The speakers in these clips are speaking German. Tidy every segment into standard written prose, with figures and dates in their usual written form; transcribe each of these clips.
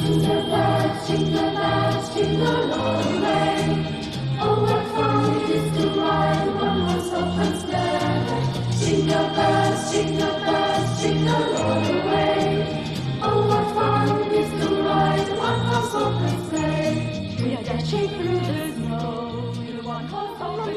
Jingle bells, jingle all the way. Oh, what fun it is to ride in one-horse open sleigh. Jingle bells, jingle all the way. Oh, what fun it is to ride in one-horse open sleigh. We are dashing through the snow in a one-horse open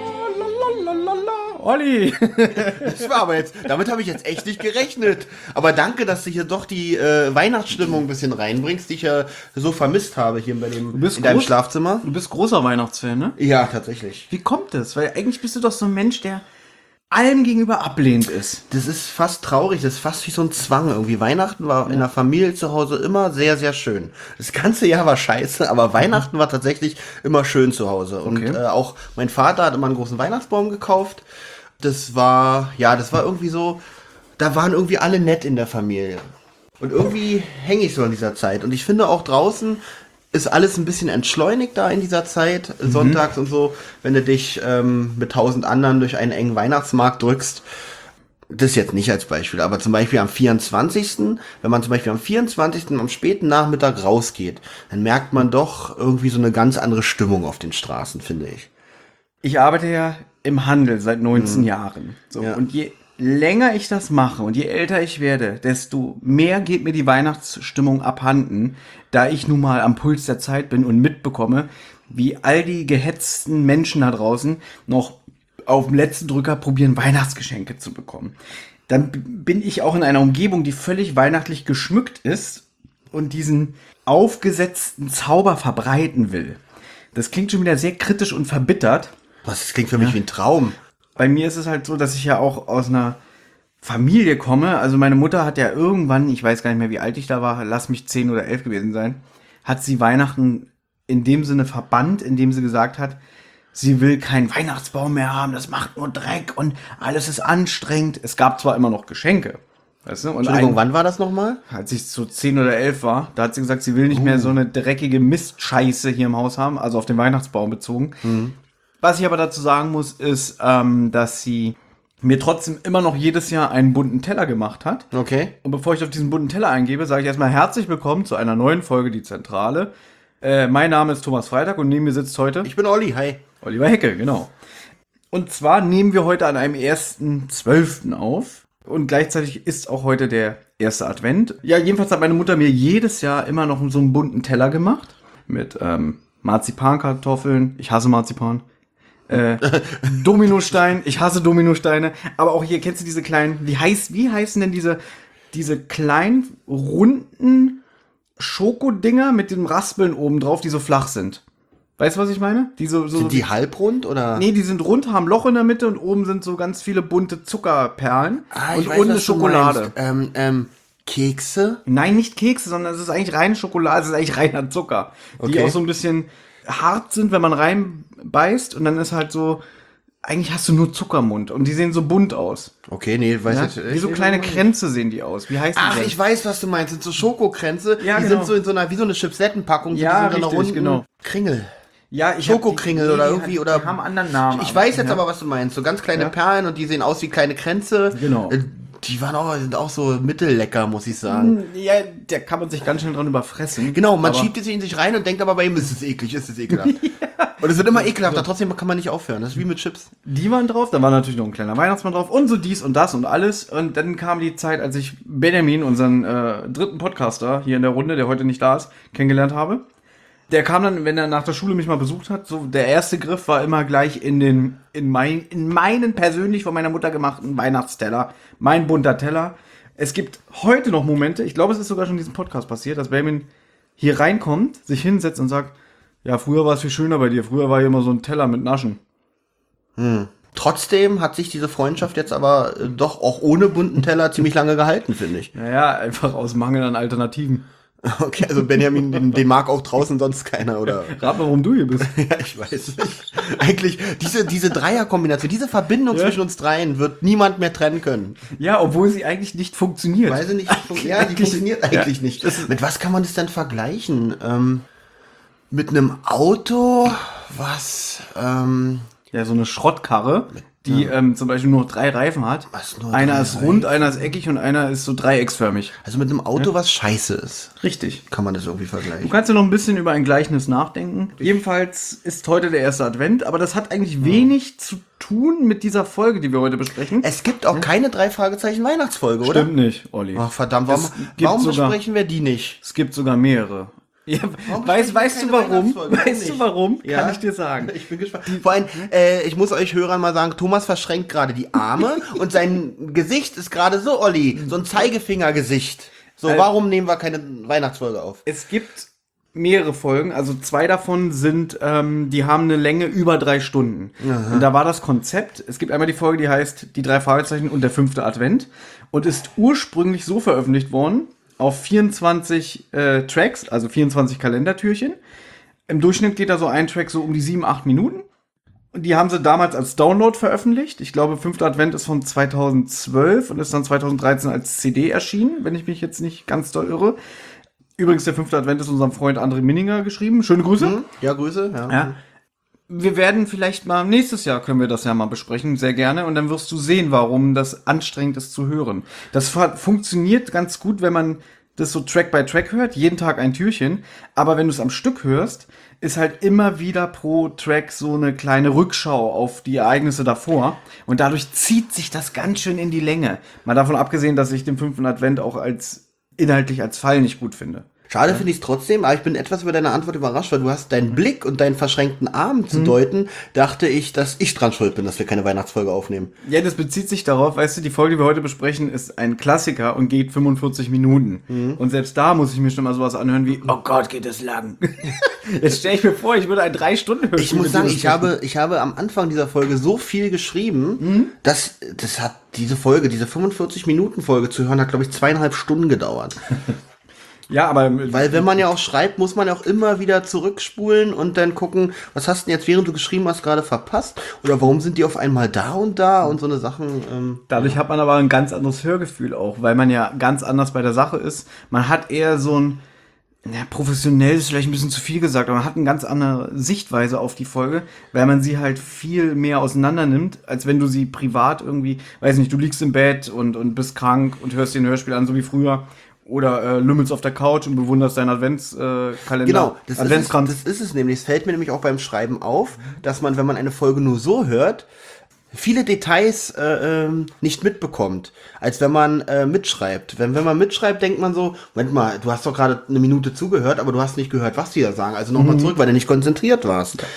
sleigh. Olli! Das war aber jetzt, damit habe ich jetzt echt nicht gerechnet. Aber danke, dass du hier doch die Weihnachtsstimmung ein bisschen reinbringst, die ich ja so vermisst habe hier in deinem Schlafzimmer. Du bist großer Weihnachtsfan, ne? Ja, tatsächlich. Wie kommt das? Weil eigentlich bist du doch so ein Mensch, der allem gegenüber ablehnend ist. Das ist fast traurig, das ist fast wie so ein Zwang irgendwie. Weihnachten war in der Familie zu Hause immer sehr, sehr schön. Das ganze Jahr war scheiße, aber Weihnachten war tatsächlich immer schön zu Hause. Und auch mein Vater hat immer einen großen Weihnachtsbaum gekauft. Das war irgendwie so, da waren irgendwie alle nett in der Familie. Und irgendwie hänge ich so in dieser Zeit. Und ich finde auch draußen ist alles ein bisschen entschleunigt da in dieser Zeit, sonntags und so, wenn du dich mit 1000 anderen durch einen engen Weihnachtsmarkt drückst. Das jetzt nicht als Beispiel, aber zum Beispiel am 24., wenn man zum Beispiel am 24. am späten Nachmittag rausgeht, dann merkt man doch irgendwie so eine ganz andere Stimmung auf den Straßen, finde ich. Ich arbeite ja im Handel seit 19 Jahren. So, Ja. und je länger ich das mache und je älter ich werde, desto mehr geht mir die Weihnachtsstimmung abhanden, da ich nun mal am Puls der Zeit bin und mitbekomme, wie all die gehetzten Menschen da draußen noch auf dem letzten Drücker probieren, Weihnachtsgeschenke zu bekommen. Dann bin ich auch in einer Umgebung, die völlig weihnachtlich geschmückt ist und diesen aufgesetzten Zauber verbreiten will. Das klingt schon wieder sehr kritisch und verbittert. Das klingt für mich wie ein Traum. Bei mir ist es halt so, dass ich ja auch aus einer Familie komme. Also meine Mutter hat ja irgendwann, ich weiß gar nicht mehr, wie alt ich da war, lass mich 10 oder 11 gewesen sein, hat sie Weihnachten in dem Sinne verbannt, indem sie gesagt hat, sie will keinen Weihnachtsbaum mehr haben, das macht nur Dreck und alles ist anstrengend. Es gab zwar immer noch Geschenke, weißt du? Und Entschuldigung, wann war das nochmal? als ich so 10 oder 11 war, da hat sie gesagt, sie will nicht mehr so eine dreckige Mistscheiße hier im Haus haben, also auf den Weihnachtsbaum bezogen. Was ich aber dazu sagen muss, ist, dass sie mir trotzdem immer noch jedes Jahr einen bunten Teller gemacht hat. Okay. Und bevor ich auf diesen bunten Teller eingebe, sage ich erstmal herzlich willkommen zu einer neuen Folge Die Zentrale. Mein Name ist Thomas Freitag und neben mir sitzt heute Ich bin Olli, hi. Oliver Hecke, genau. Und zwar nehmen wir heute an einem 1.12. auf. Und gleichzeitig ist auch heute der erste Advent. Ja, jedenfalls hat meine Mutter mir jedes Jahr immer noch so einen bunten Teller gemacht. Mit Marzipankartoffeln. Ich hasse Marzipan. Dominostein. Ich hasse Dominosteine. Aber auch hier, kennst du diese kleinen, wie heißen denn diese kleinen, runden Schokodinger mit dem Raspeln oben drauf, die so flach sind? Weißt du, was ich meine? Sind die halbrund oder? Nee, die sind rund, haben ein Loch in der Mitte und oben sind so ganz viele bunte Zuckerperlen. Ich Und weiß, unten was ist du Schokolade. meinst. Kekse? Nein, nicht Kekse, sondern es ist eigentlich reine Schokolade, es ist eigentlich reiner Zucker. Die Okay. auch so ein bisschen hart sind, wenn man reinbeißt und dann ist halt so, eigentlich hast du nur Zuckermund und die sehen so bunt aus. Okay, nee, weiß Ja? jetzt Wie so kleine Kränze sehen die aus. Wie heißt die Ach, denn? ich weiß, was du meinst. Das sind so Schokokränze. Ja, die genau. sind so in so einer, wie so eine Chipsettenpackung. Ja, die sind in so einer richtig, runden genau. Kringel. Ja, Schokokringel oder irgendwie, oder- Die haben einen anderen Namen. Ich weiß jetzt aber, was du meinst. So ganz kleine Ja. Perlen und die sehen aus wie kleine Kränze. Genau. Die sind auch so mittellecker, muss ich sagen. Ja, da kann man sich ganz schön dran überfressen. Genau, man Aber- schiebt es in sich rein und denkt aber bei ihm, ist es eklig, ist es ekelhaft. Und es wird immer ekelhafter, trotzdem kann man nicht aufhören. Das ist wie mit Chips. Die waren drauf, da war natürlich noch ein kleiner Weihnachtsmann drauf und so dies und das und alles. Und dann kam die Zeit, als ich Benjamin, unseren dritten Podcaster hier in der Runde, der heute nicht da ist, kennengelernt habe. Der kam dann, wenn er nach der Schule mich mal besucht hat, so der erste Griff war immer gleich in meinen persönlich von meiner Mutter gemachten Weihnachtsteller. Mein bunter Teller. Es gibt heute noch Momente, ich glaube, es ist sogar schon in diesem Podcast passiert, dass Benjamin hier reinkommt, sich hinsetzt und sagt, ja, früher war es viel schöner bei dir. Früher war hier immer so ein Teller mit Naschen. Trotzdem hat sich diese Freundschaft jetzt aber doch auch ohne bunten Teller ziemlich lange gehalten, finde ich. Naja, einfach aus Mangel an Alternativen. Okay, also Benjamin, den mag auch draußen sonst keiner, oder? Rat mal, warum du hier bist. Ja, ich weiß nicht. Eigentlich, diese Dreierkombination, diese Verbindung zwischen uns dreien wird niemand mehr trennen können. Ja, obwohl sie eigentlich nicht funktioniert. Weiß ich nicht, die funktioniert eigentlich nicht. Mit was kann man das denn vergleichen? Mit einem Auto, was, Ja, so eine Schrottkarre. die zum Beispiel nur 3 Reifen hat. Was, nur Einer 3 ist rund, einer ist eckig und einer ist so dreiecksförmig. Also mit einem Auto, was scheiße ist. Richtig. Kann man das irgendwie Du vergleichen. kannst ja noch ein bisschen über ein Gleichnis nachdenken. Jedenfalls ist heute der erste Advent, aber das hat eigentlich wenig zu tun mit dieser Folge, die wir heute besprechen. Es gibt auch keine 3 Fragezeichen Weihnachtsfolge, oder? Stimmt nicht, Olli. Ach verdammt, warum, Es gibt warum sogar- besprechen wir die nicht? Es gibt sogar mehrere. Ja, weißt du besprechen wir warum? keine Weihnachtsfolge? Weißt du Nicht. warum? Ja. Kann ich dir sagen. Ich bin gespannt. Vor allem, ich muss euch Hörern mal sagen, Thomas verschränkt gerade die Arme und sein Gesicht ist gerade so, Olli, so ein Zeigefingergesicht. So, warum nehmen wir keine Weihnachtsfolge auf? Es gibt mehrere Folgen, also 2 davon sind, die haben eine Länge über 3 Stunden. Und da war das Konzept, es gibt einmal die Folge, die heißt Die 3 Fragezeichen und der 5. Advent und ist ursprünglich so veröffentlicht worden, auf 24 Tracks, also 24 Kalendertürchen. Im Durchschnitt geht da so ein Track so um die 7-8 Minuten. Und die haben sie damals als Download veröffentlicht. Ich glaube, 5. Advent ist von 2012 und ist dann 2013 als CD erschienen, wenn ich mich jetzt nicht ganz doll irre. Übrigens, der 5. Advent ist unserem Freund André Minninger geschrieben. Schöne Grüße. Ja, Grüße. Ja. Ja. Wir werden vielleicht mal, nächstes Jahr können wir das ja mal besprechen, sehr gerne. Und dann wirst du sehen, warum das anstrengend ist zu hören. Das funktioniert ganz gut, wenn man das so Track by Track hört, jeden Tag ein Türchen. Aber wenn du es am Stück hörst, ist halt immer wieder pro Track so eine kleine Rückschau auf die Ereignisse davor. Und dadurch zieht sich das ganz schön in die Länge. Mal davon abgesehen, dass ich den 5. Advent auch inhaltlich als Fall nicht gut finde. Schade finde ich es trotzdem, aber ich bin etwas über deine Antwort überrascht, weil du hast deinen Blick und deinen verschränkten Arm zu deuten, dachte ich, dass ich dran schuld bin, dass wir keine Weihnachtsfolge aufnehmen. Ja, das bezieht sich darauf, weißt du, die Folge, die wir heute besprechen, ist ein Klassiker und geht 45 Minuten. Und selbst da muss ich mir schon mal sowas anhören wie, oh Gott, geht das lang. Jetzt stelle ich mir vor, ich würde ein 3-Stunden-Hörspiel Ich muss sagen, mit dir besprechen. ich habe am Anfang dieser Folge so viel geschrieben, dass das hat diese 45-Minuten-Folge zu hören, hat, glaube ich, 2,5 Stunden gedauert. Ja, aber Weil wenn man ja auch schreibt, muss man ja auch immer wieder zurückspulen und dann gucken, was hast du denn jetzt, während du geschrieben hast, gerade verpasst? Oder warum sind die auf einmal da und so eine Sachen. dadurch hat man aber ein ganz anderes Hörgefühl auch, weil man ja ganz anders bei der Sache ist. Man hat eher so ein, professionell ist vielleicht ein bisschen zu viel gesagt, aber man hat eine ganz andere Sichtweise auf die Folge, weil man sie halt viel mehr auseinander nimmt, als wenn du sie privat irgendwie, weiß nicht, du liegst im Bett und bist krank und hörst dir ein Hörspiel an, so wie früher. Oder lümmelst auf der Couch und bewunderst deinen Adventskalender. Genau, das Adventskranz. ist es nämlich. Es fällt mir nämlich auch beim Schreiben auf, dass man, wenn man eine Folge nur so hört, viele Details nicht mitbekommt, als wenn man mitschreibt. Wenn man mitschreibt, denkt man so, Moment mal, du hast doch gerade eine Minute zugehört, aber du hast nicht gehört, was die da sagen. Also nochmal zurück, weil du nicht konzentriert warst.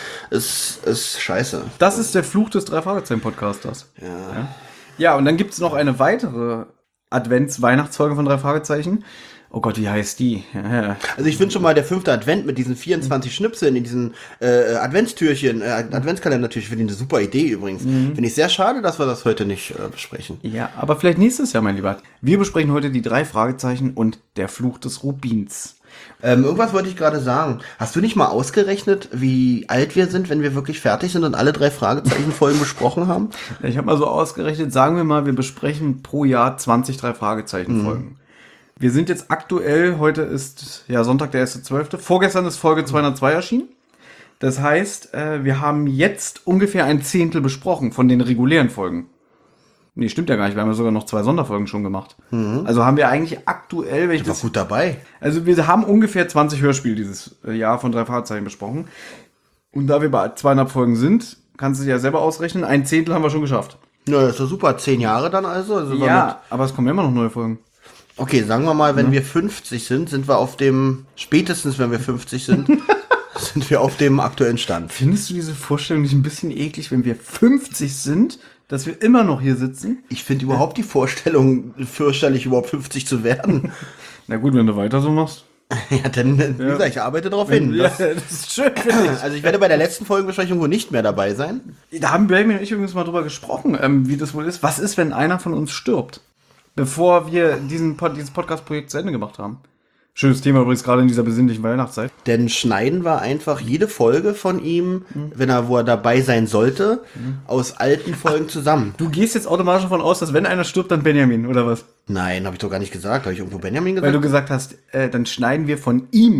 Ist scheiße. Das ist der Fluch des 3-Fragezeichen-Podcasters. Ja, und dann gibt's noch eine weitere Advents-Weihnachtsfolge von 3 Fragezeichen. Oh Gott, wie heißt die? Ja. Also ich finde schon mal der 5. Advent mit diesen 24 Schnipseln in diesen Adventstürchen, Adventskalendertürchen, finde ich eine super Idee übrigens. Finde ich sehr schade, dass wir das heute nicht besprechen. Ja, aber vielleicht nächstes Jahr, mein Lieber. Wir besprechen heute die 3 Fragezeichen und der Fluch des Rubins. Irgendwas wollte ich gerade sagen. Hast du nicht mal ausgerechnet, wie alt wir sind, wenn wir wirklich fertig sind und alle 3 Fragezeichen-Folgen besprochen haben? Ich habe mal so ausgerechnet, sagen wir mal, wir besprechen pro Jahr 20 3 Fragezeichen-Folgen. Wir sind jetzt aktuell, heute ist ja Sonntag, der 1.12. Vorgestern ist Folge 202 erschienen. Das heißt, wir haben jetzt ungefähr ein Zehntel besprochen von den regulären Folgen. Nee, stimmt ja gar nicht. Wir haben ja sogar noch 2 Sonderfolgen schon gemacht. Also haben wir eigentlich aktuell, wenn ich War das... gut dabei. Also wir haben ungefähr 20 Hörspiele dieses Jahr von 3 Fragezeichen besprochen. Und da wir bei 200 Folgen sind, kannst du dir ja selber ausrechnen, ein Zehntel haben wir schon geschafft. Ja, das ist doch super. 10 Jahre dann also? Ja, aber es kommen immer noch neue Folgen. Okay, sagen wir mal, wenn wir 50 sind, sind wir auf dem, spätestens wenn wir 50 sind, sind wir auf dem aktuellen Stand. Findest du diese Vorstellung nicht ein bisschen eklig, wenn wir 50 sind, dass wir immer noch hier sitzen? Ich finde überhaupt die Vorstellung fürchterlich, überhaupt 50 zu werden. Na gut, wenn du weiter so machst. Ja, dann, wie gesagt, ich arbeite darauf hin. Ja, das ist schön, finde ich. Also ich werde bei der letzten Folgenbesprechung wohl nicht mehr dabei sein. Da haben Baby und ich übrigens mal drüber gesprochen, wie das wohl ist. Was ist, wenn einer von uns stirbt? Bevor wir dieses Podcast-Projekt zu Ende gemacht haben. Schönes Thema übrigens gerade in dieser besinnlichen Weihnachtszeit. Denn schneiden wir einfach jede Folge von ihm, wo er dabei sein sollte, aus alten Folgen zusammen. Du gehst jetzt automatisch davon aus, dass wenn einer stirbt, dann Benjamin, oder was? Nein, habe ich doch gar nicht gesagt. Habe ich irgendwo Benjamin Weil gesagt? du gesagt hast, dann schneiden wir von ihm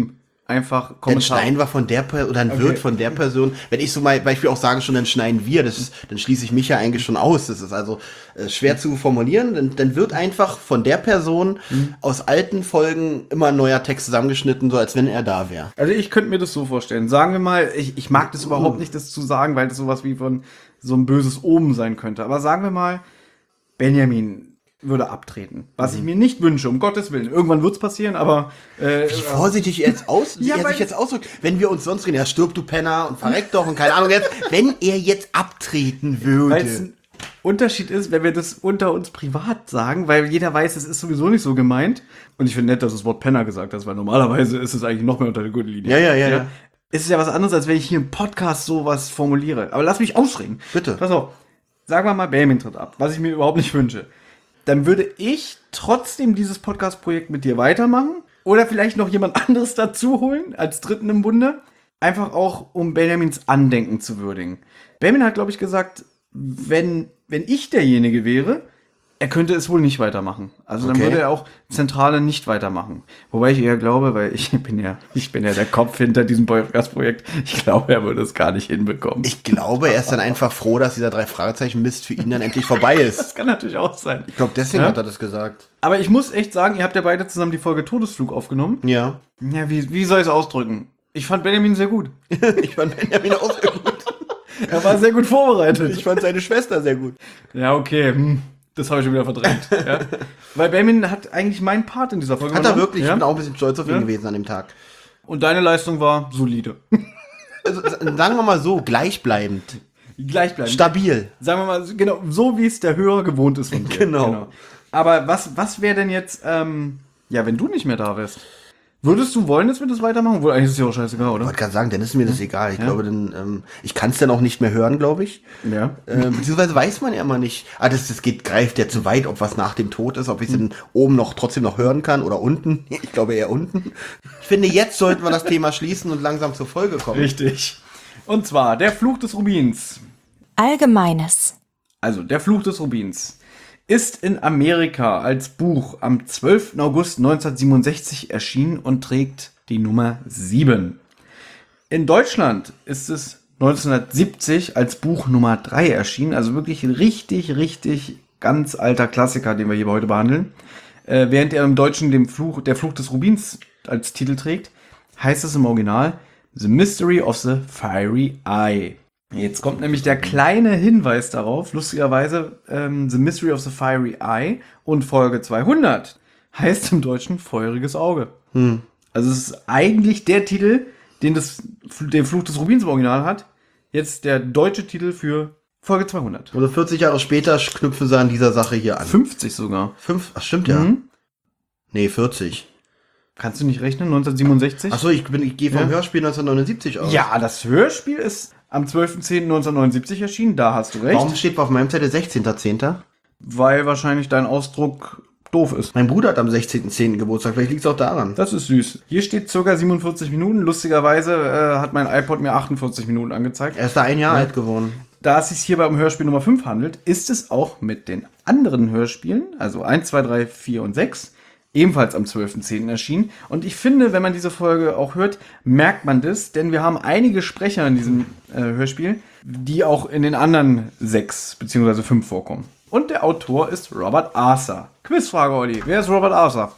einfach Dann Kommentare. schneiden wir von der oder dann wird von der Person, wenn ich so mal Beispiel auch sage schon, dann schneiden wir, dann schließe ich mich ja eigentlich schon aus. Das ist also schwer zu formulieren. Dann wird einfach von der Person aus alten Folgen immer ein neuer Text zusammengeschnitten, so als wenn er da wäre. Also ich könnte mir das so vorstellen. Sagen wir mal, ich mag das überhaupt nicht, das zu sagen, weil das sowas wie von so ein böses Omen sein könnte. Aber sagen wir mal, Benjamin würde abtreten. Was ich mir nicht wünsche, um Gottes Willen. Irgendwann wird's passieren, aber Wie vorsichtig er jetzt Ja, er weil- sich jetzt ausdrückt, wenn wir uns sonst reden, ja, stirb du Penner und verreck doch und keine Ahnung jetzt, wenn er jetzt abtreten weil es würde. ein Unterschied ist, wenn wir das unter uns privat sagen, weil jeder weiß, es ist sowieso nicht so gemeint. Und ich finde nett, dass du das Wort Penner gesagt hast, weil normalerweise ist es eigentlich noch mehr unter der Gürtellinie. Ja. Es ist ja was anderes, als wenn ich hier im Podcast sowas formuliere. Aber lass mich ausreden. Bitte. Pass auf. Sagen wir mal, Benjamin tritt ab, was ich mir überhaupt nicht wünsche. Dann würde ich trotzdem dieses Podcast-Projekt mit dir weitermachen oder vielleicht noch jemand anderes dazu holen, als Dritten im Bunde. Einfach auch, um Benjamins Andenken zu würdigen. Benjamin hat, glaube ich, gesagt, wenn ich derjenige wäre, er könnte es wohl nicht weitermachen. Also dann Okay. würde er auch Zentrale nicht weitermachen. Wobei ich eher glaube, weil ich bin ja der Kopf hinter diesem Podcast-Projekt. Ich glaube, er würde es gar nicht hinbekommen. Ich glaube, er ist dann einfach froh, dass dieser 3-Fragezeichen-Mist für ihn dann endlich vorbei ist. Das kann natürlich auch sein. Ich glaube, deswegen Ja? hat er das gesagt. Aber ich muss echt sagen, ihr habt ja beide zusammen die Folge Todesflug aufgenommen. Ja. Ja, wie soll ich es ausdrücken? Ich fand Benjamin sehr gut. Ich fand Benjamin auch sehr gut. Er war sehr gut vorbereitet. Ich fand seine Schwester sehr gut. Ja, okay. Das habe ich schon wieder verdrängt. Ja. Weil Benjamin hat eigentlich meinen Part in dieser Folge Hat er übernommen. wirklich. Ich Ja? bin auch ein bisschen stolz auf ihn Ja. gewesen an dem Tag. Und deine Leistung war solide. Also, sagen wir mal so, gleichbleibend. Gleich bleiben. Stabil. Sagen wir mal, genau, so wie es der Hörer gewohnt ist von dir. Genau. Aber was wäre denn jetzt, ja, wenn du nicht mehr da wärst? Würdest du wollen, dass wir das weitermachen? Wohl, eigentlich ist es ja auch scheißegal, Ich oder? wollte gerade sagen, dann ist mir das egal. Ich glaube, dann, ich kann es dann auch nicht mehr hören, glaube ich. Ja. Beziehungsweise weiß man ja immer nicht. Das greift ja zu weit, ob was nach dem Tod ist, ob ich es dann oben trotzdem noch hören kann oder unten. Ich glaube eher unten. Ich finde, jetzt sollten wir das Thema schließen und langsam zur Folge kommen. Richtig. Und zwar, der Fluch des Rubins. Allgemeines. Also, der Fluch des Rubins ist in Amerika als Buch am 12. August 1967 erschienen und trägt die Nummer 7. In Deutschland ist es 1970 als Buch Nummer 3 erschienen, also wirklich richtig ganz alter Klassiker, den wir hier heute behandeln. Während er im Deutschen der Fluch des Rubins als Titel trägt, heißt es im Original The Mystery of the Fiery Eye. Jetzt kommt nämlich der kleine Hinweis darauf, lustigerweise The Mystery of the Fiery Eye und Folge 200 heißt im Deutschen Feuriges Auge. Also es ist eigentlich der Titel, den der Fluch des Rubins im Original hat, jetzt der deutsche Titel für Folge 200. Also 40 Jahre später knüpfen sie an dieser Sache hier an. 50 sogar. Ach, stimmt ja. Mhm. Nee, 40. Kannst du nicht rechnen? 1967? Achso, ich gehe vom Ja. Hörspiel 1979 aus. Ja, das Hörspiel ist am 12.10.1979 erschienen, da hast du recht. Warum steht auf meinem Zettel 16.10.? Weil wahrscheinlich dein Ausdruck doof ist. Mein Bruder hat am 16.10. Geburtstag, vielleicht liegt es auch daran. Das ist süß. Hier steht ca. 47 Minuten. Lustigerweise hat mein iPod mir 48 Minuten angezeigt. Er ist da ein Jahr alt geworden. Da es sich hierbei um Hörspiel Nummer 5 handelt, ist es auch mit den anderen Hörspielen, also 1, 2, 3, 4 und 6, ebenfalls am 12.10. erschienen. Und ich finde, wenn man diese Folge auch hört, merkt man das, denn wir haben einige Sprecher in diesem Hörspiel, die auch in den anderen 6 bzw. 5 vorkommen. Und der Autor ist Robert Arthur. Quizfrage, Olli. Wer ist Robert Arthur?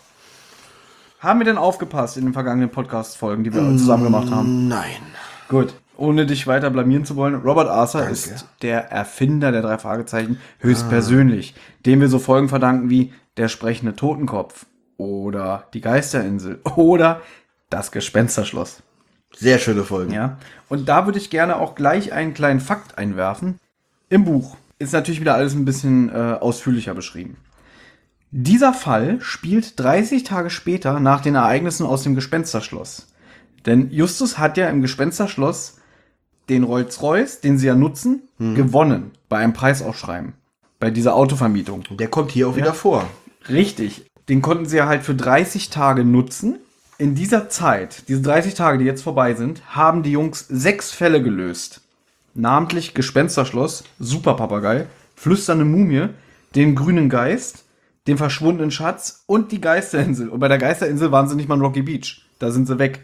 Haben wir denn aufgepasst in den vergangenen Podcast-Folgen, die wir zusammen gemacht haben? Nein. Gut. Ohne dich weiter blamieren zu wollen, Robert Arthur Danke. ist der Erfinder der 3 Fragezeichen höchstpersönlich, dem wir so Folgen verdanken wie Der sprechende Totenkopf oder Die Geisterinsel oder Das Gespensterschloss. Sehr schöne Folgen. Ja? Und da würde ich gerne auch gleich einen kleinen Fakt einwerfen. Im Buch ist natürlich wieder alles ein bisschen ausführlicher beschrieben. Dieser Fall spielt 30 Tage später nach den Ereignissen aus dem Gespensterschloss. Denn Justus hat ja im Gespensterschloss den Rolls-Royce, den sie ja nutzen, gewonnen bei einem Preisausschreiben. Bei dieser Autovermietung. Der kommt hier auch wieder vor. Richtig. Den konnten sie ja halt für 30 Tage nutzen. In dieser Zeit, diese 30 Tage, die jetzt vorbei sind, haben die Jungs 6 Fälle gelöst. Namentlich Gespensterschloss, Superpapagei, Flüsternde Mumie, den grünen Geist, den verschwundenen Schatz und die Geisterinsel. Und bei der Geisterinsel waren sie nicht mal in Rocky Beach. Da sind sie weg.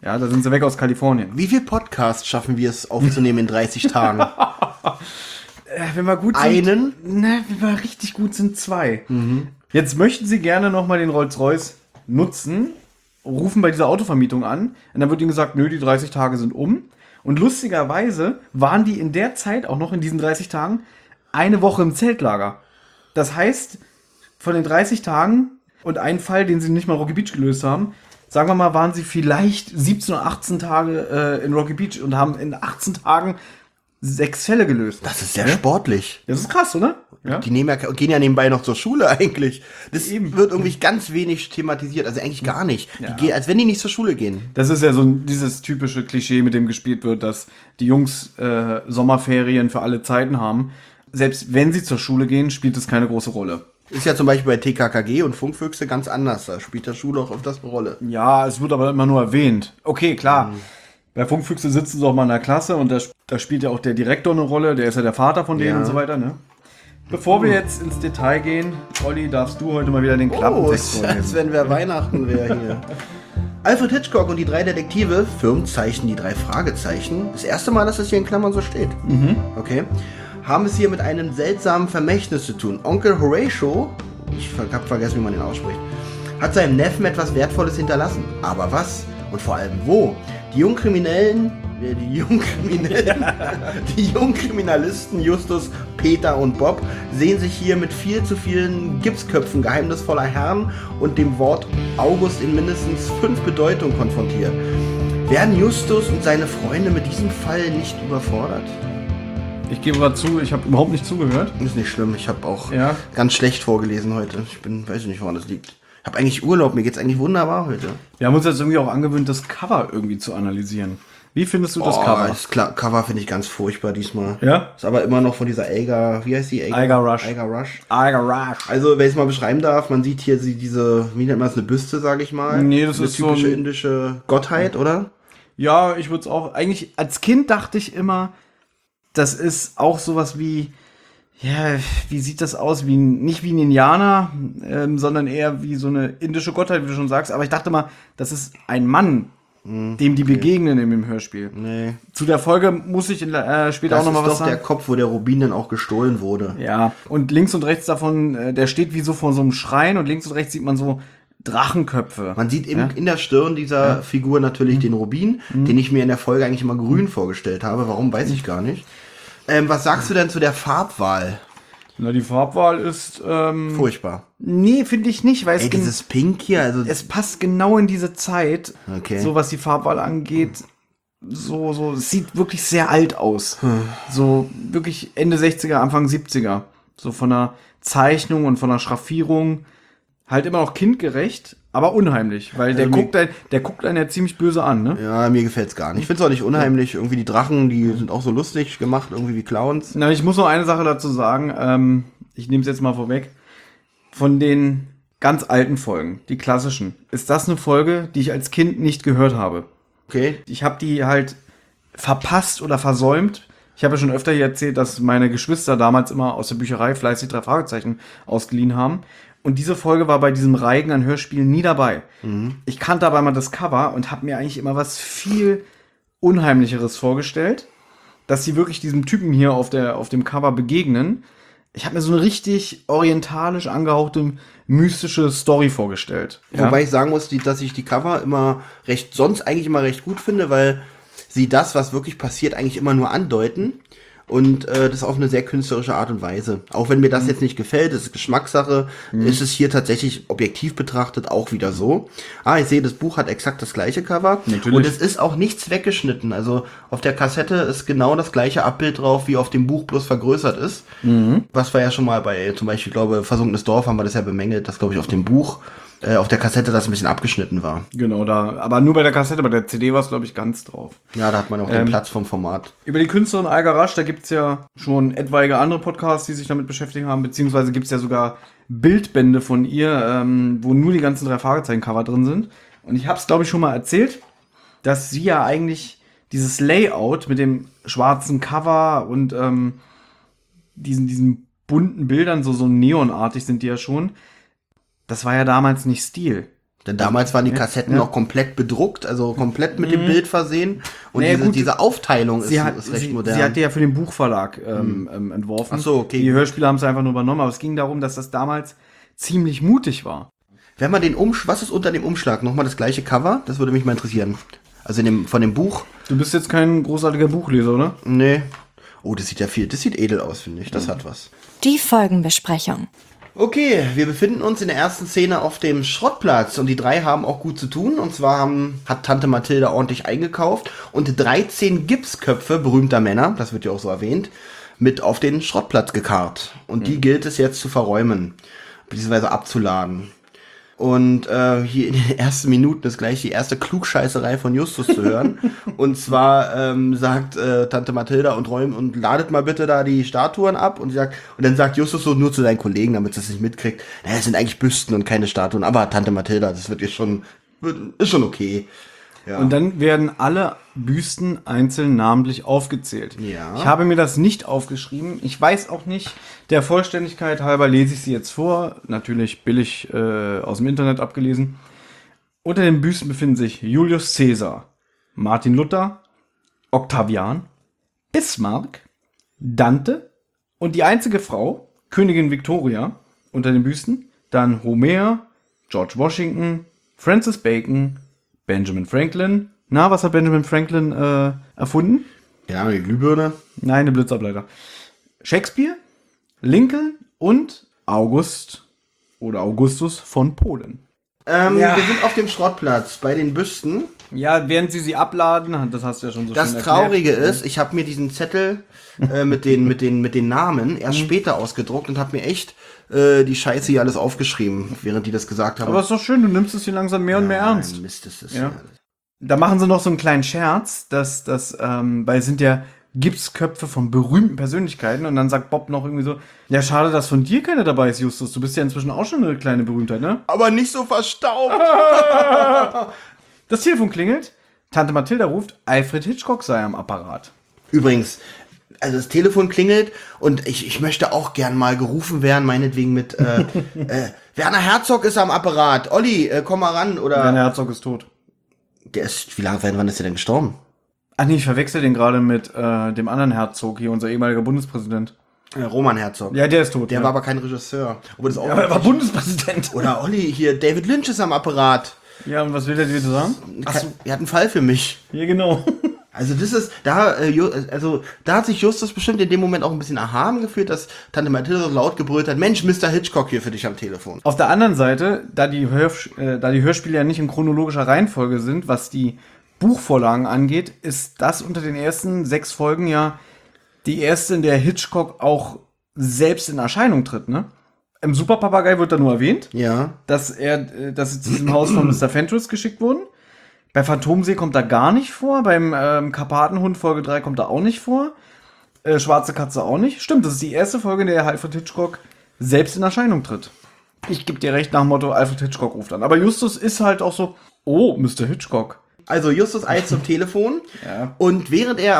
Ja, da sind sie weg aus Kalifornien. Wie viel Podcasts schaffen wir es aufzunehmen in 30 Tagen? Wenn wir gut sind. Einen? Ne, wenn wir richtig gut sind, 2. Jetzt möchten sie gerne nochmal den Rolls-Royce nutzen, rufen bei dieser Autovermietung an und dann wird ihnen gesagt, nö, die 30 Tage sind um. Und lustigerweise waren die in der Zeit, auch noch in diesen 30 Tagen, eine Woche im Zeltlager. Das heißt, von den 30 Tagen und ein Fall, den sie nicht mal in Rocky Beach gelöst haben, sagen wir mal, waren sie vielleicht 17 oder 18 Tage in Rocky Beach und haben in 18 Tagen 6 Fälle gelöst. Das ist sehr sportlich. Das ist krass, oder? Ja. Die gehen ja nebenbei noch zur Schule eigentlich. Das Eben. wird irgendwie ganz wenig thematisiert, also eigentlich gar nicht. Ja. Die gehen, als wenn die nicht zur Schule gehen. Das ist ja so dieses typische Klischee, mit dem gespielt wird, dass die Jungs Sommerferien für alle Zeiten haben. Selbst wenn sie zur Schule gehen, spielt es keine große Rolle. Ist ja zum Beispiel bei TKKG und Funkfüchse ganz anders. Da spielt der Schule auch öfters eine Rolle. Ja, es wird aber immer nur erwähnt. Okay, klar. Bei Funkfüchse sitzen sie auch mal in der Klasse und da spielt ja auch der Direktor eine Rolle. Der ist ja der Vater von denen Ja. und so weiter, ne? Bevor wir jetzt ins Detail gehen, Olli, darfst du heute mal wieder den Klappentext als vorlesen. wenn wir Weihnachten wäre hier. Alfred Hitchcock und die 3 Detektive, Firmenzeichen, die 3 Fragezeichen. Das erste Mal, dass das hier in Klammern so steht. Okay. Haben es hier mit einem seltsamen Vermächtnis zu tun. Onkel Horatio, ich habe vergessen, wie man ihn ausspricht, hat seinem Neffen etwas Wertvolles hinterlassen. Aber was? Und vor allem wo? Die Jungkriminalisten Justus, Peter und Bob sehen sich hier mit viel zu vielen Gipsköpfen geheimnisvoller Herren und dem Wort August in mindestens 5 Bedeutungen konfrontiert. Werden Justus und seine Freunde mit diesem Fall nicht überfordert? Ich gebe gerade zu, ich habe überhaupt nicht zugehört. Ist nicht schlimm, ich habe auch Ja. ganz schlecht vorgelesen heute. Weiß nicht, woran das liegt. Ich habe eigentlich Urlaub, mir geht's eigentlich wunderbar heute. Wir haben uns jetzt irgendwie auch angewöhnt, das Cover irgendwie zu analysieren. Wie findest du das Cover? Das Cover finde ich ganz furchtbar diesmal. Ja? Ist aber immer noch von dieser Elga, wie heißt die? Eiger Rush. Eiger Rush. Garage. Also, wenn ich es mal beschreiben darf, man sieht hier diese, wie nennt man das, eine Büste, sage ich mal. Nee, das eine ist so typische ein- indische Gottheit, oder? Ja, ich würde es auch, eigentlich, als Kind dachte ich immer, das ist auch sowas wie, ja, wie sieht das aus? Nicht wie ein Indianer, sondern eher wie so eine indische Gottheit, wie du schon sagst. Aber ich dachte mal, das ist ein Mann, dem die begegnen in dem Hörspiel. Nee. Zu der Folge muss ich später Das auch ist noch mal was doch der sagen. Kopf, wo der Rubin dann auch gestohlen wurde. Ja, und links und rechts davon, der steht wie so vor so einem Schrein und links und rechts sieht man so Drachenköpfe. Man sieht in der Stirn dieser Figur natürlich den Rubin, den ich mir in der Folge eigentlich immer grün vorgestellt habe. Warum, weiß ich gar nicht. Was sagst du denn zu der Farbwahl? Na, die Farbwahl ist, Furchtbar. nee, finde ich nicht, weil Ey, dieses Pink hier, also es passt genau in diese Zeit, Okay. so was die Farbwahl angeht. So, es sieht wirklich sehr alt aus. So wirklich Ende 60er, Anfang 70er. So von der Zeichnung und von der Schraffierung. Halt immer noch kindgerecht, aber unheimlich. Weil der guckt einen ja ziemlich böse an, ne? ja, mir gefällt's gar nicht. Ich find's auch nicht unheimlich. Irgendwie die Drachen, die sind auch so lustig gemacht, irgendwie wie Clowns. Na, ich muss noch eine Sache dazu sagen. Ich nehme es jetzt mal vorweg. Von den ganz alten Folgen, die klassischen, ist das eine Folge, die ich als Kind nicht gehört habe. Okay. Ich habe die halt verpasst oder versäumt. Ich habe ja schon öfter hier erzählt, dass meine Geschwister damals immer aus der Bücherei fleißig 3 Fragezeichen ausgeliehen haben. Und diese Folge war bei diesem Reigen an Hörspielen nie dabei. Ich kannte aber mal das Cover und habe mir eigentlich immer was viel Unheimlicheres vorgestellt, dass sie wirklich diesem Typen hier auf dem Cover begegnen. Ich habe mir so eine richtig orientalisch angehauchte, mystische Story vorgestellt. Ja? Wobei ich sagen muss, dass ich die Cover eigentlich immer recht gut finde, weil sie das, was wirklich passiert, eigentlich immer nur andeuten. Und das auf eine sehr künstlerische Art und Weise. Auch wenn mir das jetzt nicht gefällt, das ist Geschmackssache, ist es hier tatsächlich objektiv betrachtet auch wieder so. Ich sehe, das Buch hat exakt das gleiche Cover. Natürlich. Und es ist auch nichts weggeschnitten. Also auf der Kassette ist genau das gleiche Abbild drauf, wie auf dem Buch, bloß vergrößert ist. Was wir ja schon mal bei, zum Beispiel, glaube Versunkenes Dorf haben wir das ja bemängelt, dass, glaube ich, auf dem Buch, auf der Kassette das ein bisschen abgeschnitten war. Genau, aber nur bei der Kassette, bei der CD war es, glaube ich, ganz drauf. Ja, da hat man auch den Platz vom Format. Über die Künstlerin Eiger Rush, da gibt's ja schon etwaige andere Podcasts, die sich damit beschäftigt haben, beziehungsweise gibt's ja sogar Bildbände von ihr, wo nur die ganzen 3 Fragezeichen-Cover drin sind. Und ich habe es, glaube ich, schon mal erzählt, dass sie ja eigentlich dieses Layout mit dem schwarzen Cover und diesen bunten Bildern, so neonartig sind die ja schon, das war ja damals nicht Stil. Denn damals waren die Kassetten noch komplett bedruckt, also komplett mit dem Bild versehen. Und Naja, gut. diese Aufteilung ist recht sie modern. hatte ja für den Buchverlag entworfen. Ach so, okay. Die Hörspiele haben es einfach nur übernommen, aber es ging darum, dass das damals ziemlich mutig war. Wenn man was ist unter dem Umschlag? Nochmal das gleiche Cover? Das würde mich mal interessieren. Also von dem Buch. Du bist jetzt kein großartiger Buchleser, oder? Nee. Oh, das sieht edel aus, finde ich. Das hat was. Die Folgenbesprechung. Okay, wir befinden uns in der ersten Szene auf dem Schrottplatz und die drei haben auch gut zu tun. Und zwar hat Tante Mathilda ordentlich eingekauft und 13 Gipsköpfe berühmter Männer, das wird ja auch so erwähnt, mit auf den Schrottplatz gekarrt. Und die gilt es jetzt zu verräumen, beziehungsweise abzuladen. Und hier in den ersten Minuten ist gleich die erste Klugscheißerei von Justus zu hören. Und zwar sagt Tante Mathilda und ladet mal bitte da die Statuen ab. Und dann sagt Justus so nur zu seinen Kollegen, damit sie es nicht mitkriegt. Naja, es sind eigentlich Büsten und keine Statuen. Aber Tante Mathilda, das ist schon okay. Ja. Und dann werden alle Büsten einzeln namentlich aufgezählt. Ja. Ich habe mir das nicht aufgeschrieben. Ich weiß auch nicht, der Vollständigkeit halber lese ich sie jetzt vor. Natürlich billig aus dem Internet abgelesen. Unter den Büsten befinden sich Julius Caesar, Martin Luther, Octavian, Bismarck, Dante und die einzige Frau, Königin Victoria, unter den Büsten. Dann Homer, George Washington, Francis Bacon, Benjamin Franklin. Na, was hat Benjamin Franklin erfunden? Ja, die Glühbirne. Nein, eine Blitzableiter. Shakespeare, Lincoln und August oder Augustus von Polen. Wir sind auf dem Schrottplatz bei den Büsten. Ja, während sie abladen, das hast du ja schon so Das schön erklärt. Traurige ist, ich habe mir diesen Zettel mit den Namen erst später ausgedruckt und habe mir echt die Scheiße hier alles aufgeschrieben, während die das gesagt haben. Aber ist doch schön, du nimmst es hier langsam mehr und mehr ernst. Nein, Mist, das ist Ja. Da machen sie noch so einen kleinen Scherz, weil es sind ja Gipsköpfe von berühmten Persönlichkeiten und dann sagt Bob noch irgendwie so, ja schade, dass von dir keiner dabei ist, Justus, du bist ja inzwischen auch schon eine kleine Berühmtheit, ne? Aber nicht so verstaubt. Das Telefon klingelt, Tante Mathilda ruft, Alfred Hitchcock sei am Apparat. Übrigens, also das Telefon klingelt und ich möchte auch gern mal gerufen werden, meinetwegen mit Werner Herzog ist am Apparat. Olli, komm mal ran. Oder Werner Herzog ist tot. wann ist der denn gestorben? Ach nee, ich verwechsel den gerade mit dem anderen Herzog hier, unser ehemaliger Bundespräsident. Roman Herzog. Ja, der ist tot. Der war aber kein Regisseur. Aber das auch aber er war Bundespräsident. Oder Olli, hier, David Lynch ist am Apparat. Ja, und was will der dir sagen? Er hat einen Fall für mich. Hier genau. Also das ist, da hat sich Justus bestimmt in dem Moment auch ein bisschen erhaben gefühlt, dass Tante Mathilda so laut gebrüllt hat, Mensch, Mr. Hitchcock hier für dich am Telefon. Auf der anderen Seite, da die Hörspiele ja nicht in chronologischer Reihenfolge sind, was die Buchvorlagen angeht, ist das unter den ersten 6 Folgen ja die erste, in der Hitchcock auch selbst in Erscheinung tritt, ne? Im Superpapagei wird da nur erwähnt, Ja. dass sie zu diesem Haus von Mr. Fentress geschickt wurden. Bei Phantomsee kommt er gar nicht vor, beim Karpatenhund Folge 3 kommt er auch nicht vor, Schwarze Katze auch nicht. Stimmt, das ist die erste Folge, in der Alfred Hitchcock selbst in Erscheinung tritt. Ich gebe dir recht nach dem Motto, Alfred Hitchcock ruft an. Aber Justus ist halt auch so, oh, Mr. Hitchcock. Also Justus eilt zum Telefon Ja. und während er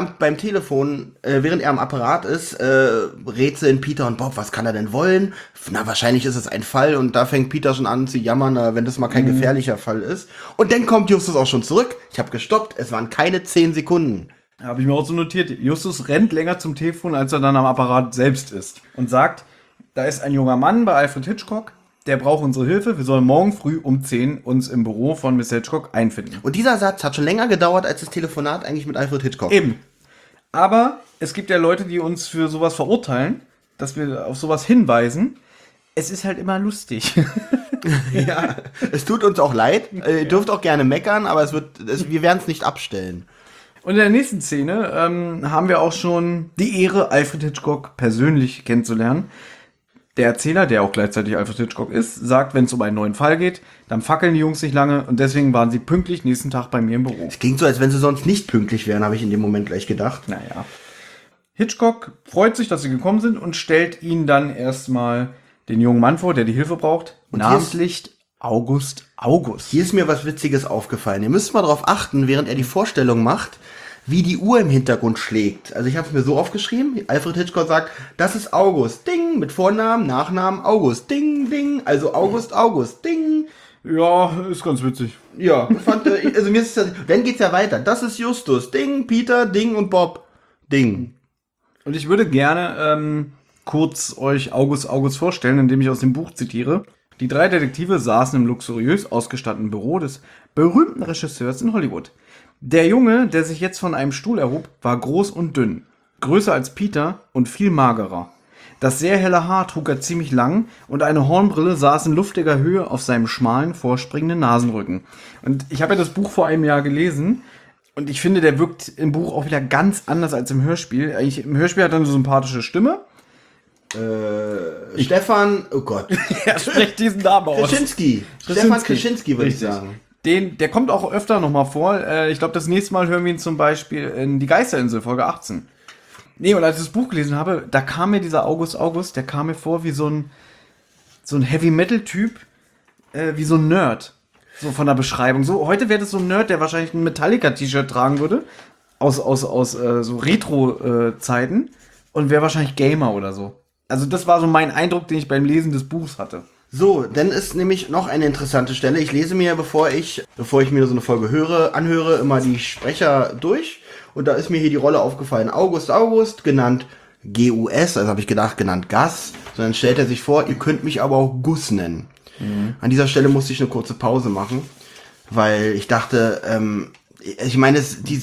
am Apparat ist, rätseln Peter und Bob, was kann er denn wollen? Na, wahrscheinlich ist es ein Fall und da fängt Peter schon an zu jammern, wenn das mal kein gefährlicher Fall ist. Und dann kommt Justus auch schon zurück. Ich habe gestoppt, es waren keine 10 Sekunden. Habe ich mir auch so notiert. Justus rennt länger zum Telefon, als er dann am Apparat selbst ist. Und sagt, da ist ein junger Mann bei Alfred Hitchcock, der braucht unsere Hilfe. Wir sollen morgen früh um 10 uns im Büro von Mr. Hitchcock einfinden. Und dieser Satz hat schon länger gedauert als das Telefonat eigentlich mit Alfred Hitchcock. Eben. Aber es gibt ja Leute, die uns für sowas verurteilen, dass wir auf sowas hinweisen. Es ist halt immer lustig. Ja, es tut uns auch leid. Ihr dürft auch gerne meckern, aber wir werden es nicht abstellen. Und in der nächsten Szene haben wir auch schon die Ehre, Alfred Hitchcock persönlich kennenzulernen. Der Erzähler, der auch gleichzeitig Alfred Hitchcock ist, sagt, wenn es um einen neuen Fall geht, dann fackeln die Jungs nicht lange und deswegen waren sie pünktlich nächsten Tag bei mir im Büro. Es klingt so, als wenn sie sonst nicht pünktlich wären, habe ich in dem Moment gleich gedacht. Naja. Hitchcock freut sich, dass sie gekommen sind und stellt ihnen dann erstmal den jungen Mann vor, der die Hilfe braucht. Und namentlich August. Hier ist mir was Witziges aufgefallen. Ihr müsst mal darauf achten, während er die Vorstellung macht, wie die Uhr im Hintergrund schlägt. Also ich habe es mir so aufgeschrieben. Alfred Hitchcock sagt, das ist August, ding, mit Vornamen, Nachnamen, August, ding, ding. Also August, August, ding. Ja, ist ganz witzig. Ja, also mir ist das, dann geht's ja weiter. Das ist Justus. Ding, Peter, Ding und Bob. Ding. Und ich würde gerne kurz euch August vorstellen, indem ich aus dem Buch zitiere. Die 3 Detektive saßen im luxuriös ausgestatteten Büro des berühmten Regisseurs in Hollywood. Der Junge, der sich jetzt von einem Stuhl erhob, war groß und dünn, größer als Peter und viel magerer. Das sehr helle Haar trug er ziemlich lang und eine Hornbrille saß in luftiger Höhe auf seinem schmalen, vorspringenden Nasenrücken. Und ich habe ja das Buch vor einem Jahr gelesen und ich finde, der wirkt im Buch auch wieder ganz anders als im Hörspiel. Eigentlich, im Hörspiel hat er eine sympathische Stimme. Stefan, oh Gott. Er spricht diesen Namen aus. Krasinski. Stefan Krasinski, würde ich sagen. Der kommt auch öfter nochmal vor. Ich glaube, das nächste Mal hören wir ihn zum Beispiel in Die Geisterinsel, Folge 18. Nee, und als ich das Buch gelesen habe, da kam mir dieser August, der kam mir vor wie so ein Heavy-Metal-Typ, wie so ein Nerd. So von der Beschreibung. So, heute wäre das so ein Nerd, der wahrscheinlich ein Metallica-T-Shirt tragen würde. Aus so Retro-Zeiten. Und wäre wahrscheinlich Gamer oder so. Also das war so mein Eindruck, den ich beim Lesen des Buchs hatte. So, dann ist nämlich noch eine interessante Stelle. Ich lese mir, bevor ich mir so eine Folge anhöre, immer die Sprecher durch. Und da ist mir hier die Rolle aufgefallen. August, genannt G-U-S, also habe ich gedacht, genannt Gus. Sondern stellt er sich vor, ihr könnt mich aber auch Gus nennen. Mhm. An dieser Stelle musste ich eine kurze Pause machen, weil ich dachte, ich meine,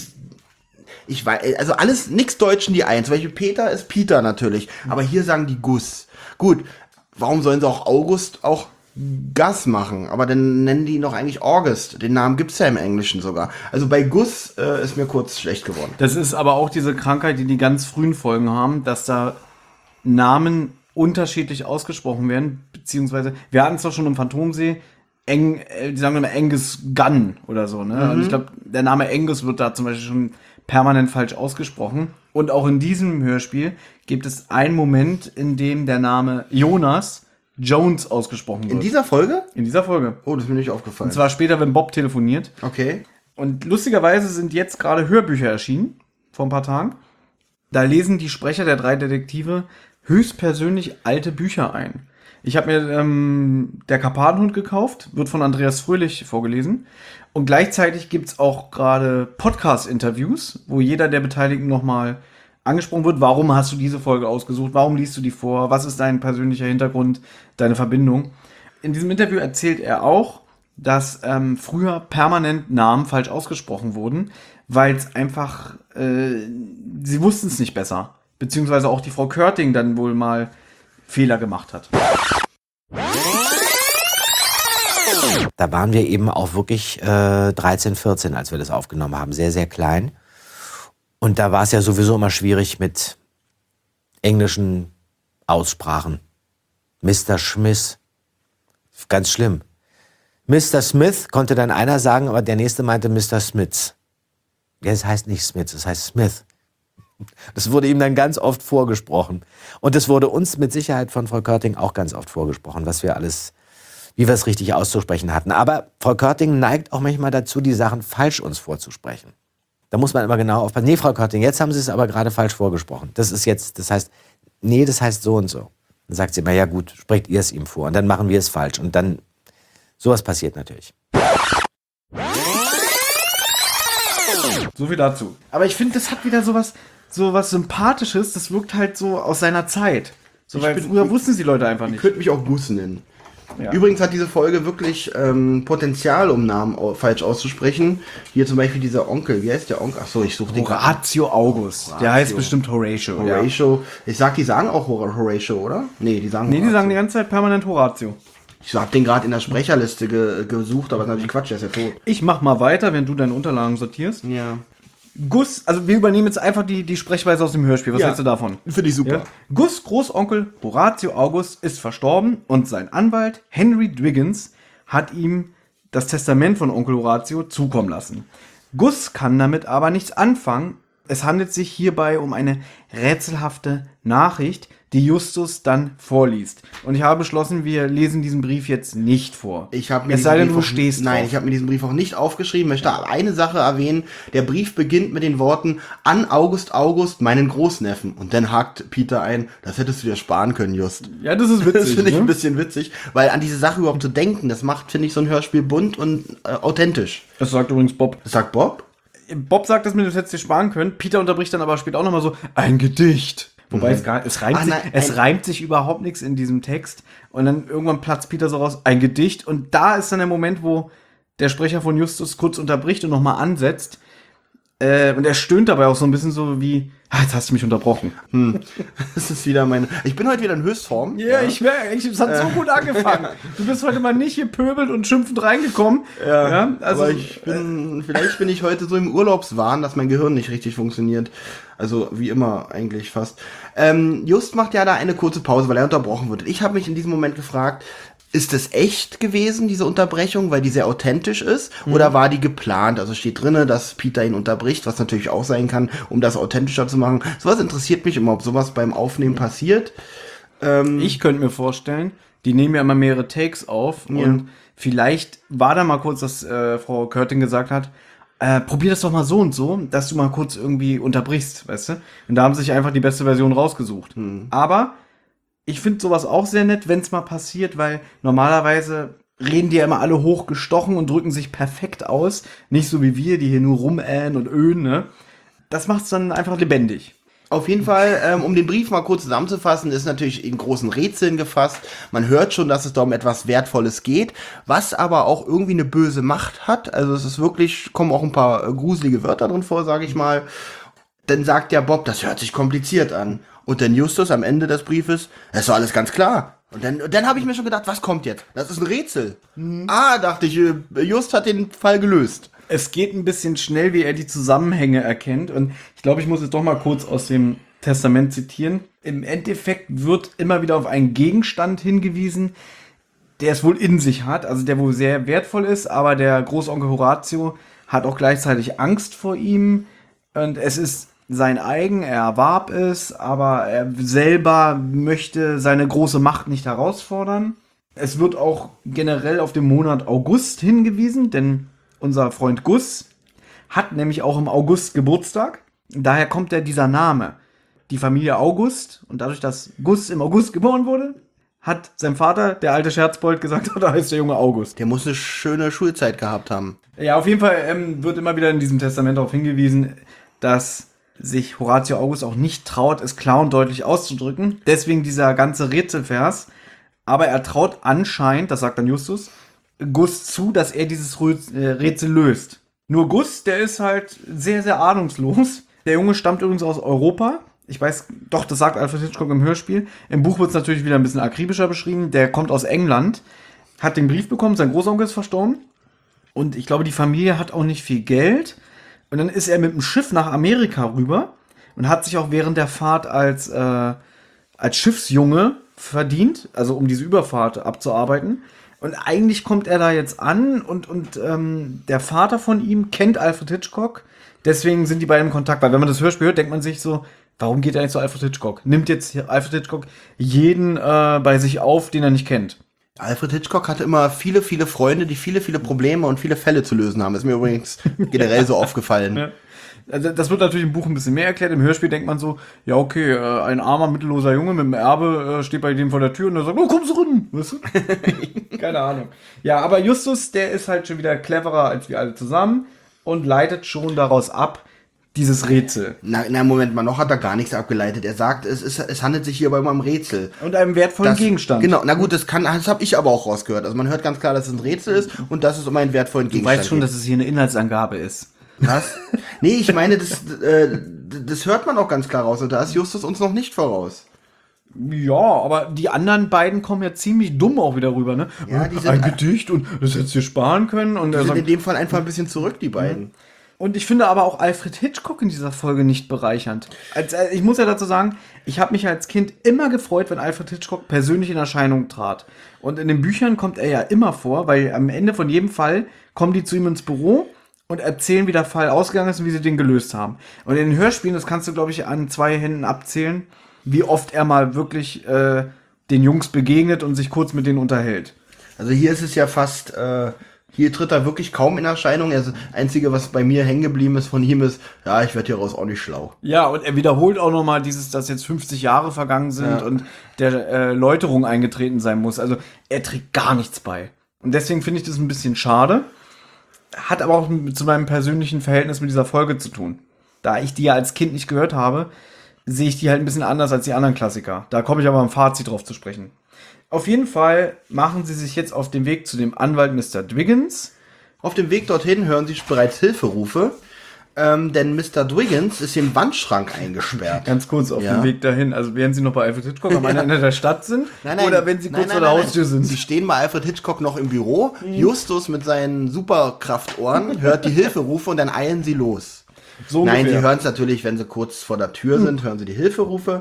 ich weiß, also alles, nix Deutschen die Eins. Zum Beispiel Peter ist Peter natürlich, aber hier sagen die Gus. Gut, warum sollen sie auch August auch Gus machen? Aber dann nennen die ihn doch eigentlich August. Den Namen gibt's ja im Englischen sogar. Also bei Gus ist mir kurz schlecht geworden. Das ist aber auch diese Krankheit, die ganz frühen Folgen haben, dass da Namen unterschiedlich ausgesprochen werden, beziehungsweise, wir hatten es doch schon im Phantomsee, die sagen immer Angus Gunn oder so, ne? Und ich glaube, der Name Angus wird da zum Beispiel schon permanent falsch ausgesprochen. Und auch in diesem Hörspiel gibt es einen Moment, in dem der Name Jonas Jones ausgesprochen wird. In dieser Folge? In dieser Folge. Oh, das ist mir nicht aufgefallen. Und zwar später, wenn Bob telefoniert. Okay. Und lustigerweise sind jetzt gerade Hörbücher erschienen, vor ein paar Tagen. Da lesen die Sprecher der 3 Detektive höchstpersönlich alte Bücher ein. Ich habe mir Der Karpatenhund gekauft, wird von Andreas Fröhlich vorgelesen. Und gleichzeitig gibt's auch gerade Podcast-Interviews, wo jeder der Beteiligten nochmal angesprochen wird. Warum hast du diese Folge ausgesucht? Warum liest du die vor? Was ist dein persönlicher Hintergrund, deine Verbindung? In diesem Interview erzählt er auch, dass früher permanent Namen falsch ausgesprochen wurden, weil es einfach, sie wussten es nicht besser. Beziehungsweise auch die Frau Körting dann wohl mal Fehler gemacht hat. Da waren wir eben auch wirklich 13, 14, als wir das aufgenommen haben. Sehr, sehr klein. Und da war es ja sowieso immer schwierig mit englischen Aussprachen. Mr. Smith. Ganz schlimm. Mr. Smith konnte dann einer sagen, aber der nächste meinte Mr. Smith. Ja, es heißt nicht Smith, es heißt Smith. Das wurde ihm dann ganz oft vorgesprochen. Und es wurde uns mit Sicherheit von Frau Körting auch ganz oft vorgesprochen, was wir alles, wie wir es richtig auszusprechen hatten. Aber Frau Körting neigt auch manchmal dazu, die Sachen falsch uns vorzusprechen. Da muss man immer genau aufpassen. Nee, Frau Körting, jetzt haben Sie es aber gerade falsch vorgesprochen. Das ist jetzt, das heißt, nee, das heißt so und so. Dann sagt sie immer, ja gut, sprecht ihr es ihm vor. Und dann machen wir es falsch. Und dann, sowas passiert natürlich. So viel dazu. Aber ich finde, das hat wieder sowas Sympathisches. Das wirkt halt so aus seiner Zeit. So, weil früher wussten es die Leute einfach Ich nicht. könnte mich auch Gus nennen. Ja. Übrigens hat diese Folge wirklich Potenzial, um Namen falsch auszusprechen. Hier zum Beispiel dieser Onkel. Wie heißt der Onkel? Achso, ich suche den gerade. Horatio August. Der heißt bestimmt Horatio. Ja. Horatio. Die sagen auch Horatio, oder? Nee, die sagen Nee, die Horatio. sagen die ganze Zeit permanent Horatio. Ich hab den gerade in der Sprecherliste gesucht, aber das ist natürlich Quatsch, der ist ja tot. Ich mach mal weiter, wenn du deine Unterlagen sortierst. Ja. Gus, also wir übernehmen jetzt einfach die Sprechweise aus dem Hörspiel. Was hältst du davon? Finde ich super. Ja? Gus' Großonkel Horatio August ist verstorben und sein Anwalt Henry Dwiggins hat ihm das Testament von Onkel Horatio zukommen lassen. Gus kann damit aber nichts anfangen, Es handelt sich hierbei um eine rätselhafte Nachricht, die Justus dann vorliest. Und ich habe beschlossen, wir lesen diesen Brief jetzt nicht vor. Ich habe mir es sei denn, diesen du Brief auch- stehst Nein, drauf. ich habe mir diesen Brief auch nicht aufgeschrieben. Möchte aber eine Sache erwähnen. Der Brief beginnt mit den Worten an August, meinen Großneffen. Und dann hakt Peter ein, das hättest du dir sparen können, Just. Ja, das ist witzig. Das finde ich ne? ein bisschen witzig, weil an diese Sache überhaupt zu denken, das macht, finde ich, so ein Hörspiel bunt und authentisch. Das sagt übrigens Bob. Das sagt Bob? Bob sagt, dass wir das hättest dir sparen können. Peter unterbricht dann aber später auch nochmal so, ein Gedicht. Wobei es reimt sich überhaupt nichts in diesem Text. Und dann irgendwann platzt Peter so raus, ein Gedicht. Und da ist dann der Moment, wo der Sprecher von Justus kurz unterbricht und nochmal ansetzt. Und er stöhnt dabei auch so ein bisschen so wie, jetzt hast du mich unterbrochen. Das ist wieder meine. Ich bin heute wieder in Höchstform. Ja, ich merke, es hat so gut angefangen. Du bist heute mal nicht gepöbelt und schimpfend reingekommen. Ja, also Aber vielleicht bin ich heute so im Urlaubswahn, dass mein Gehirn nicht richtig funktioniert. Also wie immer eigentlich fast. Just macht ja da eine kurze Pause, weil er unterbrochen wird. Ich habe mich in diesem Moment gefragt, ist es echt gewesen, diese Unterbrechung, weil die sehr authentisch ist? Oder war die geplant? Also steht drinne, dass Peter ihn unterbricht, was natürlich auch sein kann, um das authentischer zu machen. Sowas interessiert mich immer, ob sowas beim Aufnehmen passiert. Ich könnte mir vorstellen, die nehmen ja immer mehrere Takes auf und vielleicht war da mal kurz, dass Frau Körting gesagt hat, probier das doch mal so und so, dass du mal kurz irgendwie unterbrichst, weißt du? Und da haben sie sich einfach die beste Version rausgesucht. Aber ich finde sowas auch sehr nett, wenn es mal passiert, weil normalerweise reden die ja immer alle hochgestochen und drücken sich perfekt aus. Nicht so wie wir, die hier nur rumähen und öhen, ne? Das macht's dann einfach lebendig. Auf jeden Fall, um den Brief mal kurz zusammenzufassen, ist natürlich in großen Rätseln gefasst. Man hört schon, dass es da um etwas Wertvolles geht, was aber auch irgendwie eine böse Macht hat. Also es ist wirklich, kommen auch ein paar gruselige Wörter drin vor, sage ich mal. Dann sagt ja Bob, das hört sich kompliziert an. Und dann Justus am Ende des Briefes, das ist doch alles ganz klar. Und dann habe ich mir schon gedacht, was kommt jetzt? Das ist ein Rätsel. Dachte ich, Just hat den Fall gelöst. Es geht ein bisschen schnell, wie er die Zusammenhänge erkennt. Und ich glaube, ich muss jetzt doch mal kurz aus dem Testament zitieren. Im Endeffekt wird immer wieder auf einen Gegenstand hingewiesen, der es wohl in sich hat, also der wohl sehr wertvoll ist, aber der Großonkel Horatio hat auch gleichzeitig Angst vor ihm. Und es ist sein eigen, er erwarb es, aber er selber möchte seine große Macht nicht herausfordern. Es wird auch generell auf den Monat August hingewiesen, denn unser Freund Gus hat nämlich auch im August Geburtstag. Daher kommt ja dieser Name. Die Familie August, und dadurch, dass Gus im August geboren wurde, hat sein Vater, der alte Scherzbold, gesagt, da heißt der Junge August. Der muss eine schöne Schulzeit gehabt haben. Ja, auf jeden Fall wird immer wieder in diesem Testament darauf hingewiesen, dass sich Horatio August auch nicht traut, es klar und deutlich auszudrücken. Deswegen dieser ganze Rätselvers. Aber er traut anscheinend, das sagt dann Justus, Gus zu, dass er dieses Rätsel löst. Nur Gus, der ist halt sehr, sehr ahnungslos. Der Junge stammt übrigens aus Europa. Ich weiß, doch, das sagt Alfred Hitchcock im Hörspiel. Im Buch wird es natürlich wieder ein bisschen akribischer beschrieben. Der kommt aus England, hat den Brief bekommen, sein Großonkel ist verstorben. Und ich glaube, die Familie hat auch nicht viel Geld. Und dann ist er mit dem Schiff nach Amerika rüber und hat sich auch während der Fahrt als Schiffsjunge verdient, also um diese Überfahrt abzuarbeiten. Und eigentlich kommt er da jetzt an und der Vater von ihm kennt Alfred Hitchcock. Deswegen sind die beiden im Kontakt, weil wenn man das Hörspiel hört, denkt man sich so, warum geht er nicht zu Alfred Hitchcock? Nimmt jetzt Alfred Hitchcock jeden bei sich auf, den er nicht kennt? Alfred Hitchcock hatte immer viele, viele Freunde, die viele, viele Probleme und viele Fälle zu lösen haben. Ist mir übrigens generell so aufgefallen. Ja. Also das wird natürlich im Buch ein bisschen mehr erklärt. Im Hörspiel denkt man so, ja okay, ein armer, mittelloser Junge mit einem Erbe steht bei dem vor der Tür und er sagt, oh, komm so rein. Weißt du? Keine Ahnung. Ja, aber Justus, der ist halt schon wieder cleverer als wir alle zusammen und leitet schon daraus ab, dieses Rätsel. Na, Moment mal, noch hat er gar nichts abgeleitet. Er sagt, es handelt sich hier aber immer um Rätsel. Und einem wertvollen Gegenstand. Genau, na gut, das habe ich aber auch rausgehört. Also man hört ganz klar, dass es ein Rätsel ist und dass es um einen wertvollen Du Gegenstand weißt schon, geht. dass es hier eine Inhaltsangabe ist. Was? Nee, ich meine, das hört man auch ganz klar raus und da ist Justus uns noch nicht voraus. Ja, aber die anderen beiden kommen ja ziemlich dumm auch wieder rüber, ne? Ja, die sind- ein Gedicht und das hättest du dir sparen können. Und Die er sind sagt, in dem Fall einfach ein bisschen zurück, die beiden. Und ich finde aber auch Alfred Hitchcock in dieser Folge nicht bereichernd. Ich muss ja dazu sagen, ich habe mich als Kind immer gefreut, wenn Alfred Hitchcock persönlich in Erscheinung trat. Und in den Büchern kommt er ja immer vor, weil am Ende von jedem Fall kommen die zu ihm ins Büro und erzählen, wie der Fall ausgegangen ist und wie sie den gelöst haben. Und in den Hörspielen, das kannst du, glaube ich, an 2 Händen abzählen, wie oft er mal wirklich den Jungs begegnet und sich kurz mit denen unterhält. Also hier ist es ja fast, hier tritt er wirklich kaum in Erscheinung. Das Einzige, was bei mir hängen geblieben ist von ihm ist, ja, ich werde hieraus auch nicht schlau. Ja, und er wiederholt auch nochmal dass jetzt 50 Jahre vergangen sind und der Läuterung eingetreten sein muss. Also er trägt gar nichts bei. Und deswegen finde ich das ein bisschen schade. Hat aber auch zu meinem persönlichen Verhältnis mit dieser Folge zu tun. Da ich die ja als Kind nicht gehört habe, sehe ich die halt ein bisschen anders als die anderen Klassiker. Da komme ich aber im Fazit drauf zu sprechen. Auf jeden Fall machen sie sich jetzt auf den Weg zu dem Anwalt Mr. Dwiggins. Auf dem Weg dorthin hören sie bereits Hilferufe, denn Mr. Dwiggins ist im Wandschrank eingesperrt. Ganz kurz auf dem Weg dahin. Also während sie noch bei Alfred Hitchcock am Ende der Stadt sind oder wenn sie kurz vor der Haustür sind. Sie stehen bei Alfred Hitchcock noch im Büro. Justus mit seinen Superkraftohren hört die Hilferufe und dann eilen sie los. So Nein, ungefähr. sie hören es natürlich, wenn sie kurz vor der Tür sind, hören sie die Hilferufe.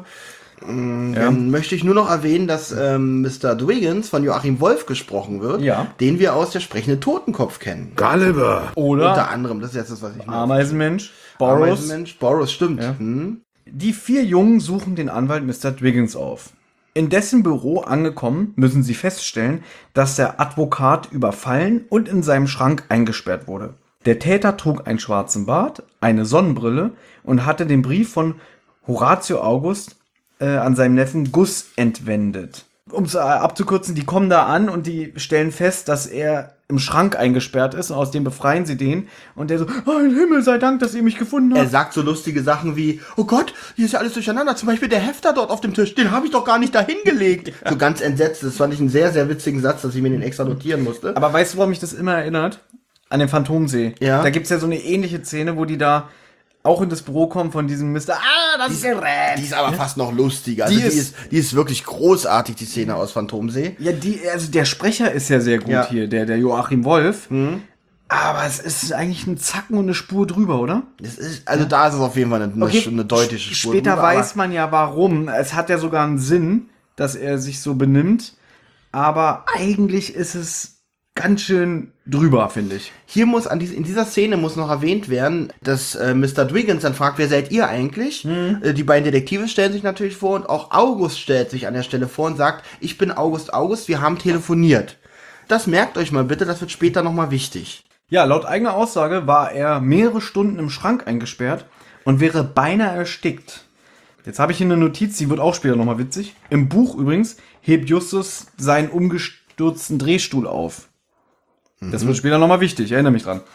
Dann möchte ich nur noch erwähnen, dass Mr. Dwiggins von Joachim Wolf gesprochen wird, den wir aus der sprechende Totenkopf kennen. Gulliver. Oder Unter anderem, das ist jetzt das, was ich meine. Ameisenmensch, Boros. Ameisenmensch, Boros, stimmt. Ja. Die 4 Jungen suchen den Anwalt Mr. Dwiggins auf. In dessen Büro angekommen, müssen sie feststellen, dass der Advokat überfallen und in seinem Schrank eingesperrt wurde. Der Täter trug einen schwarzen Bart, eine Sonnenbrille und hatte den Brief von Horatio August an seinem Neffen Gus entwendet. Um es abzukürzen, die kommen da an und die stellen fest, dass er im Schrank eingesperrt ist und aus dem befreien sie den. Und der so, oh, Himmel sei Dank, dass ihr mich gefunden habt. Er sagt so lustige Sachen wie, oh Gott, hier ist ja alles durcheinander. Zum Beispiel der Hefter dort auf dem Tisch, den habe ich doch gar nicht dahin gelegt. Ja. So ganz entsetzt. Das fand ich einen sehr, sehr witzigen Satz, dass ich mir den extra notieren musste. Aber weißt du, woran mich das immer erinnert? An den Phantomsee. Ja. Da gibt's ja so eine ähnliche Szene, wo die da auch in das Büro kommen von diesem Mr. Das ist der Rat. Die ist aber fast noch lustiger. Also die ist wirklich großartig, die Szene aus Phantomsee. Ja, also der Sprecher ist ja sehr gut hier, der Joachim Wolf. Aber es ist eigentlich ein Zacken und eine Spur drüber, oder? Das ist, also da ist es auf jeden Fall eine deutliche Spur Später drüber. weiß man ja warum. Es hat ja sogar einen Sinn, dass er sich so benimmt. Aber eigentlich ist es ganz schön drüber, finde ich. Hier muss in dieser Szene muss noch erwähnt werden, dass Mr. Dwiggins dann fragt, wer seid ihr eigentlich? Die beiden Detektive stellen sich natürlich vor und auch August stellt sich an der Stelle vor und sagt, ich bin August, wir haben telefoniert. Das merkt euch mal bitte, das wird später nochmal wichtig. Ja, laut eigener Aussage war er mehrere Stunden im Schrank eingesperrt und wäre beinahe erstickt. Jetzt habe ich hier eine Notiz, die wird auch später nochmal witzig. Im Buch übrigens hebt Justus seinen umgestürzten Drehstuhl auf. Das wird später nochmal wichtig, ich erinnere mich dran.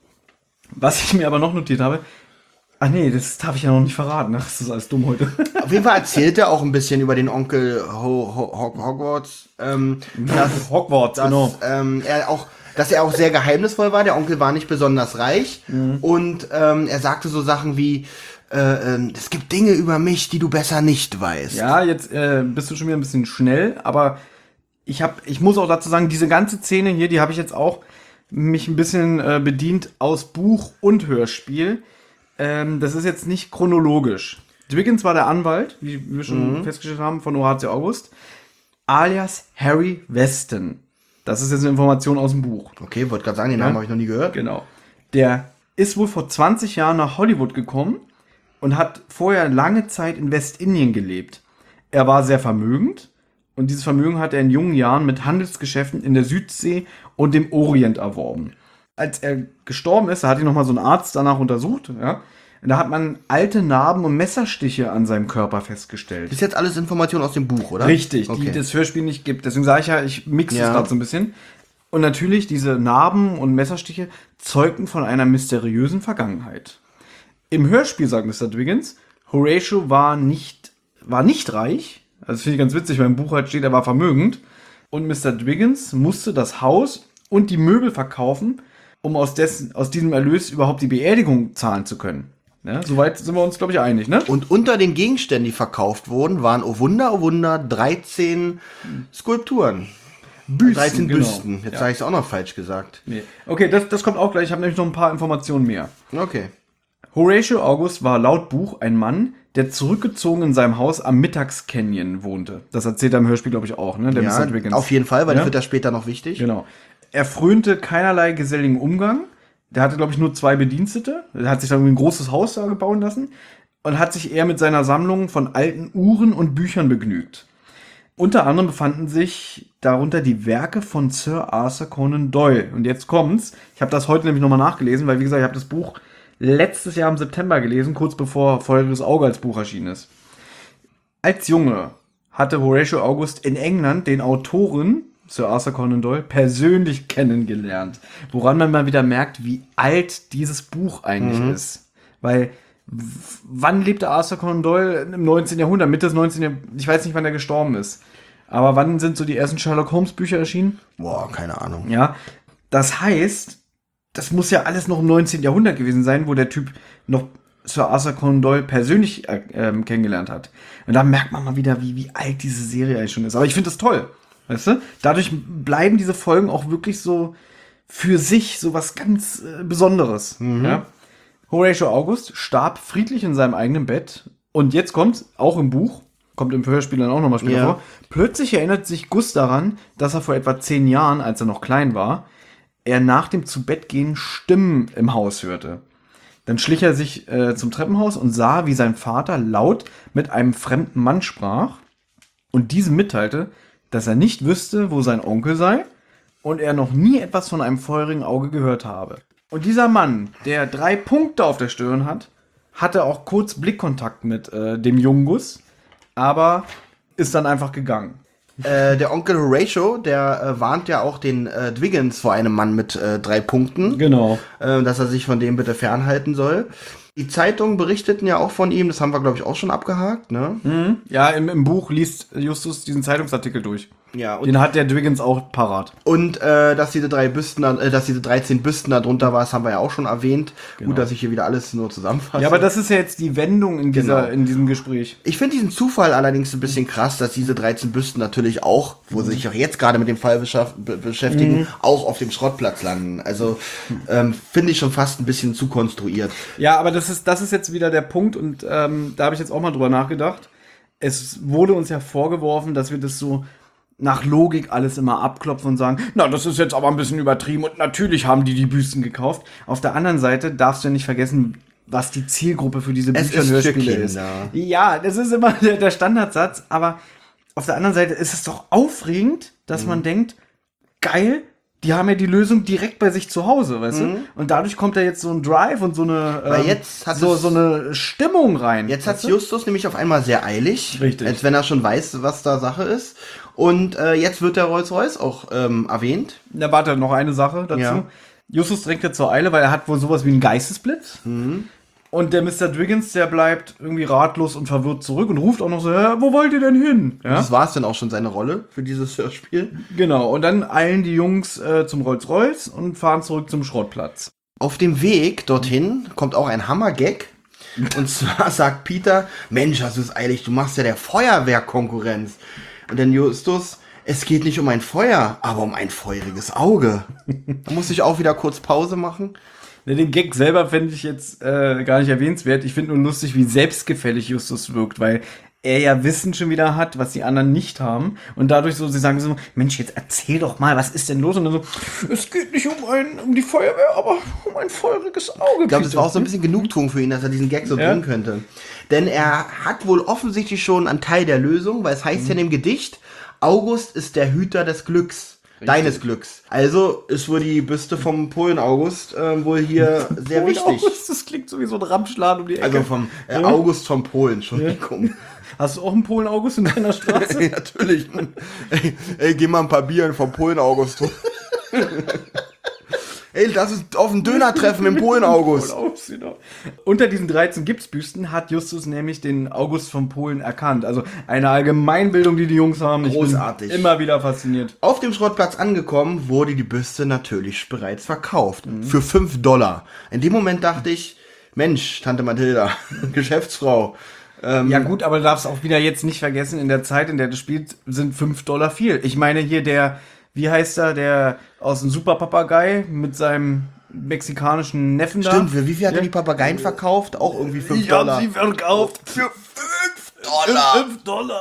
Was ich mir aber noch notiert habe, ach nee, das darf ich ja noch nicht verraten, das ist alles dumm heute. Auf jeden Fall erzählt er auch ein bisschen über den Onkel Hogwarts. Hogwarts, genau. Dass er auch sehr geheimnisvoll war, der Onkel war nicht besonders reich und er sagte so Sachen wie, es gibt Dinge über mich, die du besser nicht weißt. Ja, jetzt bist du schon wieder ein bisschen schnell, aber ich muss auch dazu sagen, diese ganze Szene hier, die habe ich jetzt auch mich ein bisschen bedient aus Buch und Hörspiel. Das ist jetzt nicht chronologisch. Dwiggins war der Anwalt, wie wir schon festgestellt haben, von Horatio August, alias Harry Weston. Das ist jetzt eine Information aus dem Buch. Okay, wollte gerade sagen, den Namen habe ich noch nie gehört. Genau. Der ist wohl vor 20 Jahren nach Hollywood gekommen und hat vorher lange Zeit in Westindien gelebt. Er war sehr vermögend. Und dieses Vermögen hat er in jungen Jahren mit Handelsgeschäften in der Südsee und dem Orient erworben. Als er gestorben ist, da hat ihn nochmal so ein Arzt danach untersucht, ja. Da hat man alte Narben und Messerstiche an seinem Körper festgestellt. Das ist jetzt alles Information aus dem Buch, oder? Richtig, okay. Die das Hörspiel nicht gibt. Deswegen sage ich ja, ich mixe es gerade so ein bisschen. Und natürlich, diese Narben und Messerstiche zeugten von einer mysteriösen Vergangenheit. Im Hörspiel sagt Mr. Dwiggins, Horatio war nicht reich. Also das finde ich ganz witzig, weil im Buch halt steht, er war vermögend. Und Mr. Dwiggins musste das Haus und die Möbel verkaufen, um aus diesem Erlös überhaupt die Beerdigung zahlen zu können. Ja, soweit sind wir uns, glaube ich, einig, ne? Und unter den Gegenständen, die verkauft wurden, waren, oh Wunder, 13 Skulpturen. Büsten, 13 genau. Büsten. Jetzt habe ich es auch noch falsch gesagt. Nee. Okay, das kommt auch gleich. Ich habe nämlich noch ein paar Informationen mehr. Okay. Horatio August war laut Buch ein Mann, der zurückgezogen in seinem Haus am Mittagscanyon wohnte. Das erzählt er im Hörspiel, glaube ich, auch, ne? Der Ja, Mr. Dwiggins. auf jeden Fall, weil das wird ja später noch wichtig. Genau. Er frönte keinerlei geselligen Umgang, Der hatte, glaube ich, nur 2 Bedienstete. Der hat sich dann irgendwie ein großes Haus da gebauen lassen und hat sich eher mit seiner Sammlung von alten Uhren und Büchern begnügt. Unter anderem befanden sich darunter die Werke von Sir Arthur Conan Doyle. Und jetzt kommt's. Ich habe das heute nämlich nochmal nachgelesen, weil, wie gesagt, ich habe das Buch letztes Jahr im September gelesen, kurz bevor Feuriges Auge als Buch erschienen ist. Als Junge hatte Horatio August in England den Autoren Sir Arthur Conan Doyle persönlich kennengelernt. Woran man mal wieder merkt, wie alt dieses Buch eigentlich ist. Weil, wann lebte Arthur Conan Doyle? Im 19. Jahrhundert, Mitte des 19. Jahrhunderts. Ich weiß nicht, wann er gestorben ist. Aber wann sind so die ersten Sherlock Holmes Bücher erschienen? Boah, keine Ahnung. Ja, das heißt, das muss ja alles noch im 19. Jahrhundert gewesen sein, wo der Typ noch Sir Arthur Conan Doyle persönlich kennengelernt hat. Und da merkt man mal wieder, wie alt diese Serie eigentlich schon ist. Aber ich finde das toll, weißt du? Dadurch bleiben diese Folgen auch wirklich so für sich so was ganz Besonderes. Ja? Horatio August starb friedlich in seinem eigenen Bett. Und jetzt kommt, auch im Buch, kommt im Hörspiel dann auch nochmal später vor, plötzlich erinnert sich Gus daran, dass er vor etwa 10 Jahren, als er noch klein war, er nach dem Zubettgehen Stimmen im Haus hörte. Dann schlich er sich zum Treppenhaus und sah, wie sein Vater laut mit einem fremden Mann sprach und diesem mitteilte, dass er nicht wüsste, wo sein Onkel sei und er noch nie etwas von einem feurigen Auge gehört habe. Und dieser Mann, der 3 Punkte auf der Stirn hat, hatte auch kurz Blickkontakt mit dem jungen Gus, aber ist dann einfach gegangen. Der Onkel Horatio, der warnt ja auch den Dwiggins vor einem Mann mit 3 Punkten. Genau. Dass er sich von dem bitte fernhalten soll. Die Zeitungen berichteten ja auch von ihm, das haben wir, glaube ich, auch schon abgehakt, ne? Ja, im Buch liest Justus diesen Zeitungsartikel durch. Ja, und Den hat der Dwiggins auch parat. Und dass diese 13 Büsten da drunter war, das haben wir ja auch schon erwähnt. Genau. Gut, dass ich hier wieder alles nur zusammenfasse. Ja, aber das ist ja jetzt die Wendung in diesem Gespräch. Ich finde diesen Zufall allerdings ein bisschen krass, dass diese 13 Büsten natürlich auch, wo sie sich auch jetzt gerade mit dem Fall beschäftigen, auch auf dem Schrottplatz landen. Also finde ich schon fast ein bisschen zu konstruiert. Ja, aber das ist jetzt wieder der Punkt und da habe ich jetzt auch mal drüber nachgedacht. Es wurde uns ja vorgeworfen, dass wir das so nach Logik alles immer abklopfen und sagen, na, das ist jetzt aber ein bisschen übertrieben und natürlich haben die Büsten gekauft. Auf der anderen Seite darfst du ja nicht vergessen, was die Zielgruppe für diese Bücher und Hörspiele ist. Ja, das ist immer der Standardsatz, aber auf der anderen Seite ist es doch aufregend, dass man denkt, geil, die haben ja die Lösung direkt bei sich zu Hause, weißt du? Und dadurch kommt da jetzt so ein Drive und so eine so eine Stimmung rein. Jetzt hat Justus nämlich auf einmal sehr eilig, Richtig. als wenn er schon weiß, was da Sache ist. Und jetzt wird der Rolls-Royce auch erwähnt. Na, warte, noch eine Sache dazu. Ja. Justus drängt jetzt zur Eile, weil er hat wohl sowas wie einen Geistesblitz. Und der Mr. Dwiggins, der bleibt irgendwie ratlos und verwirrt zurück und ruft auch noch so, wo wollt ihr denn hin? Ja? Das war es dann auch schon seine Rolle für dieses Hörspiel. Genau, und dann eilen die Jungs zum Rolls-Royce und fahren zurück zum Schrottplatz. Auf dem Weg dorthin kommt auch ein Hammer-Gag. Und zwar sagt Peter, Mensch, das ist eilig, du machst ja der Feuerwehrkonkurrenz. Und dann Justus, es geht nicht um ein Feuer, aber um ein feuriges Auge. Da muss ich auch wieder kurz Pause machen. Den Gag selber fände ich jetzt gar nicht erwähnenswert. Ich finde nur lustig, wie selbstgefällig Justus wirkt, weil er ja Wissen schon wieder hat, was die anderen nicht haben. Und dadurch so, sie sagen so, Mensch, jetzt erzähl doch mal, was ist denn los? Und dann so, es geht nicht um die Feuerwehr, aber um ein feuriges Auge. Ich glaube, das war auch so ein bisschen Genugtuung für ihn, dass er diesen Gag so bringen könnte. Denn er hat wohl offensichtlich schon einen Teil der Lösung, weil es heißt ja in dem Gedicht, August ist der Hüter des Glücks. Deines Glücks. Also ist wohl die Büste vom Polen-August wohl hier sehr wichtig. Das klingt so wie so ein Ramschladen um die Ecke. Also vom August vom Polen, Entschuldigung. Hast du auch einen Polen-August in deiner Straße? Natürlich. Ey, geh mal ein paar Bieren vom Polen-August. Ey, das ist auf ein Döner-Treffen im Polen-August. Genau. Unter diesen 13 Gipsbüsten hat Justus nämlich den August von Polen erkannt. Also eine Allgemeinbildung, die Jungs haben. Großartig. Ich bin immer wieder fasziniert. Auf dem Schrottplatz angekommen, wurde die Büste natürlich bereits verkauft. Für $5. In dem Moment dachte ich, Mensch, Tante Mathilda, Geschäftsfrau. Ja gut, aber du darfst auch wieder jetzt nicht vergessen, in der Zeit, in der du spielst, sind $5 viel. Ich meine hier wie heißt er, der aus dem Superpapagei mit seinem mexikanischen Neffen da. Stimmt, für wie viel hat er die Papageien verkauft? Auch irgendwie $5. Ich hab sie verkauft. Für $5. $5.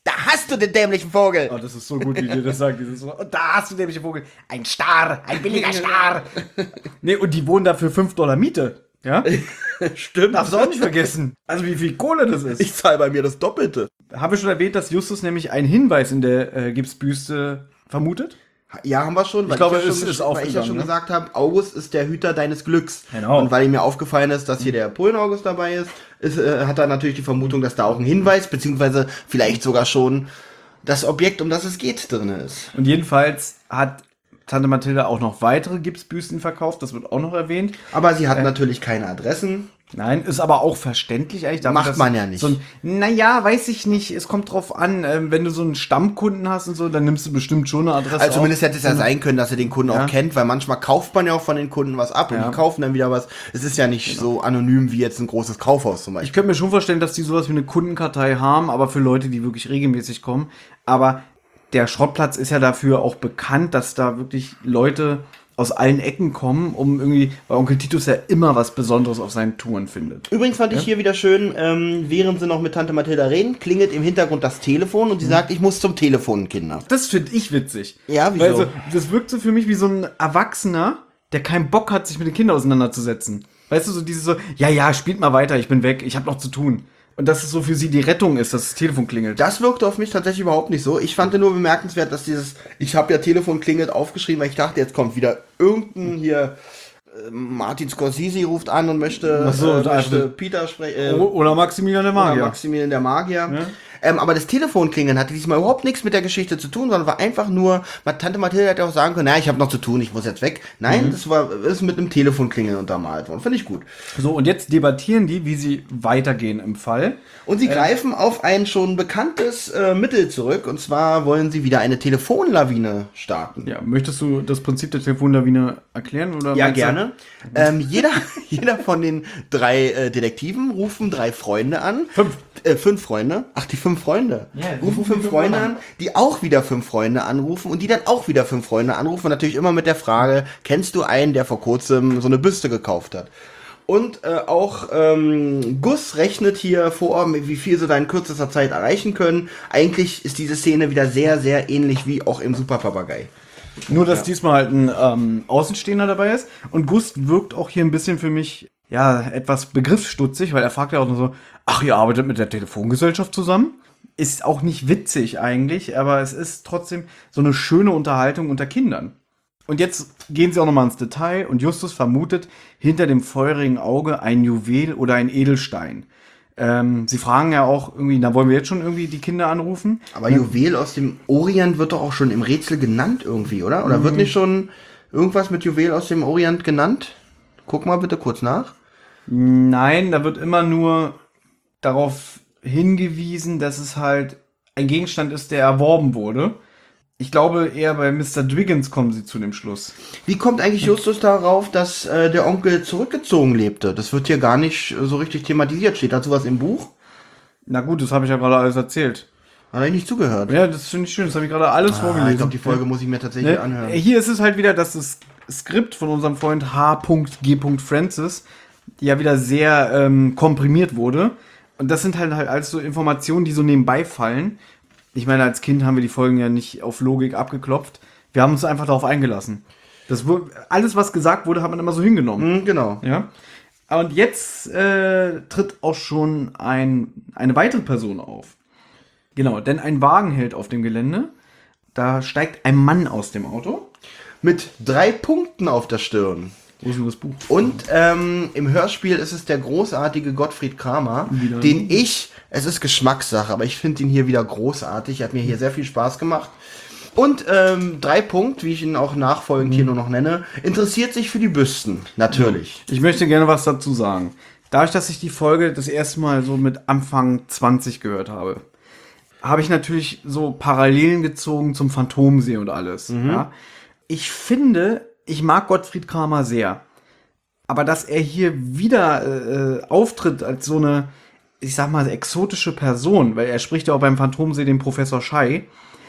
Da hast du den dämlichen Vogel. Oh, das ist so gut, wie dir das sagt. Dieses so, und da hast du nämlich den Vogel. Ein Star, ein billiger Star. Nee, und die wohnen da für $5 Miete. Ja? Stimmt. Darfst du auch nicht vergessen. Also wie viel Kohle das ist. Ich zahle bei mir das Doppelte. Habe ich schon erwähnt, dass Justus nämlich einen Hinweis in der Gipsbüste vermutet? Ja, haben wir schon. Weil Ich glaube, ja schon es ist weil ich ja aufgegangen, schon ne? gesagt habe, August ist der Hüter deines Glücks. Genau. Und weil mir aufgefallen ist, dass hier der Polen-August dabei ist, hat er natürlich die Vermutung, dass da auch ein Hinweis, beziehungsweise vielleicht sogar schon das Objekt, um das es geht, drin ist. Und jedenfalls hat Tante Mathilda auch noch weitere Gipsbüsten verkauft, das wird auch noch erwähnt. Aber sie hat natürlich keine Adressen. Nein, ist aber auch verständlich eigentlich. Dafür, Macht dass man ja nicht. So naja, weiß ich nicht. Es kommt drauf an, wenn du so einen Stammkunden hast und so, dann nimmst du bestimmt schon eine Adresse. Also zumindest auf. hätte es ja sein können, dass er den Kunden auch kennt, weil manchmal kauft man ja auch von den Kunden was ab und Ja. die kaufen dann wieder was. Es ist ja nicht so anonym wie jetzt ein großes Kaufhaus zum Ich Beispiel. könnte mir schon vorstellen, dass die sowas wie eine Kundenkartei haben, aber für Leute, die wirklich regelmäßig kommen. Aber der Schrottplatz ist ja dafür auch bekannt, dass da wirklich Leute aus allen Ecken kommen, um irgendwie, weil Onkel Titus ja immer was Besonderes auf seinen Touren findet. Übrigens fand ich hier wieder schön, während sie noch mit Tante Mathilda reden, klingelt im Hintergrund das Telefon und sie sagt, ich muss zum Telefon, Kinder. Das finde ich witzig. Ja, wieso? Weil so, das wirkt so für mich wie so ein Erwachsener, der keinen Bock hat, sich mit den Kindern auseinanderzusetzen. Weißt du, so dieses so, ja, spielt mal weiter, ich bin weg, ich habe noch zu tun. Und dass es so für sie die Rettung ist, dass das Telefon klingelt. Das wirkte auf mich tatsächlich überhaupt nicht so. Ich fand nur bemerkenswert, dass dieses, ich habe ja Telefon klingelt aufgeschrieben, weil ich dachte, jetzt kommt wieder irgendein hier, Martin Scorsese ruft an und möchte, Ach so, da möchte also- Peter sprechen. Oder Maximilian der Magier. Maximilian der Magier. Aber das Telefonklingeln hatte diesmal überhaupt nichts mit der Geschichte zu tun, sondern war einfach nur, Tante Mathilde hätte auch sagen können, na, ich habe noch zu tun, ich muss jetzt weg. Nein, das ist mit einem Telefonklingeln untermalt worden. Finde ich gut. So, und jetzt debattieren die, wie sie weitergehen im Fall. Und sie greifen auf ein schon bekanntes Mittel zurück, und zwar wollen sie wieder eine Telefonlawine starten. Ja, möchtest du das Prinzip der Telefonlawine erklären? Oder Ja, meinst du- gerne. Jeder von den 3 Detektiven rufen 3 Freunde an. 5 Freunde. Ach, die 5 Freunde. Ja, die rufen 5 Freunde an, die auch wieder 5 Freunde anrufen und die dann auch wieder 5 Freunde anrufen. Und natürlich immer mit der Frage, kennst du einen, der vor kurzem so eine Büste gekauft hat? Und auch Gus rechnet hier vor, wie viel sie da in kürzester Zeit erreichen können. Eigentlich ist diese Szene wieder sehr, sehr ähnlich wie auch im Superpapagei. Nur, dass diesmal halt ein Außenstehender dabei ist. Und Gust wirkt auch hier ein bisschen für mich, ja, etwas begriffsstutzig, weil er fragt ja auch nur so, ach, ihr arbeitet mit der Telefongesellschaft zusammen? Ist auch nicht witzig eigentlich, aber es ist trotzdem so eine schöne Unterhaltung unter Kindern. Und jetzt gehen sie auch nochmal ins Detail und Justus vermutet hinter dem feurigen Auge ein Juwel oder ein Edelstein. Sie fragen ja auch irgendwie, da wollen wir jetzt schon irgendwie die Kinder anrufen? Aber Juwel aus dem Orient wird doch auch schon im Rätsel genannt irgendwie, oder? Oder wird nicht schon irgendwas mit Juwel aus dem Orient genannt? Guck mal bitte kurz nach. Nein, da wird immer nur darauf hingewiesen, dass es halt ein Gegenstand ist, der erworben wurde. Ich glaube, eher bei Mr. Dwiggins kommen sie zu dem Schluss. Wie kommt eigentlich Justus darauf, dass der Onkel zurückgezogen lebte? Das wird hier gar nicht so richtig thematisiert. Steht dazu was im Buch? Na gut, das habe ich ja gerade alles erzählt. Hat er nicht zugehört? Ja, das finde ich schön, das habe ich gerade alles Ich vorgelesen. glaube, die Folge muss ich mir tatsächlich Ne? anhören. Hier ist es halt wieder, dass das Skript von unserem Freund H.G. Francis ja wieder sehr komprimiert wurde. Und das sind halt alles so Informationen, die so nebenbei fallen. Ich meine, als Kind haben wir die Folgen ja nicht auf Logik abgeklopft. Wir haben uns einfach darauf eingelassen. Alles, was gesagt wurde, hat man immer so hingenommen. Genau. Ja. Und jetzt tritt auch schon eine weitere Person auf. Genau, denn ein Wagen hält auf dem Gelände. Da steigt ein Mann aus dem Auto. Mit 3 Punkten auf der Stirn. Wo ist denn das Buch? Und im Hörspiel ist es der großartige Gottfried Kramer, Wieder. es ist Geschmackssache, aber ich finde ihn hier wieder großartig, hat mir hier sehr viel Spaß gemacht. Und 3 Punkt, wie ich ihn auch nachfolgend hier nur noch nenne, interessiert sich für die Büsten, natürlich. Ich möchte gerne was dazu sagen. Dadurch, dass ich die Folge das erste Mal so mit Anfang 20 gehört habe, habe ich natürlich so Parallelen gezogen zum Phantomsee und alles. Ja? Ich finde, ich mag Gottfried Kramer sehr. Aber dass er hier wieder auftritt als so eine, ich sag mal, exotische Person, weil er spricht ja auch beim Phantomsee den Professor Schei,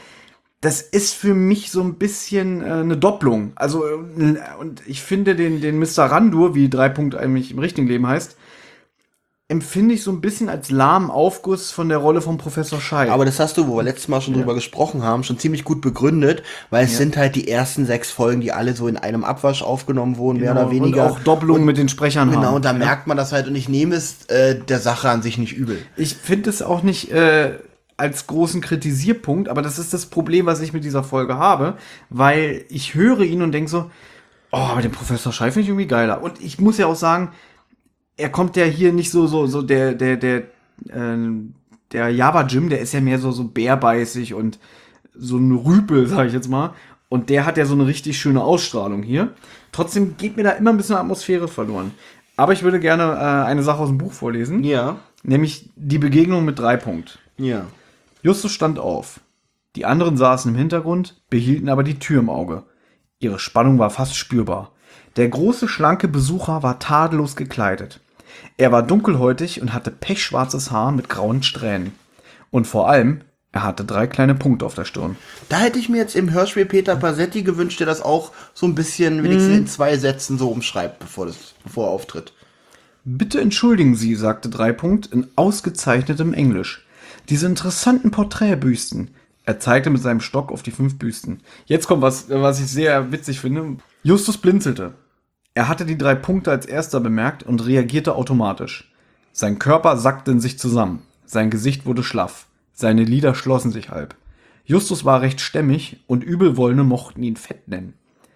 das ist für mich so ein bisschen eine Doppelung. Also, und ich finde den Mr. Randur, wie 3 Punkt eigentlich im richtigen Leben heißt, empfinde ich so ein bisschen als lahmen Aufguss von der Rolle von Professor Schei. Aber das hast du, wo wir letztes Mal schon drüber gesprochen haben, schon ziemlich gut begründet, weil es sind halt die ersten 6 Folgen, die alle so in einem Abwasch aufgenommen wurden, mehr oder weniger. Und auch Doppelungen mit den Sprechern haben. Genau, und da merkt man das halt, und ich nehme es der Sache an sich nicht übel. Ich finde es auch nicht als großen Kritisierpunkt, aber das ist das Problem, was ich mit dieser Folge habe, weil ich höre ihn und denke so, oh, mit dem Professor Schei finde ich irgendwie geiler. Und ich muss ja auch sagen, er kommt ja hier nicht so der Java Jim, der ist ja mehr so bärbeißig und so ein Rüpel, sag ich jetzt mal. Und der hat ja so eine richtig schöne Ausstrahlung hier. Trotzdem geht mir da immer ein bisschen Atmosphäre verloren. Aber ich würde gerne eine Sache aus dem Buch vorlesen. Ja. Nämlich die Begegnung mit 3 Punkt. Ja. Justus stand auf. Die anderen saßen im Hintergrund, behielten aber die Tür im Auge. Ihre Spannung war fast spürbar. Der große, schlanke Besucher war tadellos gekleidet. Er war dunkelhäutig und hatte pechschwarzes Haar mit grauen Strähnen. Und vor allem, er hatte 3 kleine Punkte auf der Stirn. Da hätte ich mir jetzt im Hörspiel Peter Pasetti gewünscht, der das auch so ein bisschen wenigstens in 2 Sätzen so umschreibt, bevor er auftritt. Bitte entschuldigen Sie, sagte 3 Punkt in ausgezeichnetem Englisch. Diese interessanten Porträtbüsten. Er zeigte mit seinem Stock auf die 5 Büsten. Jetzt kommt was ich sehr witzig finde. Justus blinzelte. Er hatte die 3 Punkte als erster bemerkt und reagierte automatisch. Sein Körper sackte in sich zusammen. Sein Gesicht wurde schlaff. Seine Lider schlossen sich halb. Justus war recht stämmig und Übelwollende mochten ihn Fett nennen.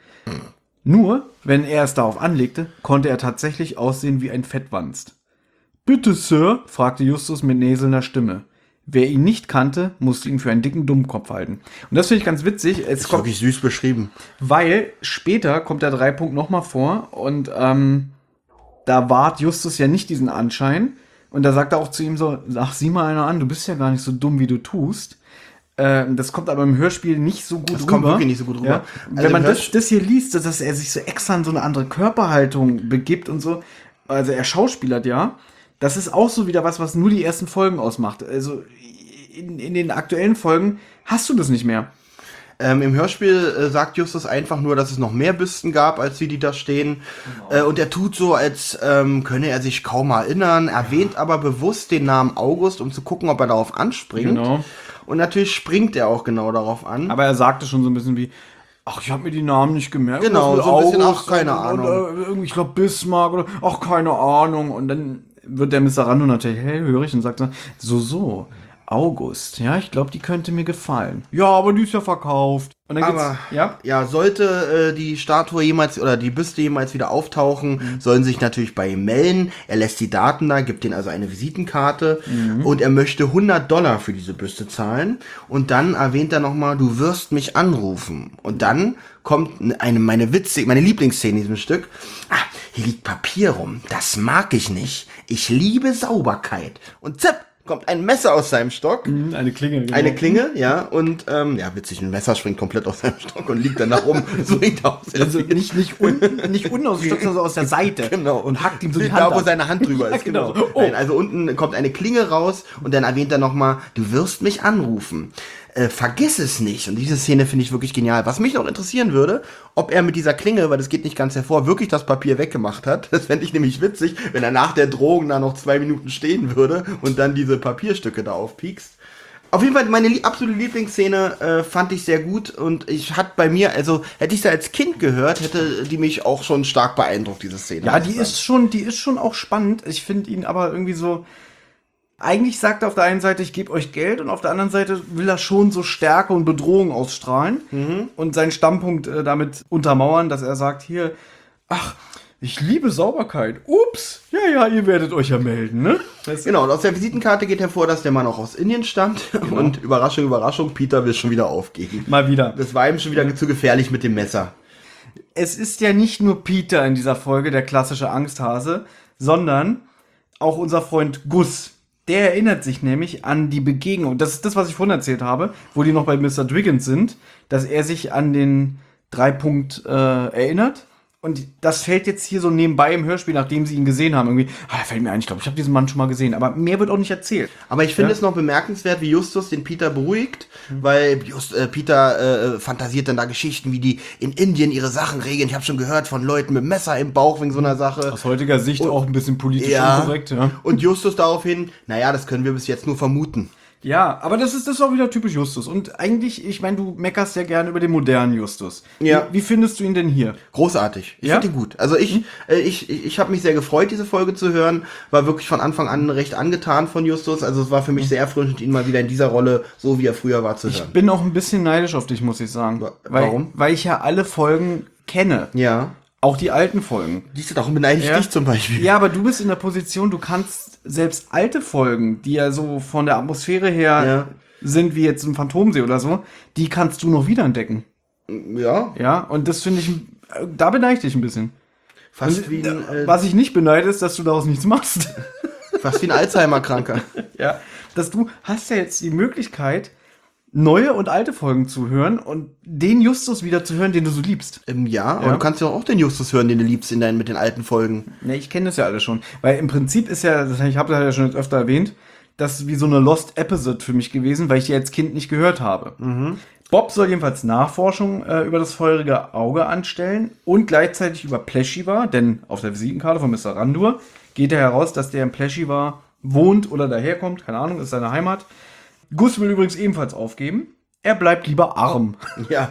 Nur, wenn er es darauf anlegte, konnte er tatsächlich aussehen wie ein Fettwanst. »Bitte, Sir?« fragte Justus mit näselnder Stimme. Wer ihn nicht kannte, musste ihn für einen dicken Dummkopf halten. Und das finde ich ganz witzig. Das ist wirklich süß beschrieben. Weil später kommt der 3 Punkt nochmal vor und da wahrt Justus ja nicht diesen Anschein. Und da sagt er auch zu ihm so, ach, sieh mal einer an, du bist ja gar nicht so dumm, wie du tust. Das kommt aber im Hörspiel nicht so gut rüber. Das kommt wirklich nicht so gut rüber. Ja? Also wenn man das hier liest, dass er sich so extra in so eine andere Körperhaltung begibt und so, also er schauspielert ja, das ist auch so wieder was nur die ersten Folgen ausmacht. Also in den aktuellen Folgen hast du das nicht mehr. Im Hörspiel sagt Justus einfach nur, dass es noch mehr Büsten gab, als die da stehen. Genau. Und er tut so, als könne er sich kaum erinnern, erwähnt aber bewusst den Namen August, um zu gucken, ob er darauf anspringt. Genau. Und natürlich springt er auch genau darauf an. Aber er sagte schon so ein bisschen wie, ach, ich habe mir die Namen nicht gemerkt. Genau, so ein bisschen, ach, keine Ahnung. Irgendwie, ich glaube Bismarck oder, ach, keine Ahnung. Und dann wird der Mr. Rando natürlich hellhörig und sagt so, August, ja, ich glaube, die könnte mir gefallen. Ja, aber die ist ja verkauft. Und dann aber, ja, sollte die Statue jemals oder die Büste jemals wieder auftauchen, sollen sich natürlich bei ihm melden. Er lässt die Daten da, gibt ihnen also eine Visitenkarte und er möchte $100 für diese Büste zahlen. Und dann erwähnt er nochmal, du wirst mich anrufen. Und dann kommt meine Lieblingsszene in diesem Stück. Ah, hier liegt Papier rum. Das mag ich nicht. Ich liebe Sauberkeit. Und zipp! Kommt ein Messer aus seinem Stock. Eine Klinge. Genau. Eine Klinge, ja. Und, witzig, ein Messer springt komplett aus seinem Stock und liegt dann nach oben. So riecht er aus. Also nicht unten aus dem Stock, sondern aus der Seite. Genau. Und hackt ihm so die Hand da, ab. wo seine Hand drüber ist. Ja, genau. Oh. Nein, also unten kommt eine Klinge raus und dann erwähnt er nochmal, du wirst mich anrufen. Vergiss es nicht. Und diese Szene finde ich wirklich genial. Was mich noch interessieren würde, ob er mit dieser Klinge, weil das geht nicht ganz hervor, wirklich das Papier weggemacht hat. Das fände ich nämlich witzig, wenn er nach der Drohung da noch 2 Minuten stehen würde und dann diese Papierstücke da aufpiekst. Auf jeden Fall meine absolute Lieblingsszene fand ich sehr gut und ich hatte bei mir, also hätte ich sie als Kind gehört, hätte die mich auch schon stark beeindruckt, diese Szene. Ja, die ist schon auch spannend. Ich finde ihn aber irgendwie so, eigentlich sagt er auf der einen Seite, ich gebe euch Geld und auf der anderen Seite will er schon so Stärke und Bedrohung ausstrahlen und seinen Standpunkt damit untermauern, dass er sagt, hier, ach, ich liebe Sauberkeit. Ups, ja, ihr werdet euch ja melden, ne? Genau, und aus der Visitenkarte geht hervor, dass der Mann auch aus Indien stammt. Genau. Und Überraschung, Überraschung, Peter will schon wieder aufgeben. Mal wieder. Das war ihm schon wieder zu gefährlich mit dem Messer. Es ist ja nicht nur Peter in dieser Folge, der klassische Angsthase, sondern auch unser Freund Gus. Der erinnert sich nämlich an die Begegnung. Das ist das, was ich vorhin erzählt habe, wo die noch bei Mr. Driggins sind, dass er sich an den 3 Punkt erinnert Und das fällt jetzt hier so nebenbei im Hörspiel, nachdem sie ihn gesehen haben, irgendwie, da fällt mir ein, ich glaube, ich habe diesen Mann schon mal gesehen. Aber mehr wird auch nicht erzählt. Aber ich finde es noch bemerkenswert, wie Justus den Peter beruhigt, weil Peter fantasiert dann da Geschichten, wie die in Indien ihre Sachen regeln. Ich habe schon gehört von Leuten mit Messer im Bauch wegen so einer Sache. Aus heutiger Sicht auch ein bisschen politisch Ja. unkorrekt, ja. Und Justus daraufhin, naja, das können wir bis jetzt nur vermuten. Ja, aber das ist auch wieder typisch Justus. Und eigentlich, ich meine, du meckerst ja gerne über den modernen Justus. Ja. Wie findest du ihn denn hier? Großartig. Ich Ja? finde ihn gut. Also ich habe mich sehr gefreut, diese Folge zu hören. War wirklich von Anfang an recht angetan von Justus. Also es war für mich sehr erfrischend, ihn mal wieder in dieser Rolle, so wie er früher war, zu hören. Ich bin auch ein bisschen neidisch auf dich, muss ich sagen. Warum? Weil ich ja alle Folgen kenne. Ja. Auch die alten Folgen. Siehst du, darum beneide ich Ja. dich zum Beispiel. Ja, aber du bist in der Position, du kannst selbst alte Folgen, die ja so von der Atmosphäre her sind, wie jetzt ein Phantomsee oder so, die kannst du noch wiederentdecken. Ja, Ja, und das finde ich, da beneide ich dich ein bisschen. fast wie ein, Was ich nicht beneide, ist, dass du daraus nichts machst. fast wie ein Alzheimer-Kranker. Ja, dass du hast ja jetzt die Möglichkeit, neue und alte Folgen zu hören und den Justus wieder zu hören, den du so liebst. Ja, aber du kannst ja auch den Justus hören, den du liebst mit den alten Folgen. Ne, ich kenne das ja alles schon. Weil im Prinzip ist ja, ich habe das ja schon jetzt öfter erwähnt, das ist wie so eine Lost Episode für mich gewesen, weil ich die als Kind nicht gehört habe. Bob soll jedenfalls Nachforschung über das feurige Auge anstellen und gleichzeitig über Pleshiva, denn auf der Visitenkarte von Mr. Randur geht er heraus, dass der in Pleshiva wohnt oder daherkommt, keine Ahnung, ist seine Heimat. Gus will übrigens ebenfalls aufgeben. Er bleibt lieber arm. Ja,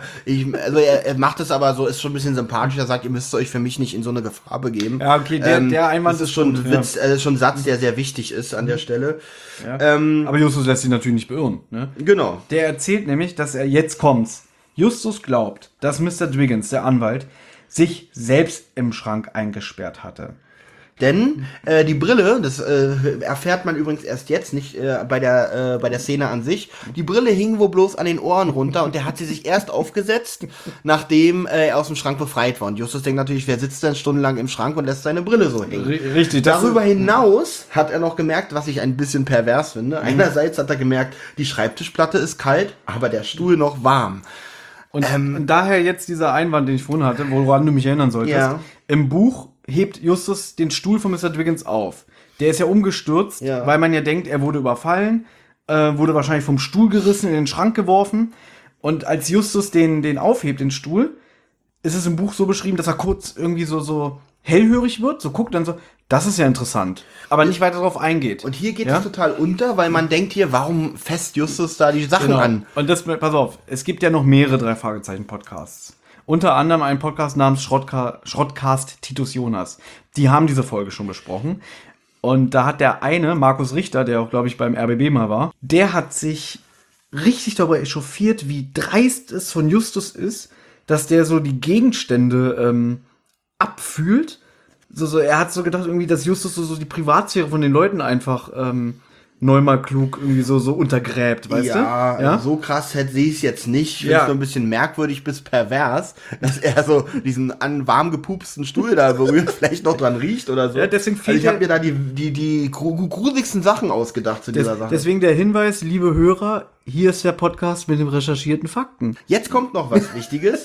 er macht es aber so, ist schon ein bisschen sympathisch. Er sagt, ihr müsst euch für mich nicht in so eine Gefahr begeben. Ja, okay, der Einwand das ist schon gut, ein Witz, schon ein Satz, der sehr wichtig ist an der Stelle. Ja. Aber Justus lässt sich natürlich nicht beirren. Ne? Genau. Der erzählt nämlich, dass er jetzt kommt's. Justus glaubt, dass Mr. Dwiggins, der Anwalt, sich selbst im Schrank eingesperrt hatte. Denn die Brille, das erfährt man übrigens erst jetzt, nicht bei der Szene an sich. Die Brille hing wohl bloß an den Ohren runter und der hat sie sich erst aufgesetzt, nachdem er aus dem Schrank befreit war. Und Justus denkt natürlich, wer sitzt denn stundenlang im Schrank und lässt seine Brille so hängen? Richtig. Darüber hinaus hat er noch gemerkt, was ich ein bisschen pervers finde. Einerseits hat er gemerkt, die Schreibtischplatte ist kalt, aber der Stuhl noch warm. Und daher jetzt dieser Einwand, den ich vorhin hatte, woran du mich erinnern solltest. Ja. Im Buch hebt Justus den Stuhl von Mr. Dwiggins auf. Der ist ja umgestürzt, weil man ja denkt, er wurde überfallen, wurde wahrscheinlich vom Stuhl gerissen, in den Schrank geworfen. Und als Justus den aufhebt, den Stuhl, ist es im Buch so beschrieben, dass er kurz irgendwie so hellhörig wird, so guckt dann so, das ist ja interessant. Aber nicht weiter darauf eingeht. Und hier geht es total unter, weil man denkt hier, warum fässt Justus da die Sachen an? Und das, pass auf, es gibt ja noch mehrere 3-Fragezeichen-Podcasts. Unter anderem einen Podcast namens Schrottcast Titus Jonas. Die haben diese Folge schon besprochen. Und da hat der eine, Markus Richter, der auch, glaube ich, beim RBB mal war, der hat sich richtig darüber echauffiert, wie dreist es von Justus ist, dass der so die Gegenstände abfühlt. So, er hat so gedacht, irgendwie, dass Justus so die Privatsphäre von den Leuten einfach neunmal klug irgendwie so untergräbt, weißt du? Ja, so krass sehe ich es jetzt nicht. Ich finde es nur ein bisschen merkwürdig bis pervers, dass er so diesen warm gepupsten Stuhl da berührt, vielleicht noch dran riecht oder so. Ja, deswegen also ich habe mir da die gruseligsten Sachen ausgedacht zu dieser Sache. Deswegen der Hinweis, liebe Hörer, hier ist der Podcast mit den recherchierten Fakten. Jetzt kommt noch was Wichtiges.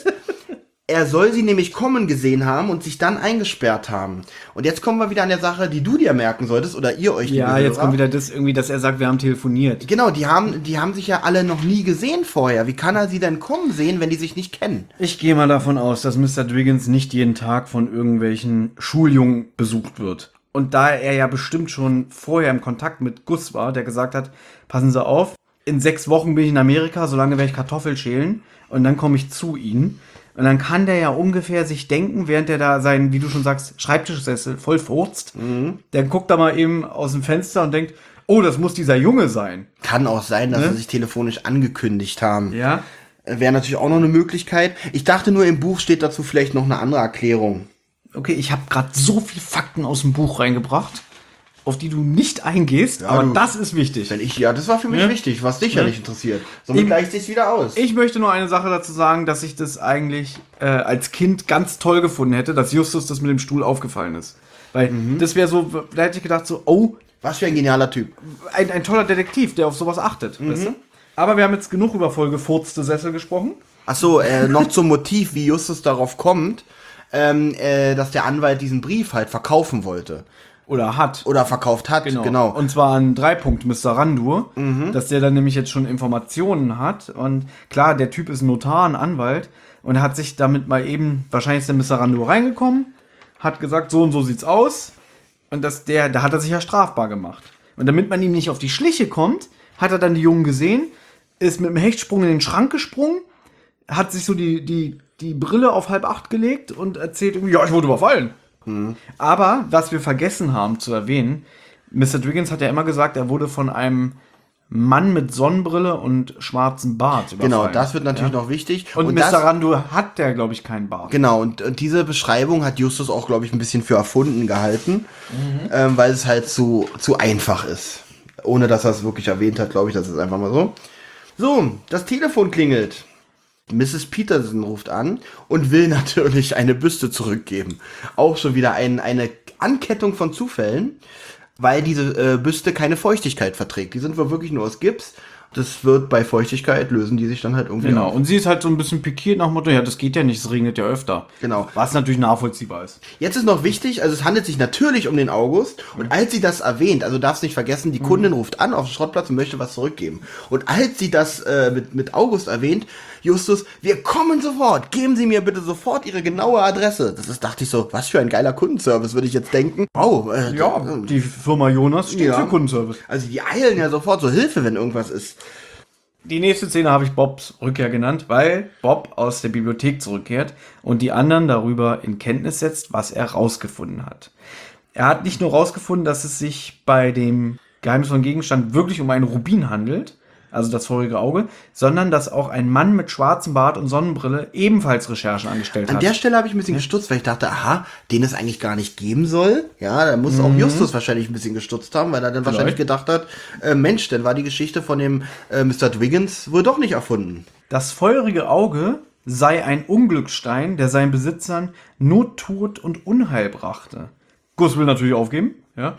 Er soll sie nämlich kommen gesehen haben und sich dann eingesperrt haben. Und jetzt kommen wir wieder an der Sache, die du dir merken solltest oder ihr euch. Ja, jetzt kommt wieder das irgendwie, dass er sagt, wir haben telefoniert. Genau, die haben sich ja alle noch nie gesehen vorher. Wie kann er sie denn kommen sehen, wenn die sich nicht kennen? Ich gehe mal davon aus, dass Mr. Dwiggins nicht jeden Tag von irgendwelchen Schuljungen besucht wird. Und da er ja bestimmt schon vorher im Kontakt mit Gus war, der gesagt hat, passen Sie auf, in 6 Wochen bin ich in Amerika, solange werde ich Kartoffel schälen und dann komme ich zu Ihnen. Und dann kann der ja ungefähr sich denken, während der da seinen, wie du schon sagst, Schreibtischsessel voll furzt. Der guckt da mal eben aus dem Fenster und denkt, oh, das muss dieser Junge sein. Kann auch sein, dass sie sich telefonisch angekündigt haben. Ja. Wäre natürlich auch noch eine Möglichkeit. Ich dachte nur, im Buch steht dazu vielleicht noch eine andere Erklärung. Okay, ich habe gerade so viel Fakten aus dem Buch reingebracht, auf die du nicht eingehst, aber das ist wichtig. Das war für mich wichtig, was dich ja nicht interessiert. Somit gleicht sich's wieder aus. Ich möchte nur eine Sache dazu sagen, dass ich das eigentlich als Kind ganz toll gefunden hätte, dass Justus das mit dem Stuhl aufgefallen ist. Weil das wäre so, da hätte ich gedacht so, oh, Was für ein genialer Typ. ein toller Detektiv, der auf sowas achtet. Weißt du? Aber wir haben jetzt genug über vollgefurzte Sessel gesprochen. Ach so, noch zum Motiv, wie Justus darauf kommt. dass der Anwalt diesen Brief halt verkaufen wollte. Oder hat. Oder verkauft hat, genau. Und zwar an 3 Punkten, Mr. Randur, dass der dann nämlich jetzt schon Informationen hat. Und klar, der Typ ist ein Notar, ein Anwalt und hat sich damit mal eben, wahrscheinlich ist der Mr. Randur reingekommen, hat gesagt, so und so sieht's aus. Und da hat er sich ja strafbar gemacht. Und damit man ihm nicht auf die Schliche kommt, hat er dann die Jungen gesehen, ist mit einem Hechtsprung in den Schrank gesprungen, hat sich so die Brille auf 7:30 gelegt und erzählt irgendwie, ja, ich wurde überfallen. Aber, was wir vergessen haben zu erwähnen, Mr. Driggins hat ja immer gesagt, er wurde von einem Mann mit Sonnenbrille und schwarzem Bart überfallen. Genau, das wird natürlich noch wichtig. Und Mr. Randur hat der, glaube ich, keinen Bart. Genau, und diese Beschreibung hat Justus auch, glaube ich, ein bisschen für erfunden gehalten, weil es halt zu einfach ist. Ohne, dass er es wirklich erwähnt hat, glaube ich, das ist einfach mal so. So, das Telefon klingelt. Mrs. Peterson ruft an und will natürlich eine Büste zurückgeben. Auch schon wieder eine Ankettung von Zufällen, weil diese Büste keine Feuchtigkeit verträgt. Die sind wohl wirklich nur aus Gips. Das wird bei Feuchtigkeit, lösen die sich dann halt irgendwie Genau, auf. und sie ist halt so ein bisschen pikiert nach dem Motto, ja, das geht ja nicht, es regnet ja öfter. Genau. Was natürlich nachvollziehbar ist. Jetzt ist noch wichtig, also es handelt sich natürlich um den August und als sie das erwähnt, also darfst nicht vergessen, die Kundin ruft an auf den Schrottplatz und möchte was zurückgeben. Und als sie das mit August erwähnt, Justus, wir kommen sofort, geben Sie mir bitte sofort Ihre genaue Adresse. Dachte ich so, was für ein geiler Kundenservice, würde ich jetzt denken. Wow. Die Firma Jonas steht für Kundenservice. Also die eilen ja sofort zur Hilfe, wenn irgendwas ist. Die nächste Szene habe ich Bobs Rückkehr genannt, weil Bob aus der Bibliothek zurückkehrt und die anderen darüber in Kenntnis setzt, was er rausgefunden hat. Er hat nicht nur rausgefunden, dass es sich bei dem geheimnisvollen Gegenstand wirklich um einen Rubin handelt, also das feurige Auge, sondern dass auch ein Mann mit schwarzem Bart und Sonnenbrille ebenfalls Recherchen angestellt hat. An der Stelle habe ich ein bisschen gestutzt, weil ich dachte, aha, den es eigentlich gar nicht geben soll. Ja, da muss auch Justus wahrscheinlich ein bisschen gestutzt haben, weil er dann wahrscheinlich gedacht hat, Mensch, dann war die Geschichte von dem Mr. Driggins wohl doch nicht erfunden. Das feurige Auge sei ein Unglücksstein, der seinen Besitzern Not, Tod und Unheil brachte. Gus will natürlich aufgeben. Ja.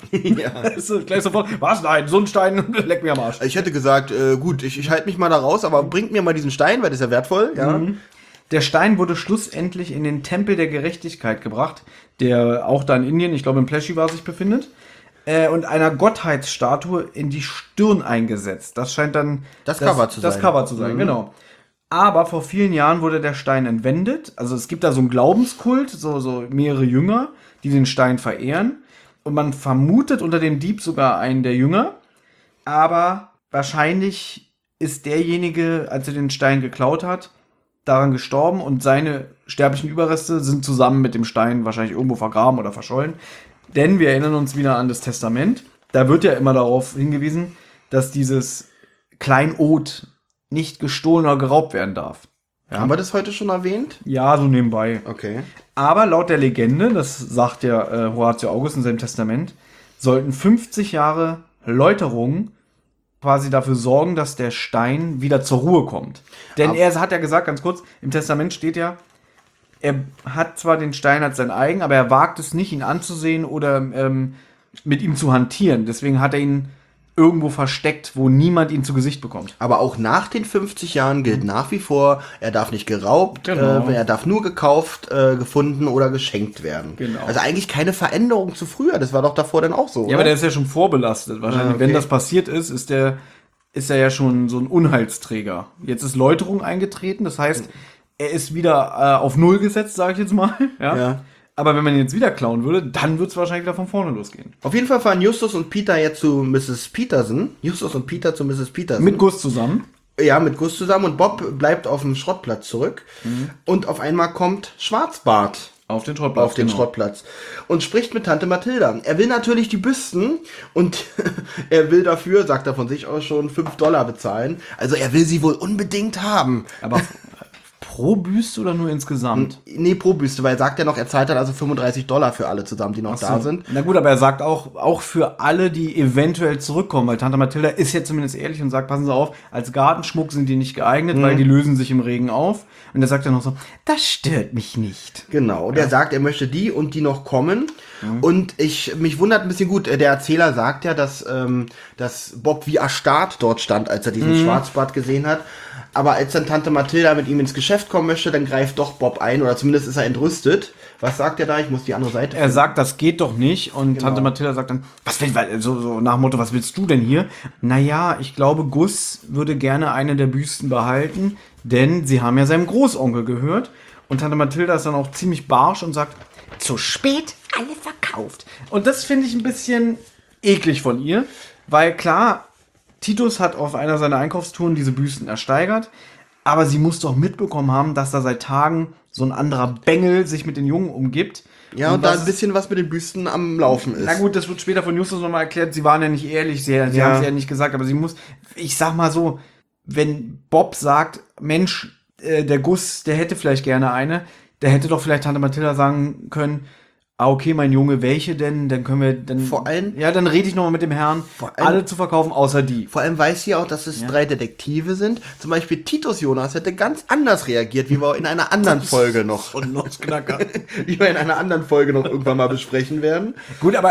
Ist gleich sofort. Was? Nein, so ein Stein, leck mir am Arsch. Ich hätte gesagt, gut, ich halte mich mal da raus, aber bringt mir mal diesen Stein, weil das ist ja wertvoll. Ja. Der Stein wurde schlussendlich in den Tempel der Gerechtigkeit gebracht, der auch da in Indien, ich glaube in Peshawar sich befindet, und einer Gottheitsstatue in die Stirn eingesetzt. Das scheint dann Das Cover zu sein. Das Cover zu sein, genau. Aber vor vielen Jahren wurde der Stein entwendet. Also es gibt da so einen Glaubenskult, so mehrere Jünger, die den Stein verehren. Und man vermutet unter dem Dieb sogar einen der Jünger. Aber wahrscheinlich ist derjenige, als er den Stein geklaut hat, daran gestorben. Und seine sterblichen Überreste sind zusammen mit dem Stein wahrscheinlich irgendwo vergraben oder verschollen. Denn wir erinnern uns wieder an das Testament. Da wird ja immer darauf hingewiesen, dass dieses Kleinod nicht gestohlen oder geraubt werden darf. Ja. Haben wir das heute schon erwähnt? Ja, so nebenbei. Okay. Aber laut der Legende, das sagt ja Horatio August in seinem Testament, sollten 50 Jahre Läuterung quasi dafür sorgen, dass der Stein wieder zur Ruhe kommt. Denn er hat ja gesagt, ganz kurz, im Testament steht ja, er hat zwar den Stein als sein eigen, aber er wagt es nicht, ihn anzusehen oder mit ihm zu hantieren. Deswegen hat er ihn irgendwo versteckt, wo niemand ihn zu Gesicht bekommt. Aber auch nach den 50 Jahren gilt nach wie vor, er darf nicht geraubt, Genau. er darf nur gekauft, gefunden oder geschenkt werden. Genau. Also eigentlich keine Veränderung zu früher, das war doch davor dann auch so, Ja, aber der ist ja schon vorbelastet. Wahrscheinlich, okay. wenn das passiert ist er ja schon so ein Unheilsträger. Jetzt ist Läuterung eingetreten, das heißt, er ist wieder auf Null gesetzt, sage ich jetzt mal. Ja. Aber wenn man ihn jetzt wieder klauen würde, dann wird es wahrscheinlich wieder von vorne losgehen. Auf jeden Fall fahren Justus und Peter jetzt zu Mrs. Peterson. Justus und Peter zu Mrs. Peterson. Mit Gus zusammen. Ja, mit Gus zusammen und Bob bleibt auf dem Schrottplatz zurück. Und auf einmal kommt Schwarzbart Auf den Schrottplatz. auf den Schrottplatz und spricht mit Tante Mathilda. Er will natürlich die Büsten und er will dafür, sagt er von sich aus schon, $5 bezahlen. Also er will sie wohl unbedingt haben. Aber pro Büste oder nur insgesamt? Nee, pro Büste, weil er sagt ja noch, er zahlt dann also $35 für alle zusammen, die noch da sind. Na gut, aber er sagt auch für alle, die eventuell zurückkommen, weil Tante Mathilda ist ja zumindest ehrlich und sagt, passen Sie auf, als Gartenschmuck sind die nicht geeignet, weil die lösen sich im Regen auf. Und er sagt dann noch so, das stört mich nicht. Genau, und er sagt, er möchte die und die noch kommen. Und mich wundert ein bisschen gut, der Erzähler sagt ja, dass Bob wie erstarrt dort stand, als er diesen Schwarzbart gesehen hat. Aber als dann Tante Mathilda mit ihm ins Geschäft Geschäft kommen möchte, dann greift doch Bob ein oder zumindest ist er entrüstet. Was sagt er da? Ich muss die andere Seite. Er sagt, das geht doch nicht. Und Tante Mathilda sagt dann, was will, so nach dem Motto, was willst du denn hier? Naja, ich glaube, Gus würde gerne eine der Büsten behalten, denn sie haben ja seinem Großonkel gehört. Und Tante Mathilda ist dann auch ziemlich barsch und sagt, zu spät, alle verkauft. Und das finde ich ein bisschen eklig von ihr, weil klar, Titus hat auf einer seiner Einkaufstouren diese Büsten ersteigert, aber sie muss doch mitbekommen haben, dass da seit Tagen so ein anderer Bengel sich mit den Jungen umgibt. Ja, und da ein bisschen was mit den Büsten am Laufen ist. Na gut, das wird später von Justus nochmal erklärt. Sie waren ja nicht ehrlich, sie haben es ja nicht gesagt, aber sie muss, ich sag mal so, wenn Bob sagt, Mensch, der Gus, der hätte vielleicht gerne eine, der hätte doch vielleicht Tante Mathilda sagen können, okay, mein Junge, welche denn? Dann können wir dann. Vor allem. Ja, dann rede ich nochmal mit dem Herrn, alle zu verkaufen, außer die. Vor allem weiß sie auch, dass es 3 Detektive sind. Zum Beispiel Titus Jonas hätte ganz anders reagiert, wie wir in einer anderen Folge noch. Und Nussknacker. Wie wir in einer anderen Folge noch irgendwann mal besprechen werden. Gut, aber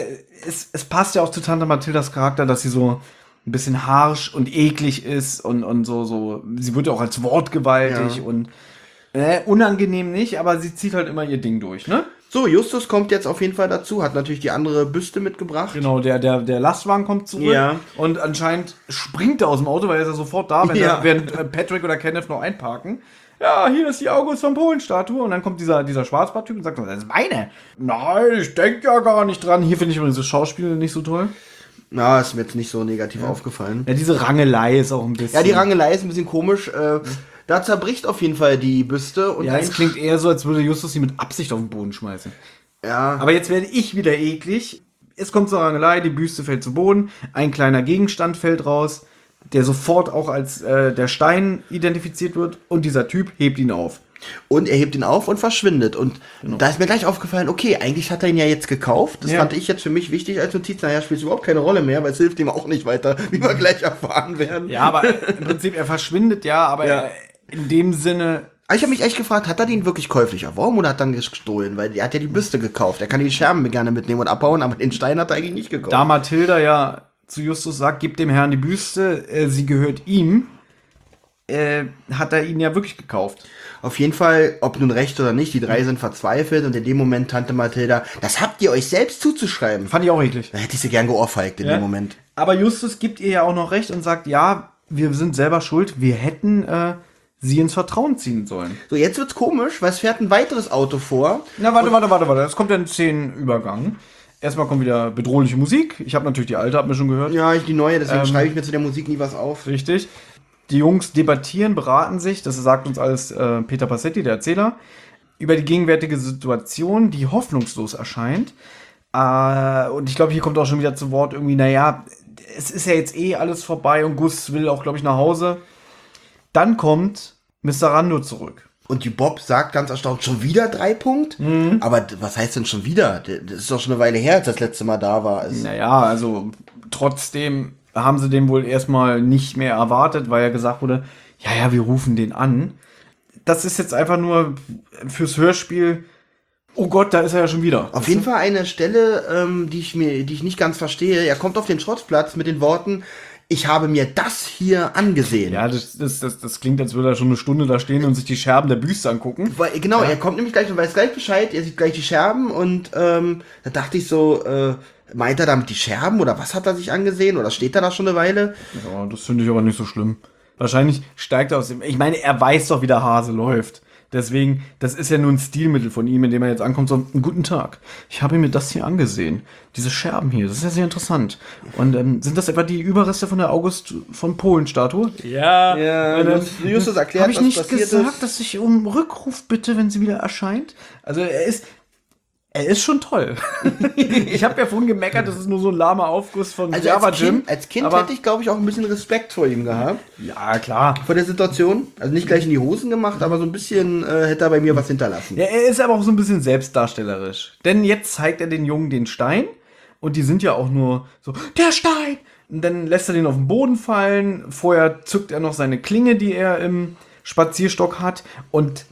es passt ja auch zu Tante Mathildas Charakter, dass sie so ein bisschen harsch und eklig ist und so. Sie wird ja auch als wortgewaltig und unangenehm nicht, aber sie zieht halt immer ihr Ding durch, ne? So, Justus kommt jetzt auf jeden Fall dazu, hat natürlich die andere Büste mitgebracht. Genau, der Lastwagen kommt zurück und anscheinend springt er aus dem Auto, weil er ist ja sofort da, während Patrick oder Kenneth noch einparken. Ja, hier ist die August von Polen-Statue. Und dann kommt dieser Schwarzbart-Typ und sagt, das ist meine. Nein, ich denke ja gar nicht dran. Hier finde ich übrigens das Schauspiel nicht so toll. Na, ist mir jetzt nicht so negativ aufgefallen. Ja, diese Rangelei ist auch ein bisschen... Ja, die Rangelei ist ein bisschen komisch. Da zerbricht auf jeden Fall die Büste. Und ja, es klingt eher so, als würde Justus sie mit Absicht auf den Boden schmeißen. Ja. Aber jetzt werde ich wieder eklig. Es kommt zur Rangelei, die Büste fällt zu Boden, ein kleiner Gegenstand fällt raus, der sofort auch als der Stein identifiziert wird und dieser Typ hebt ihn auf. Und er hebt ihn auf und verschwindet. Und da ist mir gleich aufgefallen, okay, eigentlich hat er ihn ja jetzt gekauft. Das fand ich jetzt für mich wichtig als Notiz. Naja, spielt überhaupt keine Rolle mehr, weil es hilft ihm auch nicht weiter, wie wir gleich erfahren werden. Ja, aber im Prinzip, er verschwindet aber in dem Sinne... Ich habe mich echt gefragt, hat er den wirklich käuflich erworben oder hat er dann gestohlen? Weil er hat ja die Büste gekauft. Er kann die Scherben gerne mitnehmen und abbauen, aber den Stein hat er eigentlich nicht gekauft. Da Mathilda ja zu Justus sagt, gib dem Herrn die Büste, sie gehört ihm, hat er ihn ja wirklich gekauft. Auf jeden Fall, ob nun recht oder nicht, die 3 sind verzweifelt und in dem Moment Tante Mathilda, das habt ihr euch selbst zuzuschreiben. Fand ich auch eklig. Da hätte ich sie gern geohrfeigt in dem Moment. Aber Justus gibt ihr ja auch noch recht und sagt, ja, wir sind selber schuld, wir hätten sie ins Vertrauen ziehen sollen. So, jetzt wird's komisch, weil es fährt ein weiteres Auto vor. Na, warte. Es kommt ja ein Szenenübergang. Erstmal kommt wieder bedrohliche Musik. Ich habe natürlich die alte, habt ihr schon gehört. Ja, die neue, deswegen schreibe ich mir zu der Musik nie was auf. Richtig. Die Jungs debattieren, beraten sich, das sagt uns alles Peter Passetti, der Erzähler, über die gegenwärtige Situation, die hoffnungslos erscheint. Und ich glaube, hier kommt auch schon wieder zu Wort irgendwie, naja, es ist ja jetzt alles vorbei und Gus will auch, glaube ich, nach Hause. Dann kommt Mr. Rando zurück. Und die Bob sagt ganz erstaunt, schon wieder 3 Punkt? Aber was heißt denn schon wieder? Das ist doch schon eine Weile her, als das letzte Mal da war. Naja, also trotzdem haben sie den wohl erstmal nicht mehr erwartet, weil ja gesagt wurde, ja, wir rufen den an. Das ist jetzt einfach nur fürs Hörspiel, oh Gott, da ist er ja schon wieder. Auf jeden Fall eine Stelle, die ich nicht ganz verstehe. Er kommt auf den Schrottplatz mit den Worten, ich habe mir das hier angesehen. Ja, das klingt, als würde er schon eine Stunde da stehen und sich die Scherben der Büste angucken. Weil, genau, er kommt nämlich gleich und weiß gleich Bescheid, er sieht gleich die Scherben und da dachte ich so, meint er damit die Scherben oder was hat er sich angesehen oder steht er da schon eine Weile? Ja, das finde ich aber nicht so schlimm. Wahrscheinlich steigt er aus dem... Ich meine, er weiß doch, wie der Hase läuft. Deswegen, das ist ja nur ein Stilmittel von ihm, indem er jetzt ankommt, so, guten Tag, ich habe mir das hier angesehen. Diese Scherben hier, das ist ja sehr interessant. Und sind das etwa die Überreste von der August von Polen-Statue? Ja, Justus erklärt, habe ich was nicht passiert gesagt, ist. dass ich um Rückruf bitte, wenn sie wieder erscheint? Also er ist schon toll. Ich habe ja vorhin gemeckert, das ist nur so ein lahmer Aufguss von Also Java als Jim. Kind hätte ich, glaube ich, auch ein bisschen Respekt vor ihm gehabt. Ja, klar. Vor der Situation. Also nicht gleich in die Hosen gemacht, aber so ein bisschen hätte er bei mir was hinterlassen. Ja, er ist aber auch so ein bisschen selbstdarstellerisch. Denn jetzt zeigt er den Jungen den Stein und die sind ja auch nur so, der Stein! Und dann lässt er den auf den Boden fallen. Vorher zückt er noch seine Klinge, die er im Spazierstock hat und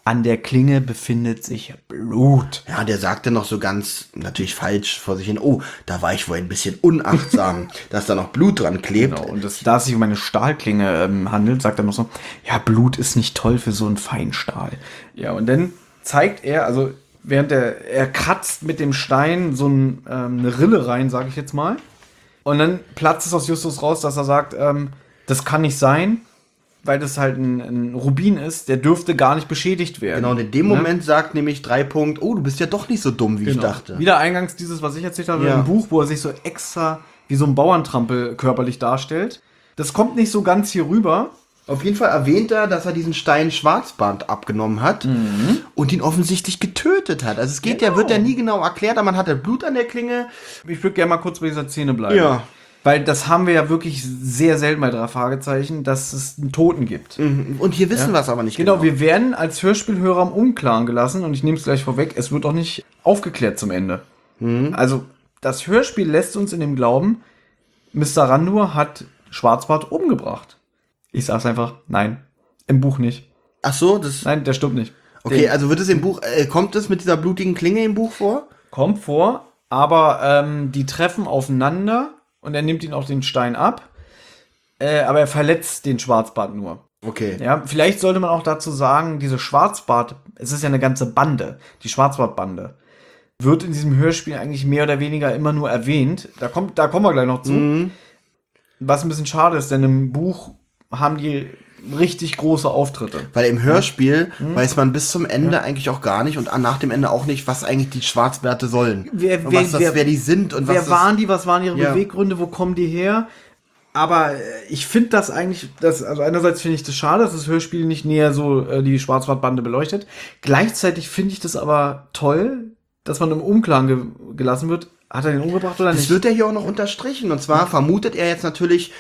an der Klinge befindet sich Blut. Ja, der sagte noch so ganz, natürlich falsch vor sich hin, oh, da war ich wohl ein bisschen unachtsam, dass da noch Blut dran klebt. Genau, und da es sich um eine Stahlklinge handelt, sagt er noch so, ja, Blut ist nicht toll für so einen Feinstahl. Ja, und dann zeigt er, also während er kratzt mit dem Stein so eine Rille rein, sage ich jetzt mal. Und dann platzt es aus Justus raus, dass er sagt, das kann nicht sein, weil das halt ein Rubin ist, der dürfte gar nicht beschädigt werden. Genau, und in dem Moment sagt nämlich 3 Punkt, oh, du bist ja doch nicht so dumm, wie ich dachte. Wieder eingangs dieses, was ich erzählt habe, Ja. im Buch, wo er sich so extra wie so ein Bauerntrampel körperlich darstellt. Das kommt nicht so ganz hier rüber. Auf jeden Fall erwähnt er, dass er diesen Stein Schwarzbart abgenommen hat und ihn offensichtlich getötet hat. Also es geht wird ja nie genau erklärt, aber man hat ja Blut an der Klinge. Ich würde gerne mal kurz bei dieser Szene bleiben. Ja. Weil das haben wir ja wirklich sehr selten bei 3 Fragezeichen, dass es einen Toten gibt. Und hier wissen wir es aber nicht Genau, wir werden als Hörspielhörer im Unklaren gelassen und ich nehme es gleich vorweg, es wird auch nicht aufgeklärt zum Ende. Also das Hörspiel lässt uns in dem Glauben, Mr. Randur hat Schwarzbart umgebracht. Ich sag's einfach, nein, im Buch nicht. Ach so, das... Nein, der stimmt nicht. Okay, also wird es im Buch, kommt es mit dieser blutigen Klinge im Buch vor? Kommt vor, aber die treffen aufeinander und er nimmt ihn auch den Stein ab, aber er verletzt den Schwarzbart nur. Okay. Ja, vielleicht sollte man auch dazu sagen, diese Schwarzbart, es ist ja eine ganze Bande, die Schwarzbartbande, wird in diesem Hörspiel eigentlich mehr oder weniger immer nur erwähnt. Da kommen wir gleich noch zu. Was ein bisschen schade ist, denn im Buch haben die richtig große Auftritte. Weil im Hörspiel weiß man bis zum Ende eigentlich auch gar nicht und nach dem Ende auch nicht, was eigentlich die Schwarzbärte sollen. Wer die sind und wer waren die, was waren ihre Ja. Beweggründe, wo kommen die her? Aber ich finde das eigentlich, also einerseits finde ich das schade, dass das Hörspiel nicht näher so die Schwarzwaldbande beleuchtet. Gleichzeitig finde ich das aber toll, dass man im Unklaren gelassen wird. Hat er den umgebracht oder Das nicht? wird ja hier auch noch unterstrichen. Und zwar vermutet er jetzt natürlich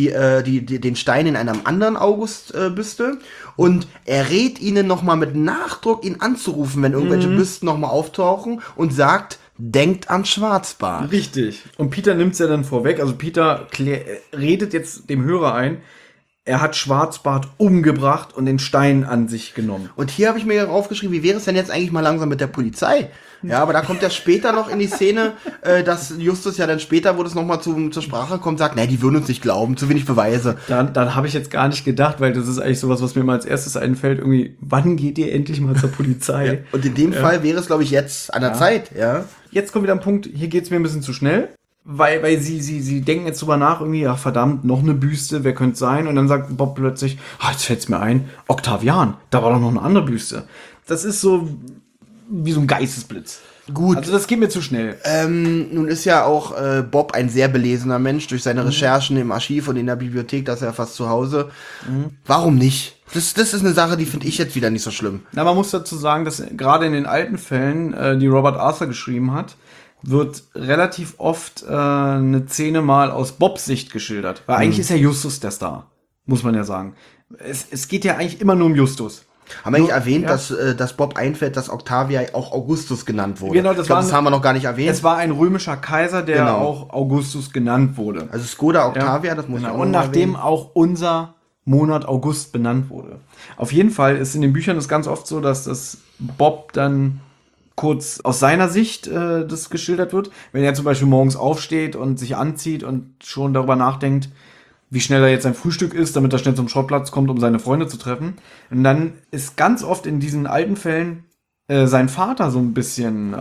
den Stein in einem anderen August-Büste. Und er rät ihnen nochmal mit Nachdruck, ihn anzurufen, wenn irgendwelche Büsten nochmal auftauchen. Und sagt, denkt an Schwarzbart. Richtig. Und Peter nimmt es ja dann vorweg. Also Peter redet jetzt dem Hörer ein, er hat Schwarzbart umgebracht und den Stein an sich genommen. Und hier habe ich mir aufgeschrieben, wie wäre es denn jetzt eigentlich mal langsam mit der Polizei? Ja, aber da kommt ja später noch in die Szene, dass Justus ja dann später, wo das nochmal zur Sprache kommt, sagt, nee, die würden uns nicht glauben, zu wenig Beweise. Dann habe ich jetzt gar nicht gedacht, weil das ist eigentlich sowas, was mir mal als erstes einfällt, irgendwie, wann geht ihr endlich mal zur Polizei? Und in dem Fall wäre es, glaube ich, jetzt an der Zeit, ja. Jetzt kommt wieder ein Punkt, hier geht's mir ein bisschen zu schnell, weil sie denken jetzt drüber nach, irgendwie, ja verdammt, noch eine Büste, wer könnte sein? Und dann sagt Bob plötzlich, jetzt fällt's mir ein, Octavian, da war doch noch eine andere Büste. Das ist so wie so ein Geistesblitz. Gut. Also das geht mir zu schnell. Nun ist ja auch Bob ein sehr belesener Mensch durch seine Recherchen im Archiv und in der Bibliothek, da ist er ja fast zu Hause. Warum nicht? Das ist eine Sache, die finde ich jetzt wieder nicht so schlimm. Na, man muss dazu sagen, dass gerade in den alten Fällen, die Robert Arthur geschrieben hat, wird relativ oft eine Szene mal aus Bobs Sicht geschildert. Weil eigentlich ist ja Justus der Star, muss man ja sagen. Es geht ja eigentlich immer nur um Justus. Haben wir eigentlich erwähnt, ja. dass Bob einfällt, dass Octavia auch Augustus genannt wurde? Genau, das haben wir noch gar nicht erwähnt. Es war ein römischer Kaiser, der Genau. auch Augustus genannt wurde. Also Skoda Octavia, das muss ich Genau. auch Und noch mal nachdem erwähnen. auch unser Monat August benannt wurde. Auf jeden Fall ist in den Büchern es ganz oft so, dass das Bob dann kurz aus seiner Sicht das geschildert wird. Wenn er zum Beispiel morgens aufsteht und sich anzieht und schon darüber nachdenkt, wie schnell er jetzt sein Frühstück isst, damit er schnell zum Schrottplatz kommt, um seine Freunde zu treffen. Und dann ist ganz oft in diesen alten Fällen sein Vater so ein bisschen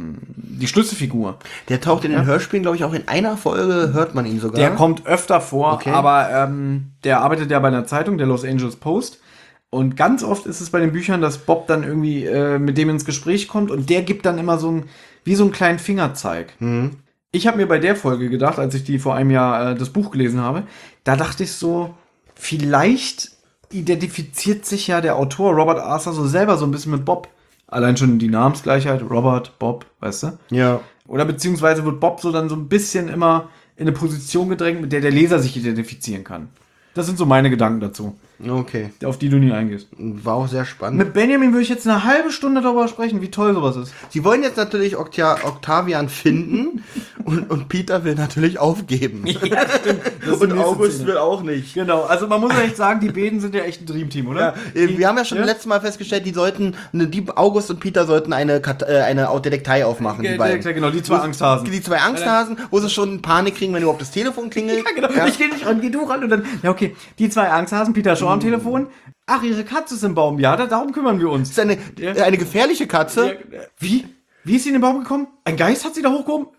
die Schlüsselfigur. Der taucht in den Hörspielen, glaube ich, auch in einer Folge, hört man ihn sogar. Der kommt öfter vor, Okay. aber der arbeitet ja bei einer Zeitung, der Los Angeles Post. Und ganz oft ist es bei den Büchern, dass Bob dann irgendwie mit dem ins Gespräch kommt und der gibt dann immer wie so einen kleinen Fingerzeig. Ich habe mir bei der Folge gedacht, als ich die vor einem Jahr das Buch gelesen habe, da dachte ich so, vielleicht identifiziert sich ja der Autor Robert Arthur so selber so ein bisschen mit Bob. Allein schon die Namensgleichheit, Robert, Bob, weißt du? Ja. Oder beziehungsweise wird Bob so dann so ein bisschen immer in eine Position gedrängt, mit der der Leser sich identifizieren kann. Das sind so meine Gedanken dazu. Okay. auf die du nie eingehst. War auch sehr spannend. Mit Benjamin würde ich jetzt eine halbe Stunde darüber sprechen, wie toll sowas ist. Sie wollen jetzt natürlich Octavian finden und Peter will natürlich aufgeben. Ja, stimmt. Das Und August will auch nicht. Genau, also man muss ja echt sagen, die beiden sind ja echt ein Dreamteam, oder? Ja, wir haben ja schon letztes Mal festgestellt, August und Peter sollten eine Detektei aufmachen. Die beiden. Genau, die zwei Angsthasen. Die zwei Angsthasen, wo sie schon Panik kriegen, wenn überhaupt das Telefon klingelt. Ja, genau. Ich gehe nicht ran, geh du ran und dann, ja, okay, die zwei Angsthasen, Peter Shaw am Telefon. Ach, ihre Katze ist im Baum. Ja, darum kümmern wir uns. Das ist eine gefährliche Katze. Ja, wie? Wie ist sie in den Baum gekommen? Ein Geist hat sie da hochgehoben?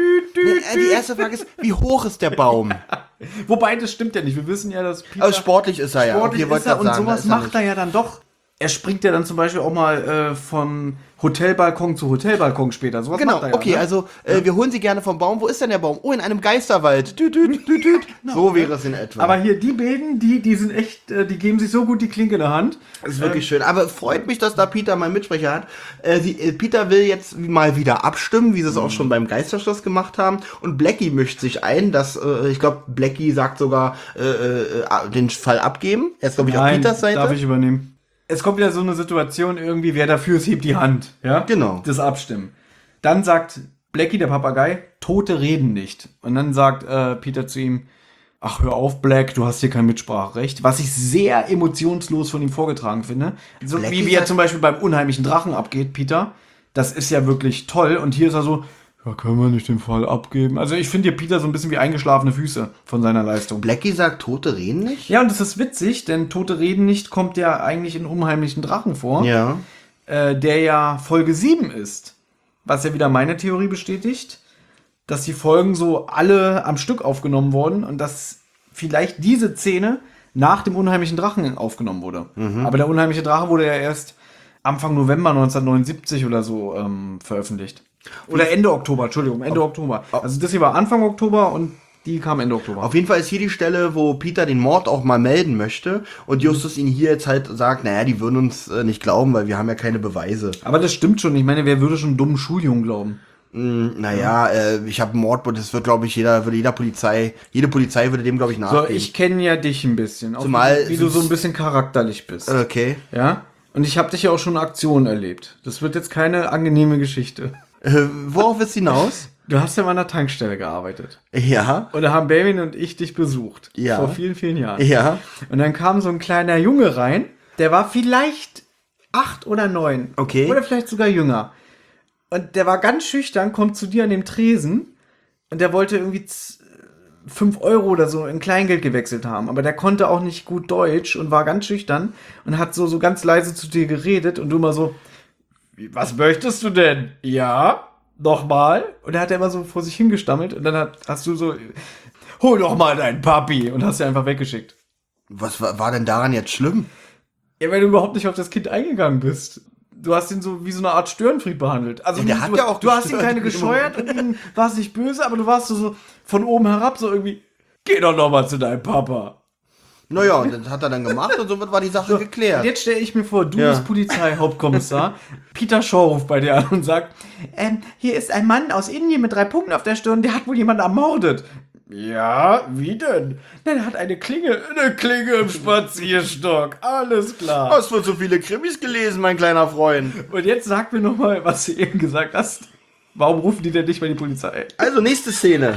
Die erste Frage ist, wie hoch ist der Baum? Wobei, das stimmt ja nicht. Wir wissen ja, dass Peter Also sportlich ist er ja. sportlich Okay, ist er und sagen, sowas macht er ja dann doch. Er springt ja dann zum Beispiel auch mal vom Hotelbalkon zu Hotelbalkon später. Sowas Genau, macht er ja, okay, ne? also wir holen sie gerne vom Baum. Wo ist denn der Baum? Oh, in einem Geisterwald. So wäre es in etwa. Aber hier, die beiden, die sind echt, die geben sich so gut die Klinke in der Hand. Das ist wirklich schön. Aber freut mich, dass da Peter mal Mitsprecher hat. Peter will jetzt mal wieder abstimmen, wie sie es auch schon beim Geisterschloss gemacht haben. Und Blackie mischt sich ein. Ich glaube, Blackie sagt sogar, den Fall abgeben. Er ist, glaube ich, auf Peters Seite. Darf ich übernehmen? Es kommt wieder so eine Situation irgendwie, wer dafür ist, hebt die Hand. Ja? Genau. Das Abstimmen. Dann sagt Blackie, der Papagei, Tote reden nicht. Und dann sagt Peter zu ihm, ach, hör auf, Black, du hast hier kein Mitspracherecht. Was ich sehr emotionslos von ihm vorgetragen finde. So Blackie wie er sagt- zum Beispiel beim unheimlichen Drachen abgeht, Peter. Das ist ja wirklich toll. Und hier ist er so, ja, können wir nicht den Fall abgeben. Also ich finde hier Peter so ein bisschen wie eingeschlafene Füße von seiner Leistung. Blackie sagt, Tote reden nicht? Ja, und das ist witzig, denn Tote reden nicht kommt ja eigentlich in unheimlichen Drachen vor. Ja. Der ja Folge 7 ist. Was ja wieder meine Theorie bestätigt, dass die Folgen so alle am Stück aufgenommen wurden und dass vielleicht diese Szene nach dem unheimlichen Drachen aufgenommen wurde. Aber der unheimliche Drache wurde ja erst Anfang November 1979 oder so veröffentlicht. Oder Ende Oktober, Entschuldigung, Ende Oktober. Also das hier war Anfang Oktober und die kam Ende Oktober. Auf jeden Fall ist hier die Stelle, wo Peter den Mord auch mal melden möchte und Justus ihn hier jetzt halt sagt, naja, die würden uns nicht glauben, weil wir haben ja keine Beweise. Aber das stimmt schon. Ich meine, wer würde schon einen dummen Schuljungen glauben? Naja, ich habe einen Mord, das wird, glaube ich, jede Polizei würde dem, glaube ich, So, nachgehen. ich kenne ja dich ein bisschen. Auch Zumal- wie du so ein bisschen charakterlich bist. Okay. Ja? Und ich habe dich ja auch schon in Aktion erlebt. Das wird jetzt keine angenehme Geschichte. Worauf ist hinaus? Du hast ja mal an der Tankstelle gearbeitet. Ja. Und da haben Benjamin und ich dich besucht. Ja. Vor vielen, vielen Jahren. Ja. Und dann kam so ein kleiner Junge rein, der war vielleicht 8 oder 9. Okay. Oder vielleicht sogar jünger. Und der war ganz schüchtern, kommt zu dir an dem Tresen und der wollte irgendwie 5 Euro oder so in Kleingeld gewechselt haben. Aber der konnte auch nicht gut Deutsch und war ganz schüchtern und hat so ganz leise zu dir geredet und du immer so, was möchtest du denn? Ja, nochmal. Und er hat immer so vor sich hingestammelt und dann hast du so, hol doch mal deinen Papi und hast ihn einfach weggeschickt. Was war denn daran jetzt schlimm? Ja, weil du überhaupt nicht auf das Kind eingegangen bist. Du hast ihn so wie so eine Art Störenfried behandelt. Also Ja, der hat ja auch du hast ihn gestört. keine gescheuert und ihm warst nicht böse, aber du warst so von oben herab so irgendwie, geh doch noch mal zu deinem Papa. Naja, und das hat er dann gemacht und somit war die Sache Und geklärt. jetzt stelle ich mir vor, du Ja. bist Polizeihauptkommissar. Peter Shaw ruft bei dir an und sagt, hier ist ein Mann aus Indien mit 3 Punkten auf der Stirn, der hat wohl jemanden ermordet. Ja, wie denn? Na, der hat eine Klinge im Spazierstock. Alles klar. Hast du so viele Krimis gelesen, mein kleiner Freund? Und jetzt sag mir noch mal, was du eben gesagt hast. Warum rufen die denn nicht bei die Polizei? Also, nächste Szene.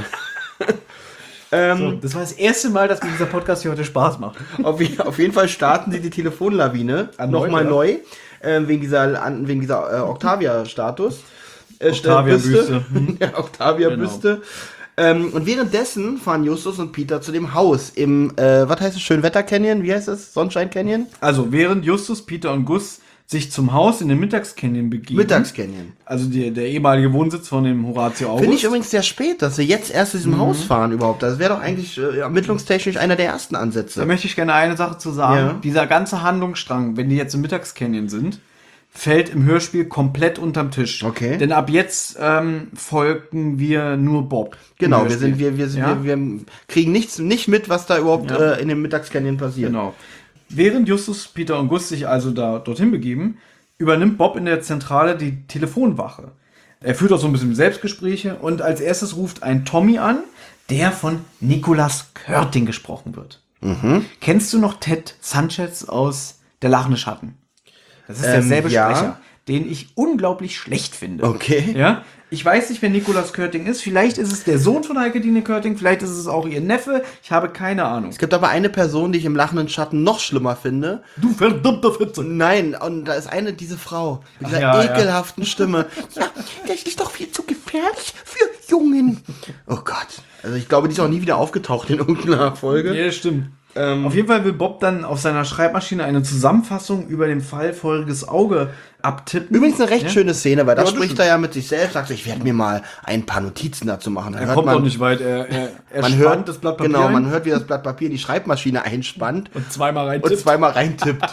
So, das war das erste Mal, dass mir dieser Podcast hier heute Spaß macht. Auf jeden Fall starten sie die Telefonlawine nochmal ja. neu, wegen dieser Octavia-Status. Octavia-Büste. Ja, Octavia-Büste. Und währenddessen fahren Justus und Peter zu dem Haus im, was heißt es, Schönwetter-Canyon? Wie heißt es? Sonnenschein-Canyon? Also, während Justus, Peter und Gus sich zum Haus in den Mittagscanyon begeben. Mittagscanyon. Also der ehemalige Wohnsitz von dem Horatio August. Finde ich übrigens sehr spät, dass sie jetzt erst zu diesem Haus fahren überhaupt. Das wäre doch eigentlich ermittlungstechnisch einer der ersten Da Ansätze. möchte ich gerne eine Sache zu sagen. Ja. Dieser ganze Handlungsstrang, wenn die jetzt im Mittagscanyon sind, fällt im Hörspiel komplett unterm Tisch. Okay. Denn ab jetzt folgen wir nur Bob. im Genau, Hörspiel. wir kriegen nicht mit, was da überhaupt Ja. in dem Mittagscanyon passiert. Genau. Während Justus, Peter und Gus sich also dorthin begeben, übernimmt Bob in der Zentrale die Telefonwache. Er führt auch so ein bisschen Selbstgespräche und als erstes ruft ein Tommy an, der von Nicolas Körting gesprochen wird. Kennst du noch Ted Sanchez aus Der lachende Schatten? Das ist derselbe ja. Sprecher, den ich unglaublich schlecht finde. Okay. Ja? Ich weiß nicht, wer Nicolas Körting ist. Vielleicht ist es der Sohn von Heike-Dine Körting, vielleicht ist es auch ihr Neffe. Ich habe keine Ahnung. Es gibt aber eine Person, die ich im lachenden Schatten noch schlimmer finde. Du verdammter Fitze. Nein, und da ist diese Frau mit dieser ja, ja. ekelhaften Stimme. Ja, das ist doch viel zu gefährlich für Jungen. Oh Gott. Also ich glaube, die ist auch nie wieder aufgetaucht in irgendeiner Folge. Ja, das stimmt. Auf jeden Fall will Bob dann auf seiner Schreibmaschine eine Zusammenfassung über den Fall Feuriges Auge abtippen. Übrigens eine recht schöne Szene, weil da das spricht stimmt. er ja mit sich selbst, sagt so, ich werde mir mal ein paar Notizen dazu machen. Dann Er hört kommt man, auch nicht weit. Er man spannt hört das Blatt Papier genau, ein man hört, wie das Blatt Papier in die Schreibmaschine einspannt und zweimal rein. und zweimal reintippt.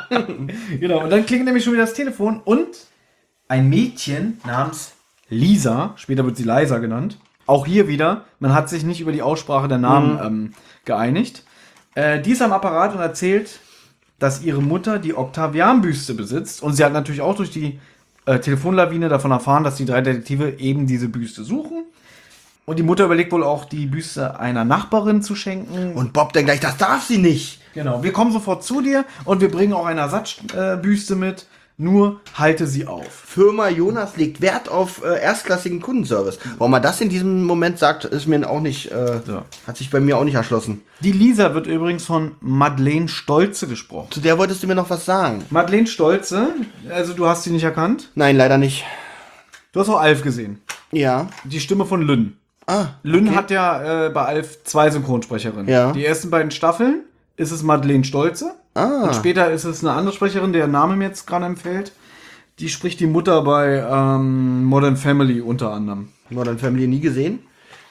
Genau, und dann klingelt nämlich schon wieder das Telefon und ein Mädchen namens Lisa, später wird sie Liza genannt. Auch hier wieder, man hat sich nicht über die Aussprache der Namen geeinigt. Die ist am Apparat und erzählt, dass ihre Mutter die Octavian-Büste besitzt. Und sie hat natürlich auch durch die Telefonlawine davon erfahren, dass die 3 Detektive eben diese Büste suchen. Und die Mutter überlegt wohl auch, die Büste einer Nachbarin zu schenken. Und Bob denkt gleich, das darf sie nicht. Genau, wir kommen sofort zu dir und wir bringen auch eine Ersatzbüste mit. Nur halte sie auf. Firma Jonas legt Wert auf erstklassigen Kundenservice. Warum er das in diesem Moment sagt, ist mir auch nicht, hat sich bei mir auch nicht erschlossen. Die Lisa wird übrigens von Madeleine Stolze gesprochen. Zu der wolltest du mir noch was sagen? Madeleine Stolze, also du hast sie nicht erkannt. Nein, leider nicht. Du hast auch Alf gesehen. Ja. Die Stimme von Lynn. Ah, Lynn hat ja bei Alf 2 Synchronsprecherinnen. Ja. Die ersten beiden Staffeln ist es Madeleine Stolze. Und später ist es eine andere Sprecherin, der Name mir jetzt gerade empfällt. Die spricht die Mutter bei Modern Family unter anderem. Modern Family nie gesehen.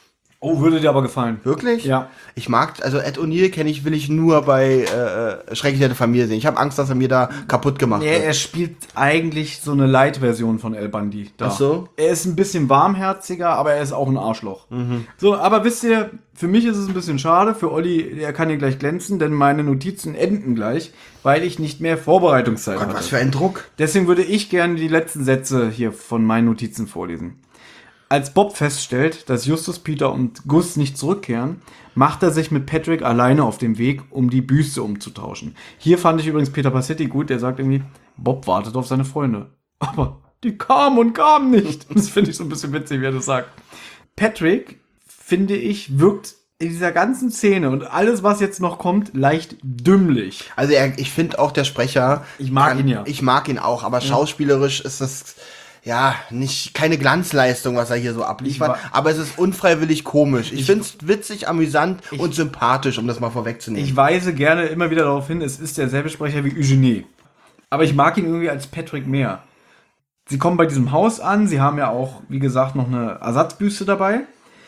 Oh, würde dir aber gefallen. Wirklich? Ja. Ich mag, also Ed O'Neill will ich nur bei Schrecklich nette Familie sehen. Ich habe Angst, dass er mir da kaputt gemacht Ja, wird. er spielt eigentlich so eine Light-Version von El Bundy. Da. Ach so? Er ist ein bisschen warmherziger, aber er ist auch ein Arschloch. So, aber wisst ihr, für mich ist es ein bisschen schade. Für Olli, der kann hier gleich glänzen, denn meine Notizen enden gleich, weil ich nicht mehr Vorbereitungszeit Gott, hatte. was für ein Druck. Deswegen würde ich gerne die letzten Sätze hier von meinen Notizen vorlesen. Als Bob feststellt, dass Justus, Peter und Gus nicht zurückkehren, macht er sich mit Patrick alleine auf den Weg, um die Büste umzutauschen. Hier fand ich übrigens Peter Passetti gut, der sagt irgendwie, Bob wartet auf seine Freunde. Aber die kamen und kamen nicht. Das finde ich so ein bisschen witzig, wie er das sagt. Patrick, finde ich, wirkt in dieser ganzen Szene und alles, was jetzt noch kommt, leicht dümmlich. Also ich finde auch der Sprecher. Ich mag ihn ja. Ich mag ihn auch, aber schauspielerisch ist das ja keine Glanzleistung, was er hier so abliefert. Aber es ist unfreiwillig komisch. Ich finde es witzig, amüsant und sympathisch, um das mal vorwegzunehmen. Ich weise gerne immer wieder darauf hin, es ist derselbe Sprecher wie Eugenie. Aber ich mag ihn irgendwie als Patrick mehr. Sie kommen bei diesem Haus an, sie haben ja auch, wie gesagt, noch eine Ersatzbüste dabei.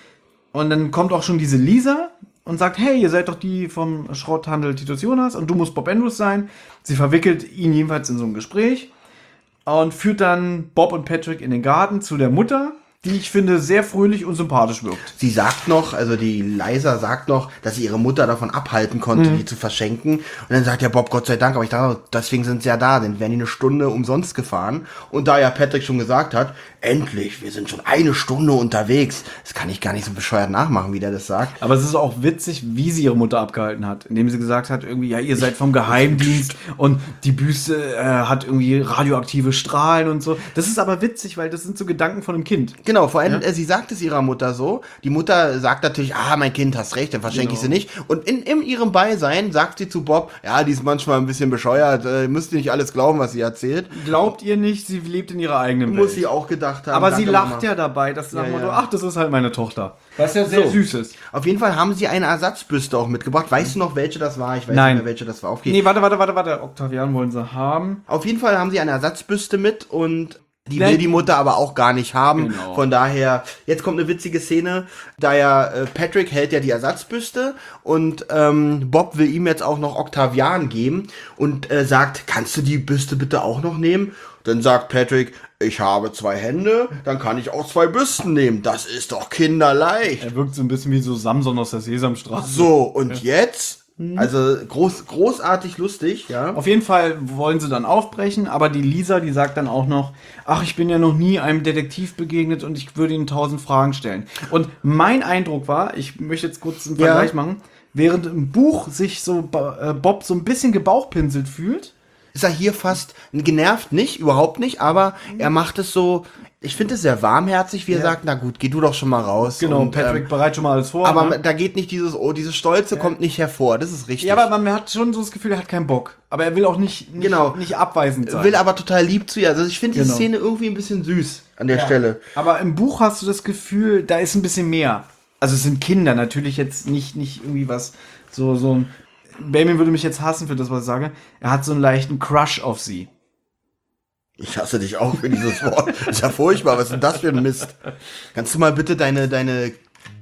Und dann kommt auch schon diese Lisa und sagt, hey, ihr seid doch die vom Schrotthandel Titus Jonas und du musst Bob Andrews sein. Sie verwickelt ihn jedenfalls in so ein Gespräch und führt dann Bob und Patrick in den Garten zu der Mutter, die ich finde sehr fröhlich und sympathisch wirkt. Sie sagt noch, also die Liza sagt noch, dass sie ihre Mutter davon abhalten konnte, die zu verschenken. Und dann sagt ja Bob, Gott sei Dank, aber ich dachte, deswegen sind sie ja da, denn wären die eine Stunde umsonst gefahren. Und da ja Patrick schon gesagt hat, endlich, wir sind schon eine Stunde unterwegs. Das kann ich gar nicht so bescheuert nachmachen, wie der das sagt. Aber es ist auch witzig, wie sie ihre Mutter abgehalten hat, indem sie gesagt hat, irgendwie, ja, ihr seid vom Geheimdienst und die Büste hat irgendwie radioaktive Strahlen und so. Das ist aber witzig, weil das sind so Gedanken von einem Kind. Genau, vor allem, sie sagt es ihrer Mutter so. Die Mutter sagt natürlich, mein Kind, hast recht, dann verschenke ich sie nicht. Und in ihrem Beisein sagt sie zu Bob, ja, die ist manchmal ein bisschen bescheuert, müsst ihr nicht alles glauben, was sie erzählt. Glaubt ihr nicht, sie lebt in ihrer eigenen Welt. Muss sie auch gedacht haben. Aber sie Danke, lacht Mama. ja dabei, dass sie sagt, Ja. ach, das ist halt meine Tochter. Was ja sehr süß ist. Auf jeden Fall haben sie eine Ersatzbüste auch mitgebracht. Weißt du noch, welche das war? Ich weiß Nein. nicht mehr, welche das war. Okay. Nee, warte. Octavian wollen sie haben. Auf jeden Fall haben sie eine Ersatzbüste mit und die Nein. will die Mutter aber auch gar nicht haben. Genau. Von daher, jetzt kommt eine witzige Szene, da ja Patrick hält ja die Ersatzbüste und Bob will ihm jetzt auch noch Octavian geben und sagt, kannst du die Büste bitte auch noch nehmen? Dann sagt Patrick, ich habe 2 Hände, dann kann ich auch 2 Büsten nehmen. Das ist doch kinderleicht. Er wirkt so ein bisschen wie so Samson aus der Sesamstraße. So, und jetzt? Also großartig lustig, ja. Auf jeden Fall wollen sie dann aufbrechen, aber die Lisa, die sagt dann auch noch, ach, ich bin ja noch nie einem Detektiv begegnet und ich würde ihnen 1000 Fragen stellen. Und mein Eindruck war, ich möchte jetzt kurz einen Vergleich machen, während im Buch sich so Bob so ein bisschen gebauchpinselt fühlt. Ist er hier fast genervt nicht, überhaupt nicht, aber er macht es so, ich finde es sehr warmherzig, wie er sagt, na gut, geh du doch schon mal raus. Genau, und, Patrick bereit schon mal alles vor. aber ne? da geht nicht dieses Stolze kommt nicht hervor, das ist richtig. Ja, aber man hat schon so das Gefühl, er hat keinen Bock. Aber er will auch nicht abweisend sein. Will aber total lieb zu ihr. Also ich finde die Genau. Szene irgendwie ein bisschen süß an der Stelle. Aber im Buch hast du das Gefühl, da ist ein bisschen mehr. Also es sind Kinder, natürlich jetzt nicht irgendwie was, so ein... Benjamin würde mich jetzt hassen für das, was ich sage. Er hat so einen leichten Crush auf sie. Ich hasse dich auch für dieses Wort. Ist ja furchtbar, was ist denn das für ein Mist? Kannst du mal bitte deine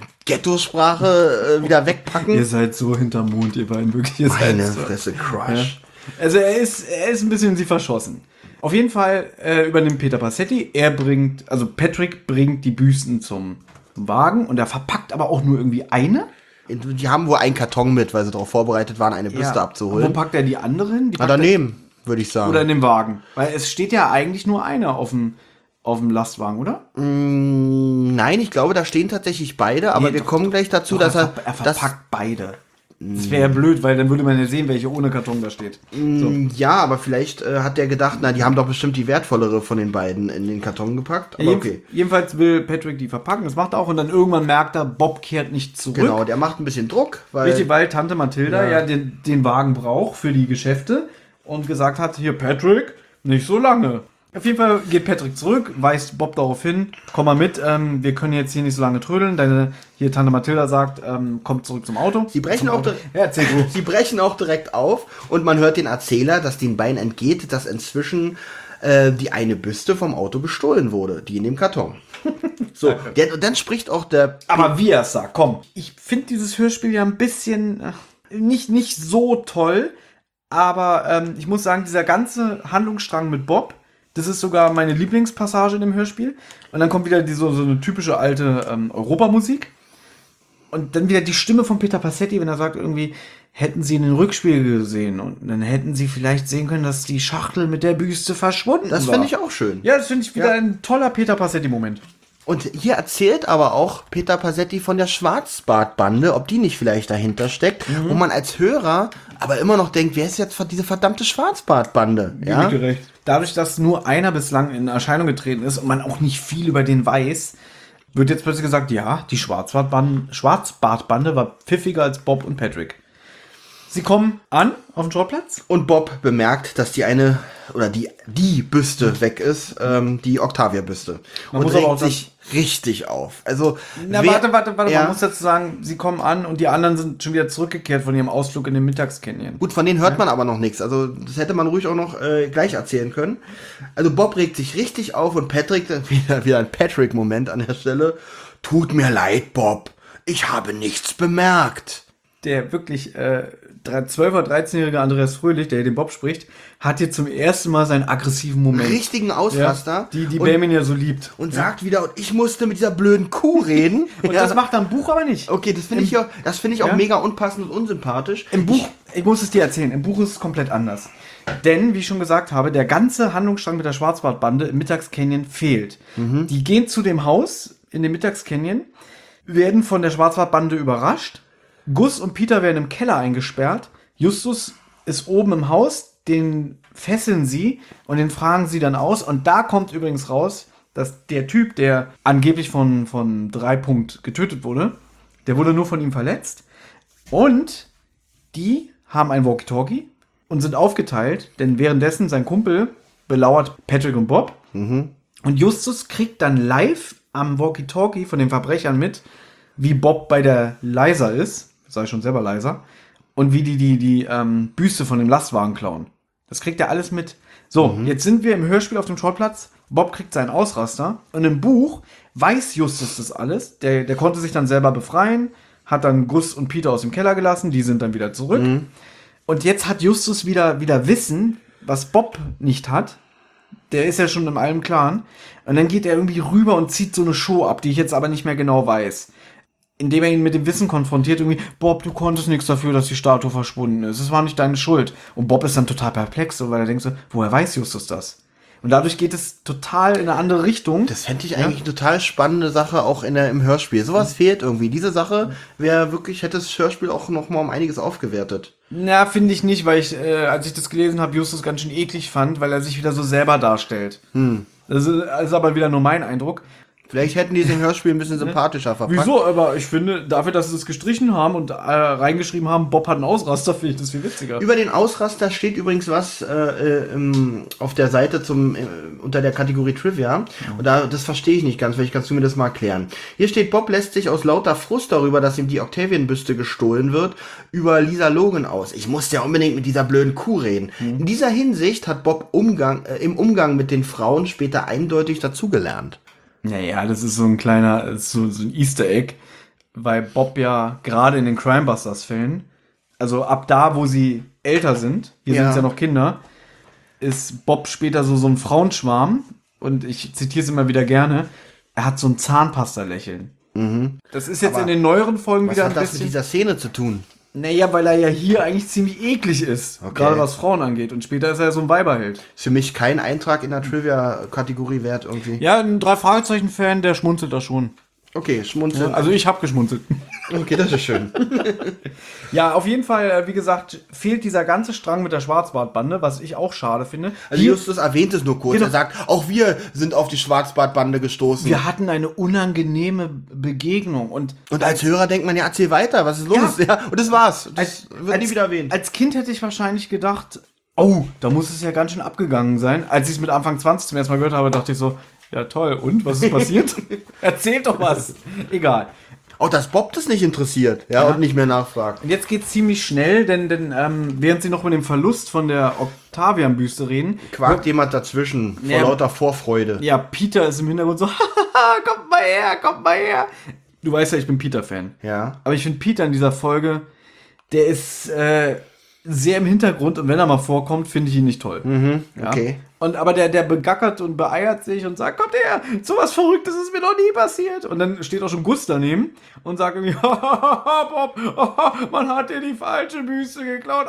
Ghetto-Sprache wieder wegpacken? Ihr seid so hinterm Mond, ihr beiden wirklich. Ihr seid Meine so. Fresse, Crush. Also er ist ein bisschen in sie verschossen. Auf jeden Fall übernimmt Peter Passetti. Patrick bringt die Büsten zum Wagen und er verpackt aber auch nur irgendwie eine. Die haben wohl einen Karton mit, weil sie darauf vorbereitet waren, eine Büste Wo abzuholen. packt er die anderen? Die packt Daneben, würde ich sagen. Oder in dem Wagen. Weil es steht ja eigentlich nur einer auf dem Lastwagen, oder? Nein, ich glaube, da stehen tatsächlich beide, aber wir kommen gleich dazu, dass er verpackt beide. Das wäre ja blöd, weil dann würde man ja sehen, welche ohne Karton da steht. So. Ja, aber vielleicht hat der gedacht, na, die haben doch bestimmt die wertvollere von den beiden in den Karton gepackt. Aber okay. Jedenfalls will Patrick die verpacken, das macht er auch. Und dann irgendwann merkt er, Bob kehrt nicht zurück. Genau, der macht ein bisschen Druck, Richtig, weil Tante Mathilda den Wagen braucht für die Geschäfte und gesagt hat, hier Patrick, nicht so lange. Auf jeden Fall geht Patrick zurück, weist Bob darauf hin, komm mal mit, wir können jetzt hier nicht so lange trödeln. Hier Tante Mathilda sagt, kommt zurück zum Auto. Sie brechen auch Sie brechen auch direkt auf und man hört den Erzähler, dass den beiden entgeht, dass inzwischen die eine Büste vom Auto bestohlen wurde, die in dem Karton. So, dann spricht auch der... Aber wie er es sagt, komm. Ich finde dieses Hörspiel ja ein bisschen nicht so toll, aber ich muss sagen, dieser ganze Handlungsstrang mit Bob, das ist sogar meine Lieblingspassage in dem Hörspiel. Und dann kommt wieder so eine typische alte Europamusik. Und dann wieder die Stimme von Peter Passetti, wenn er sagt irgendwie, hätten sie in den Rückspiegel gesehen und dann hätten sie vielleicht sehen können, dass die Schachtel mit der Büste verschwunden war. Das finde ich auch schön. Ja, das finde ich wieder ein toller Peter Passetti-Moment. Und hier erzählt aber auch Peter Passetti von der Schwarzbartbande, ob die nicht vielleicht dahinter steckt. Wo man als Hörer aber immer noch denkt, wer ist jetzt diese verdammte Schwarzbartbande? Ja? Gerecht. Dadurch, dass nur einer bislang in Erscheinung getreten ist und man auch nicht viel über den weiß, wird jetzt plötzlich gesagt, ja, die Schwarzbartbande war pfiffiger als Bob und Patrick. Sie kommen an auf den Schrottplatz. Und Bob bemerkt, dass die eine oder die Büste weg ist, die Octavia-Büste. Man Und muss aber auch regt sich richtig auf. Also, Warte, Ja. man muss dazu sagen, sie kommen an und die anderen sind schon wieder zurückgekehrt von ihrem Ausflug in den Mittagscanyon. Gut, von denen hört man aber noch nichts. Also das hätte man ruhig auch noch gleich erzählen können. Also Bob regt sich richtig auf und Patrick, wieder ein Patrick-Moment an der Stelle. Tut mir leid, Bob. Ich habe nichts bemerkt. Der wirklich 12- oder 13-jährige Andreas Fröhlich, der hier den Bob spricht, hat hier zum ersten Mal seinen aggressiven Moment. Richtigen Ausraster. Die und, Benjamin ja so liebt. und sagt wieder, und ich musste mit dieser blöden Kuh reden. Und das macht er im Buch aber nicht. Okay, das finde ich auch mega unpassend und unsympathisch. Im Buch, ich muss es dir erzählen, im Buch ist es komplett anders. Denn, wie ich schon gesagt habe, der ganze Handlungsstrang mit der Schwarzbartbande im Mittagscanyon fehlt. Die gehen zu dem Haus in dem Mittagscanyon, werden von der Schwarzbartbande überrascht. Gus und Peter werden im Keller eingesperrt. Justus ist oben im Haus, den fesseln sie und den fragen sie dann aus. Und da kommt übrigens raus, dass der Typ, der angeblich von 3 Punkt getötet wurde, der wurde nur von ihm verletzt. Und die haben ein Walkie-Talkie und sind aufgeteilt, denn währenddessen sein Kumpel belauert Patrick und Bob. Und Justus kriegt dann live am Walkie-Talkie von den Verbrechern mit, wie Bob bei der Liza ist, sei schon selber Liza, und wie die Büste von dem Lastwagen klauen. Das kriegt er alles mit. So, jetzt sind wir im Hörspiel auf dem Schrottplatz. Bob kriegt seinen Ausraster. Und im Buch weiß Justus das alles. Der konnte sich dann selber befreien, hat dann Gus und Peter aus dem Keller gelassen. Die sind dann wieder zurück. Und jetzt hat Justus wieder Wissen, was Bob nicht hat. Der ist ja schon in allem Klaren. Und dann geht er irgendwie rüber und zieht so eine Show ab, die ich jetzt aber nicht mehr genau weiß. Indem er ihn mit dem Wissen konfrontiert, irgendwie, Bob, du konntest nichts dafür, dass die Statue verschwunden ist. Es war nicht deine Schuld. Und Bob ist dann total perplex, so, weil er denkt so, woher weiß Justus das? Und dadurch geht es total in eine andere Richtung. Das fände ich eigentlich eine total spannende Sache auch im Hörspiel. Sowas fehlt irgendwie. Diese Sache hätte das Hörspiel auch noch mal um einiges aufgewertet. Na, finde ich nicht, weil ich, als ich das gelesen habe, Justus ganz schön eklig fand, weil er sich wieder so selber darstellt. Das ist aber wieder nur mein Eindruck. Vielleicht hätten die es im Hörspiel ein bisschen sympathischer verpackt. Wieso? Aber ich finde, dafür, dass sie es gestrichen haben und reingeschrieben haben, Bob hat einen Ausraster, finde ich das viel witziger. Über den Ausraster steht übrigens was auf der Seite unter der Kategorie Trivia. Und das verstehe ich nicht ganz. Vielleicht kannst du mir das mal erklären. Hier steht, Bob lässt sich aus lauter Frust darüber, dass ihm die Octavian-Büste gestohlen wird, über Lisa Logan aus. Ich muss ja unbedingt mit dieser blöden Kuh reden. In dieser Hinsicht hat Bob im Umgang mit den Frauen später eindeutig dazugelernt. Naja, das ist so ein kleiner, so ein Easter Egg, weil Bob ja gerade in den Crimebusters-Fällen, also ab da, wo sie älter sind, hier sind es ja noch Kinder, ist Bob später so ein Frauenschwarm, und ich zitiere es immer wieder gerne, er hat so ein Zahnpasta-Lächeln. Das ist jetzt Aber in den neueren Folgen wieder Was ein hat das mit bisschen... dieser Szene zu tun? Naja, weil er ja hier eigentlich ziemlich eklig ist, gerade was Frauen angeht. Und später ist er so ein Weiberheld. Ist für mich kein Eintrag in der Trivia-Kategorie wert irgendwie. Ja, ein 3-Fragezeichen-Fan, der schmunzelt da schon. Okay, schmunzeln. Ja, also ich habe geschmunzelt. Okay, das ist schön. Ja, auf jeden Fall, wie gesagt, fehlt dieser ganze Strang mit der Schwarzbartbande, was ich auch schade finde. Also Justus erwähnt es nur kurz. Genau. Er sagt, auch wir sind auf die Schwarzbartbande gestoßen. Wir hatten eine unangenehme Begegnung. Und als Hörer denkt man, ja, erzähl weiter, was ist los? Ja, und das war's. Das wird nie wieder erwähnt. Als Kind hätte ich wahrscheinlich gedacht, oh, da muss es ja ganz schön abgegangen sein. Als ich es mit Anfang 20 zum ersten Mal gehört habe, dachte ich so, ja toll, und, was ist passiert? Erzähl doch was. Egal. Auch dass Bob das nicht interessiert, und nicht mehr nachfragt. Und jetzt geht's ziemlich schnell, denn während sie noch mit dem Verlust von der Octavian-Büste reden, Quakt jemand dazwischen, vor Ja. lauter Vorfreude. ja, Peter ist im Hintergrund so, kommt mal her, kommt mal her. Du weißt ja, ich bin Peter-Fan. Ja. Aber ich finde Peter in dieser Folge, der ist sehr im Hintergrund, und wenn er mal vorkommt, finde ich ihn nicht toll. Ja? Okay. Aber der begackert und beeiert sich und sagt, kommt her, sowas Verrücktes ist mir noch nie passiert. Und dann steht auch schon Gus daneben und sagt irgendwie, Bob, man hat dir die falsche Büste geklaut.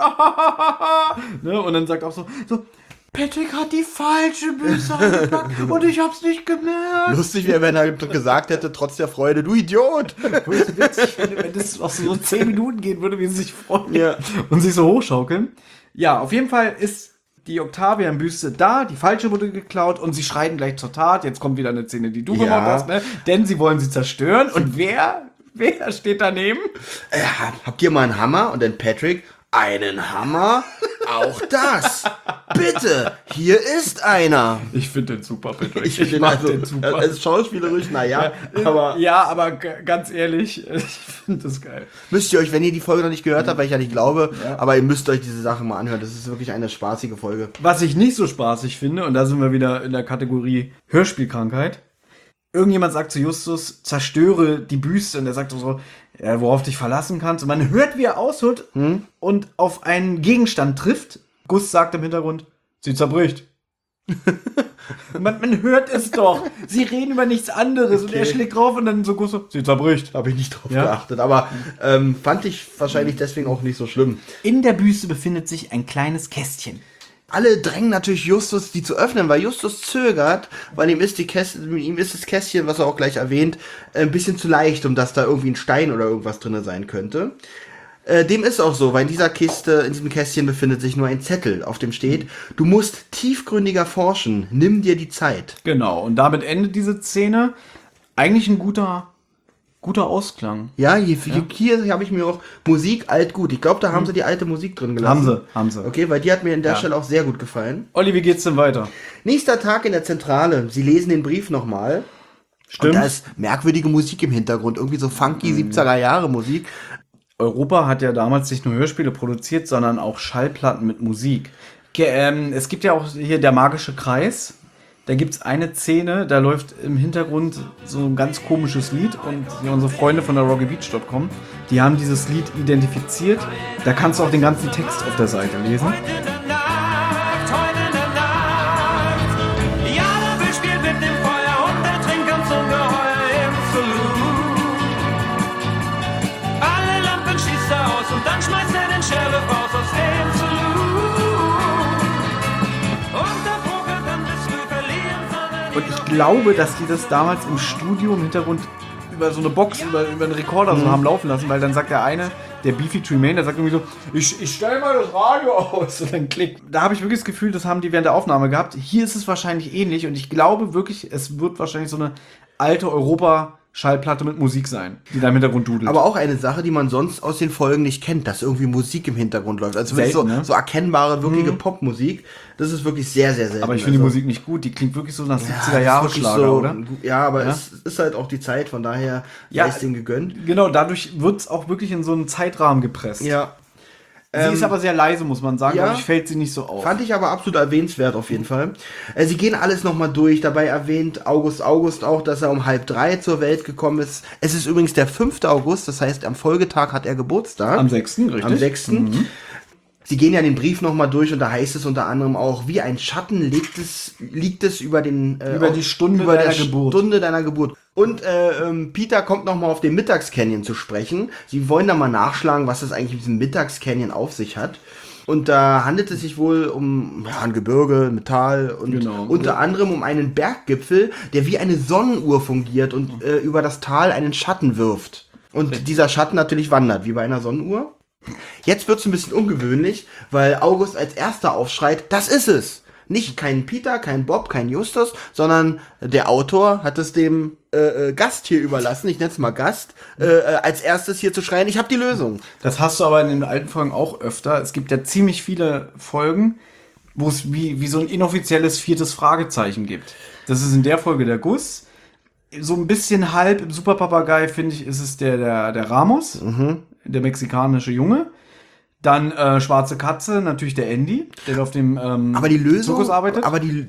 Ne? Und dann sagt auch so, Patrick hat die falsche Büste eingepackt und ich hab's nicht gemerkt. Lustig wäre, wenn er gesagt hätte, trotz der Freude, du Idiot! Wo ich witzig finde, wenn das auch so 10 Minuten gehen würde, wie sie sich freuen Ja. und sich so hochschaukeln. Ja, auf jeden Fall ist die Octavian-Büste da, die falsche wurde geklaut und sie schreiten gleich zur Tat. Jetzt kommt wieder eine Szene, die du Ja. gemacht hast, ne? Denn sie wollen sie zerstören. Und wer steht daneben? Habt ihr mal einen Hammer? Und dann Patrick, einen Hammer? Auch das! Bitte, hier ist einer! Ich finde den super, Patrick. Ich mag also, den super. es ist schauspielerisch, naja, aber Ja, aber ganz ehrlich, ich finde das geil. müsst ihr euch, wenn ihr die Folge noch nicht gehört habt, weil ich ja nicht glaube, aber ihr müsst euch diese Sache mal anhören. Das ist wirklich eine spaßige Folge. Was ich nicht so spaßig finde, und da sind wir wieder in der Kategorie Hörspielkrankheit. Irgendjemand sagt zu Justus, zerstöre die Büste. Und er sagt so, ja, worauf dich verlassen kannst. Und man hört, wie er ausholt und auf einen Gegenstand trifft. Gus sagt im Hintergrund, sie zerbricht. man hört es doch. Sie reden über nichts anderes. Und er schlägt drauf und dann so Gus so, sie zerbricht. Habe ich nicht drauf Ja. geachtet, aber fand ich wahrscheinlich deswegen auch nicht so schlimm. In der Büste befindet sich ein kleines Kästchen. Alle drängen natürlich Justus, die zu öffnen, weil Justus zögert, weil ihm ist das Kästchen, was er auch gleich erwähnt, ein bisschen zu leicht, um dass da irgendwie ein Stein oder irgendwas drin sein könnte. Dem ist auch so, weil in diesem Kästchen befindet sich nur ein Zettel, auf dem steht, du musst tiefgründiger forschen, nimm dir die Zeit. Genau, und damit endet diese Szene. Eigentlich ein guter Ausklang. Ja, hier habe ich mir auch Musik altgut. Ich glaube, da haben sie die alte Musik drin gelassen. Haben sie. Okay, weil die hat mir an der Stelle auch sehr gut gefallen. Olli, wie geht's denn weiter? Nächster Tag in der Zentrale. Sie lesen den Brief nochmal. Stimmt. Und da ist merkwürdige Musik im Hintergrund. Irgendwie so funky 70er-Jahre-Musik. Europa hat ja damals nicht nur Hörspiele produziert, sondern auch Schallplatten mit Musik. Es gibt ja auch hier der magische Kreis. Da gibt's eine Szene, da läuft im Hintergrund so ein ganz komisches Lied und hier unsere Freunde von der RocketBeach.com, die haben dieses Lied identifiziert. Da kannst du auch den ganzen Text auf der Seite lesen. Heute in der Nacht. Ja, da wird spielt mit dem Feuer und der Trinkern zum Geheuer im Saloon. Alle Lampen schießt er aus und dann schmeißt er den Sheriff raus aus dem Saloon. Und der Poker dann bis glaube, dass die das damals im Studio im Hintergrund über so eine Box, über einen Rekorder so haben laufen lassen, weil dann sagt der eine, der Beefy Tremaine, der sagt irgendwie so, ich stell mal das Radio aus und dann klickt. Da habe ich wirklich das Gefühl, das haben die während der Aufnahme gehabt. Hier ist es wahrscheinlich ähnlich und ich glaube wirklich, es wird wahrscheinlich so eine alte Europa-Schallplatte mit Musik sein, die da im Hintergrund dudelt. Aber auch eine Sache, die man sonst aus den Folgen nicht kennt, dass irgendwie Musik im Hintergrund läuft. Also wirklich Selten, ne? so erkennbare, wirkliche Popmusik. Das ist wirklich sehr, sehr selten. Aber ich finde die Musik nicht gut, die klingt wirklich so nach 70er-Jahre-Schlager, so, oder? Ja, aber Ja? es ist halt auch die Zeit, von daher Ja, sei es dem gegönnt. Genau, dadurch wird es auch wirklich in so einen Zeitrahmen gepresst. Ja. Sie ist aber sehr leise, muss man sagen, ja. dadurch fällt sie nicht so auf. Fand ich aber absolut erwähnenswert auf jeden Fall. Sie gehen alles nochmal durch. Dabei erwähnt August auch, dass er um 2:30 zur Welt gekommen ist. Es ist übrigens der 5. August, das heißt, am Folgetag hat er Geburtstag. Am 6., richtig? Am 6. Sie gehen ja den Brief nochmal durch und da heißt es unter anderem auch, wie ein Schatten liegt es über den Über die Stunde über deiner der Geburt. Stunde deiner Geburt. Und Peter kommt nochmal auf den Mittagscanyon zu sprechen. Sie wollen da mal nachschlagen, was das eigentlich mit diesem Mittagscanyon auf sich hat. Und da handelt es sich wohl um ein Gebirge, Metall und Genau. unter anderem um einen Berggipfel, der wie eine Sonnenuhr fungiert und über das Tal einen Schatten wirft. Und dieser Schatten natürlich wandert, wie bei einer Sonnenuhr. Jetzt wird's ein bisschen ungewöhnlich, weil August als erster aufschreit, das ist es. Nicht kein Peter, kein Bob, kein Justus, sondern der Autor hat es dem Gast hier überlassen, ich nenne es mal Gast, als erstes hier zu schreien, ich habe die Lösung. Das hast du aber in den alten Folgen auch öfter. Es gibt ja ziemlich viele Folgen, wo es wie so ein inoffizielles 4. Fragezeichen gibt. Das ist in der Folge der Gus. So ein bisschen halb im Superpapagei, finde ich, ist es der Ramos, der mexikanische Junge. Dann Schwarze Katze, natürlich der Andy, der auf dem Aber die Lösung, Zirkus arbeitet. aber die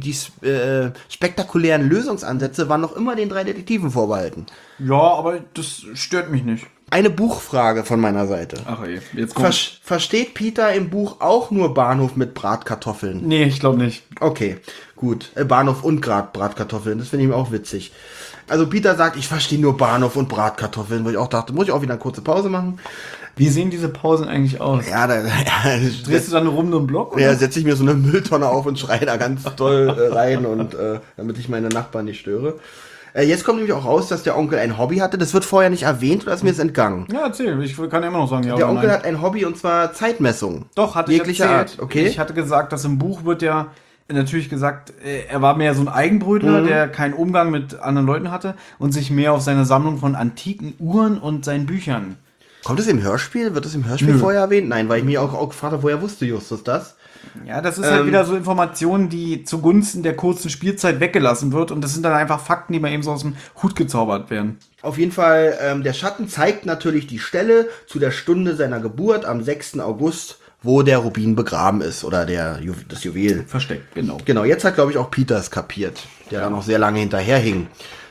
spektakulären Lösungsansätze waren noch immer den 3 Detektiven vorbehalten. Ja, aber das stört mich nicht. Eine Buchfrage von meiner Seite. Ach ey, jetzt kommt... Versteht Peter im Buch auch nur Bahnhof mit Bratkartoffeln? Nee, ich glaube nicht. Okay, gut. Bahnhof und Bratkartoffeln, das finde ich auch witzig. Also Peter sagt, ich verstehe nur Bahnhof und Bratkartoffeln, wo ich auch dachte, muss ich auch wieder eine kurze Pause machen. Wie sehen diese Pausen eigentlich aus? Ja, Drehst du dann rum so einen Block? Oder? ja, setze ich mir so eine Mülltonne auf und schreie da ganz toll rein, und damit ich meine Nachbarn nicht störe. Jetzt kommt nämlich auch raus, dass der Onkel ein Hobby hatte. Das wird vorher nicht erwähnt oder ist mir jetzt entgangen. Ja, erzähl. Ich kann ja immer noch sagen, ja Der oder Onkel nein. hat ein Hobby, und zwar Zeitmessung. Doch, hatte ich jeglicher erzählt. Art, okay. Ich hatte gesagt, dass im Buch wird ja natürlich gesagt, er war mehr so ein Eigenbrötler, der keinen Umgang mit anderen Leuten hatte und sich mehr auf seine Sammlung von antiken Uhren und seinen Büchern. Kommt es im Hörspiel? Wird es im Hörspiel Nö. vorher erwähnt? Nein, weil ich mich auch gefragt habe, woher wusste Justus das? Ja, das ist halt wieder so Informationen, die zugunsten der kurzen Spielzeit weggelassen wird und das sind dann einfach Fakten, die mal eben so aus dem Hut gezaubert werden. Auf jeden Fall, der Schatten zeigt natürlich die Stelle zu der Stunde seiner Geburt am 6. August, wo der Rubin begraben ist, oder das Juwel. Versteckt, genau. Genau, jetzt hat, glaube ich, auch Peter es kapiert, der da noch sehr lange hinterher hing.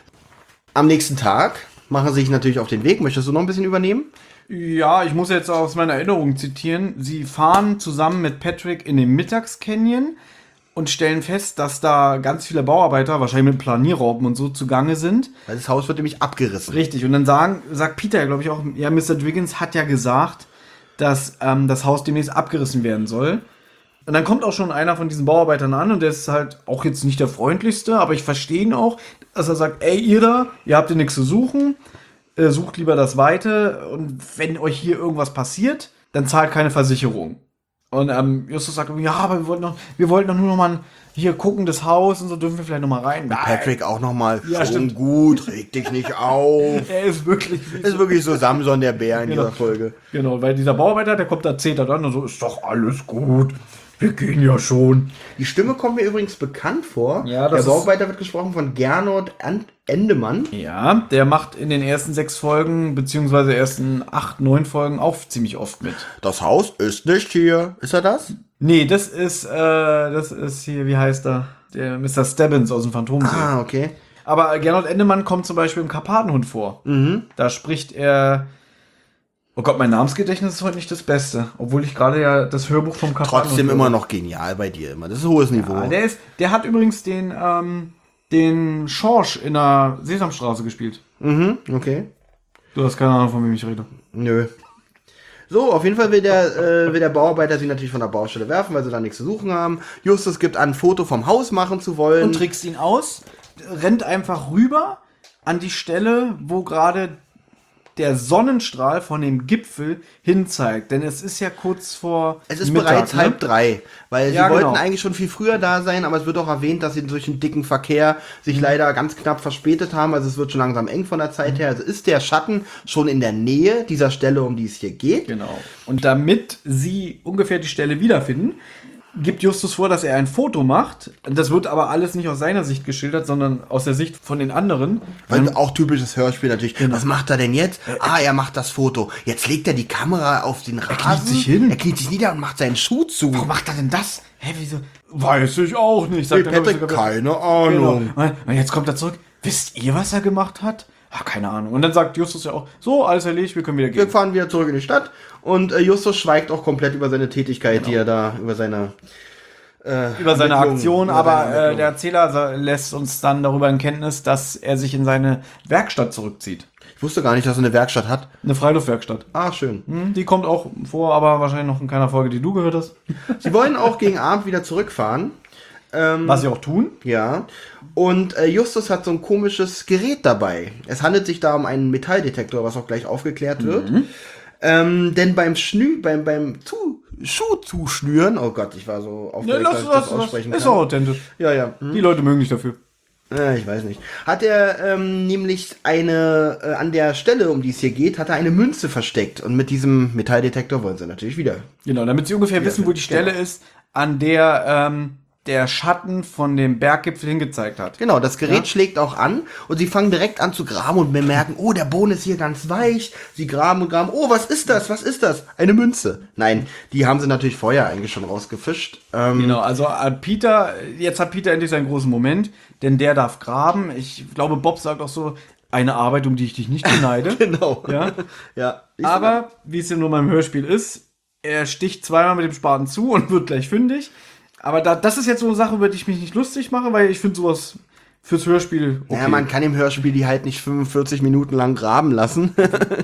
Am nächsten Tag machen sie sich natürlich auf den Weg. Möchtest du noch ein bisschen übernehmen? Ja, ich muss jetzt aus meiner Erinnerung zitieren. Sie fahren zusammen mit Patrick in den Mittagscanyon und stellen fest, dass da ganz viele Bauarbeiter, wahrscheinlich mit Planierraupen und so, zugange sind. Weil das Haus wird nämlich abgerissen. Richtig, und dann sagt Peter, glaube ich auch, ja, Mr. Driggins hat ja gesagt, dass das Haus demnächst abgerissen werden soll. Und dann kommt auch schon einer von diesen Bauarbeitern an und der ist halt auch jetzt nicht der freundlichste, aber ich verstehe ihn auch, dass er sagt, ey, ihr habt hier nichts zu suchen, sucht lieber das Weite und wenn euch hier irgendwas passiert, dann zahlt keine Versicherung. Und Justus sagt, ja, aber wir wollten doch nur noch mal hier gucken, das Haus und so, dürfen wir vielleicht noch mal rein. Patrick auch nochmal, Ja, schon stimmt. gut, reg dich nicht auf. Er ist wirklich... Das ist wirklich so Samson der Bär in dieser Folge. Genau, weil dieser Bauarbeiter, der kommt da zetert an und so, ist doch alles gut, wir gehen ja schon. Die Stimme kommt mir übrigens bekannt vor. Ja, der das Bauarbeiter wird gesprochen von Gernot Endemann. Ja, der macht in den ersten 6 Folgen, beziehungsweise ersten 8, 9 Folgen auch ziemlich oft mit. Das Haus ist nicht hier. Ist er das? Nee, das ist hier, wie heißt er? Der Mr. Stebbins aus dem Phantomsee. Ah, okay. Aber Gernot Endemann kommt zum Beispiel im Karpatenhund vor. Da spricht er... Oh Gott, mein Namensgedächtnis ist heute nicht das Beste. Obwohl ich gerade ja das Hörbuch vom Karpatenhund... Trotzdem immer noch genial bei dir immer. Das ist ein hohes Niveau. Ja, der hat übrigens den Schorsch in der Sesamstraße gespielt. Okay. Du hast keine Ahnung, von wem ich rede. Nö. So, auf jeden Fall will der Bauarbeiter sie natürlich von der Baustelle werfen, weil sie da nichts zu suchen haben. Justus gibt an, ein Foto vom Haus machen zu wollen. Und trickst ihn aus, rennt einfach rüber an die Stelle, wo gerade der Sonnenstrahl von dem Gipfel hin zeigt. Denn es ist ja kurz vor Es ist Mittag, bereits ne? 2:30, weil sie Ja, wollten genau. eigentlich schon viel früher da sein, aber es wird auch erwähnt, dass sie durch den dicken Verkehr sich leider ganz knapp verspätet haben. Also es wird schon langsam eng von der Zeit her. Also ist der Schatten schon in der Nähe dieser Stelle, um die es hier geht. Genau. Und damit sie ungefähr die Stelle wiederfinden, gibt Justus vor, dass er ein Foto macht. Das wird aber alles nicht aus seiner Sicht geschildert, sondern aus der Sicht von den anderen. Weil auch typisches Hörspiel natürlich. Genau. Was macht er denn jetzt? Er macht das Foto. Jetzt legt er die Kamera auf den Rasen. kniet sich hin. Er kniet sich nieder und macht seinen Schuh zu. Warum macht er denn das? Hä, wieso? Weiß ich auch nicht. Sagt Hey, er, Patrick, glaub ich, sogar. keine Ahnung. Genau. Und jetzt kommt er zurück. Wisst ihr, was er gemacht hat? Ach, keine Ahnung. Und dann sagt Justus ja auch, so, alles erledigt, wir können wieder Wir gehen. fahren wieder zurück in die Stadt und Justus schweigt auch komplett über seine Tätigkeit, die er da, über seine Über seine Ermittlungen, Aktion, über aber seine Ermittlungen. der Erzähler lässt uns dann darüber in Kenntnis, dass er sich in seine Werkstatt zurückzieht. Ich wusste gar nicht, dass er eine Werkstatt hat. Eine Freiluftwerkstatt. Ah, schön. Die kommt auch vor, aber wahrscheinlich noch in keiner Folge, die du gehört hast. Sie wollen auch gegen Abend wieder zurückfahren. Was sie auch tun. Ja. Und Justus hat so ein komisches Gerät dabei. Es handelt sich da um einen Metalldetektor, was auch gleich aufgeklärt wird. Denn beim Schuh zuschnüren, oh Gott, ich war so aufgeregt, dass ich das aussprechen Ist kann. auch authentisch. Ja, ja. Die Leute mögen dich dafür. Ich weiß nicht. Hat er nämlich an der Stelle, um die es hier geht, hat er eine Münze versteckt. Und mit diesem Metalldetektor wollen sie natürlich wieder. Genau, damit sie ungefähr wissen, wo die Stelle ist, an der der Schatten von dem Berggipfel hingezeigt hat. Genau, das Gerät schlägt auch an und sie fangen direkt an zu graben und bemerken, oh, der Boden ist hier ganz weich. Sie graben und graben. Oh, was ist das? Was ist das? Eine Münze. Nein, die haben sie natürlich vorher eigentlich schon rausgefischt. Genau, also jetzt hat Peter endlich seinen großen Moment, denn der darf graben. Ich glaube, Bob sagt auch so, eine Arbeit, um die ich dich nicht beneide. Genau. Ja? Ja. Aber, wie es ja nur beim Hörspiel ist, er sticht zweimal mit dem Spaten zu und wird gleich fündig. Aber das ist jetzt so eine Sache, über die ich mich nicht lustig mache, weil ich finde sowas fürs Hörspiel okay. Ja, man kann im Hörspiel die halt nicht 45 Minuten lang graben lassen.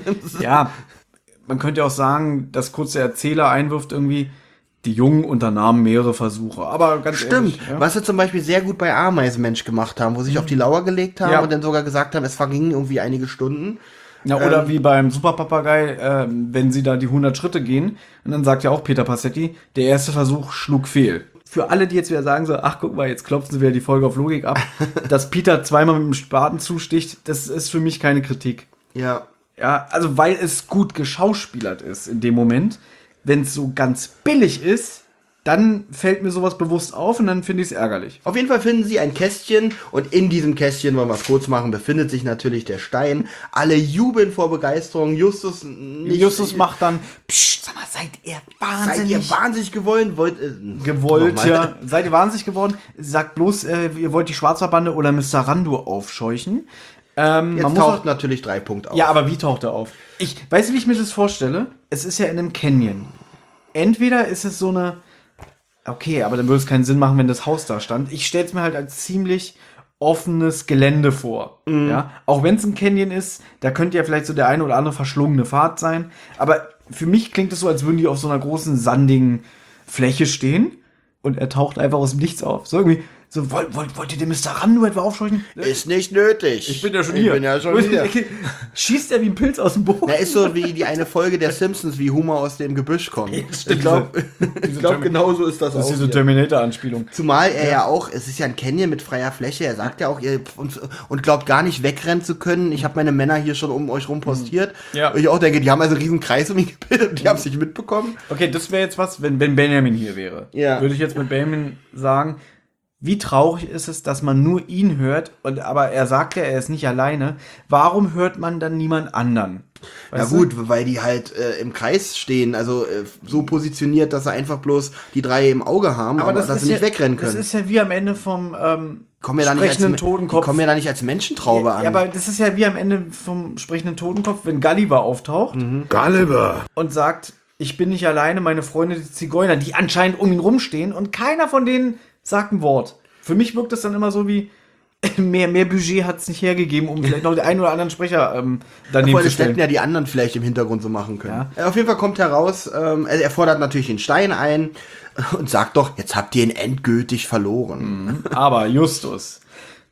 Ja, man könnte auch sagen, dass kurz der Erzähler einwirft irgendwie, die Jungen unternahmen mehrere Versuche. Aber ganz Stimmt. ehrlich, ja? Was sie zum Beispiel sehr gut bei Ameisenmensch gemacht haben, wo sie sich auf die Lauer gelegt haben Ja. und dann sogar gesagt haben, es vergingen irgendwie einige Stunden. Ja, oder wie beim Superpapagei, wenn sie da die 100 Schritte gehen. Und dann sagt ja auch Peter Passetti, der erste Versuch schlug fehl. Für alle, die jetzt wieder sagen so, ach guck mal, jetzt klopfen sie wieder die Folge auf Logik ab, dass Peter zweimal mit dem Spaten zusticht, das ist für mich keine Kritik. Ja. Ja, also weil es gut geschauspielert ist in dem Moment. Wenn es so ganz billig ist, dann fällt mir sowas bewusst auf und dann finde ich es ärgerlich. Auf jeden Fall finden sie ein Kästchen und in diesem Kästchen, wollen wir es kurz machen, befindet sich natürlich der Stein. Alle jubeln vor Begeisterung. Justus macht dann, psch, sag mal, seid ihr wahnsinnig gewollt? gewollt, Nochmal. ja. Seid ihr wahnsinnig geworden? Sagt bloß, ihr wollt die Schwarzwaldbande oder Mr. Randu aufscheuchen. Jetzt taucht natürlich 3 Punkte auf. Ja, aber wie taucht er auf? Weißt du, wie ich mir das vorstelle? Es ist ja in einem Canyon. Entweder ist es so eine, okay, aber dann würde es keinen Sinn machen, wenn das Haus da stand. Ich stelle es mir halt als ziemlich offenes Gelände vor. Ja? Auch wenn es ein Canyon ist, da könnte ja vielleicht so der eine oder andere verschlungene Pfad sein. Aber für mich klingt es so, als würden die auf so einer großen, sandigen Fläche stehen und er taucht einfach aus dem Nichts auf. So irgendwie, so, wollt ihr den Mr. Randu etwa aufscheuchen? Ist nicht nötig. Ich bin ja schon hier. Schießt er wie ein Pilz aus dem Boden? Na, ist so wie die eine Folge der Simpsons, wie Homer aus dem Gebüsch kommt. stimmt. Ich glaube, genauso ist das Das auch ist diese hier. Terminator-Anspielung. Zumal er ja auch, es ist ja ein Canyon mit freier Fläche, er sagt ja auch, und glaubt gar nicht wegrennen zu können. Ich habe meine Männer hier schon um euch rum postiert. Ja. Und ich auch denke, die haben also einen riesen Kreis um ihn gebildet und die haben es nicht mitbekommen. Okay, das wäre jetzt was, wenn Benjamin hier wäre. Ja. Würde ich jetzt mit Benjamin sagen, wie traurig ist es, dass man nur ihn hört, aber er sagt ja, er ist nicht alleine. Warum hört man dann niemand anderen? Ja Weißt du? gut, weil die halt im Kreis stehen, also so positioniert, dass sie einfach bloß die 3 im Auge haben, aber dass sie nicht wegrennen können. Das ist ja wie am Ende vom Kommen ja da nicht sprechenden als, Totenkopf. die kommen ja da nicht als Menschentraube an. Ja, aber das ist ja wie am Ende vom sprechenden Totenkopf, wenn Gulliver auftaucht Gulliver. und sagt, ich bin nicht alleine, meine Freunde, die Zigeuner, die anscheinend um ihn rumstehen und keiner von denen sagt ein Wort. Für mich wirkt das dann immer so wie, mehr Budget hat es nicht hergegeben, um vielleicht noch den einen oder anderen Sprecher daneben Obwohl, zu das stellen. hätten ja die anderen vielleicht im Hintergrund so machen können. Auf jeden Fall kommt heraus, also er fordert natürlich den Stein ein und sagt doch, jetzt habt ihr ihn endgültig verloren. Aber Justus,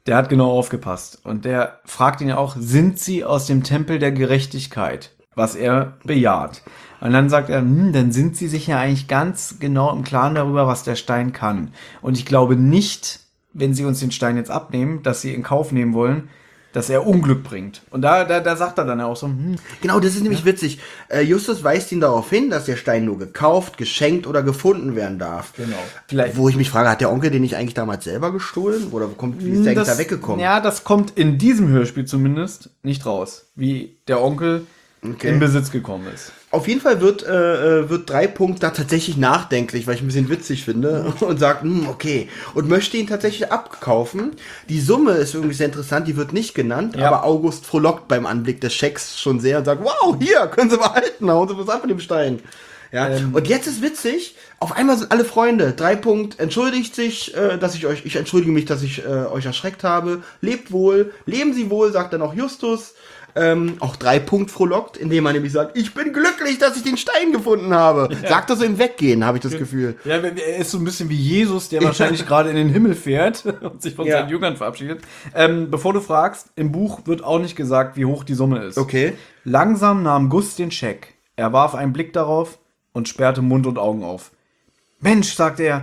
Der hat genau aufgepasst. Und der fragt ihn ja auch, sind Sie aus dem Tempel der Gerechtigkeit? Was er bejaht. Und dann sagt er, dann sind Sie sich ja eigentlich ganz genau im Klaren darüber, was der Stein kann. Und ich glaube nicht, wenn Sie uns den Stein jetzt abnehmen, dass Sie in Kauf nehmen wollen, dass er Unglück bringt. Und da sagt er dann auch so, Genau, das ist nämlich witzig. Justus weist ihn darauf hin, dass der Stein nur gekauft, geschenkt oder gefunden werden darf. Genau. Vielleicht. Wo ich mich frage, hat der Onkel den nicht eigentlich damals selber gestohlen? Oder wie ist der eigentlich da weggekommen? Ja, das kommt in diesem Hörspiel zumindest nicht raus, wie der Onkel in Besitz gekommen ist. Auf jeden Fall wird 3 Punkt da tatsächlich nachdenklich, weil ich ein bisschen witzig finde und sagt, okay, und möchte ihn tatsächlich abkaufen. Die Summe ist irgendwie sehr interessant, die wird nicht genannt, aber August frohlockt beim Anblick des Schecks schon sehr und sagt, wow, hier, können Sie behalten, hauen Sie was ab mit dem Stein. Ja, und jetzt ist witzig, auf einmal sind alle Freunde. 3 Punkt entschuldigt sich, ich entschuldige mich, dass ich euch erschreckt habe. Lebt wohl, leben Sie wohl, sagt dann auch Justus. Auch 3 Punkt frohlockt, indem er nämlich sagt, ich bin glücklich, dass ich den Stein gefunden habe. Ja. Sagt er so im Weggehen, habe ich das Gefühl. Ja, er ist so ein bisschen wie Jesus, der wahrscheinlich gerade in den Himmel fährt und sich von seinen Jüngern verabschiedet. Bevor du fragst, im Buch wird auch nicht gesagt, wie hoch die Summe ist. Okay. Langsam nahm Gus den Scheck. Er warf einen Blick darauf und sperrte Mund und Augen auf. Mensch, sagte er,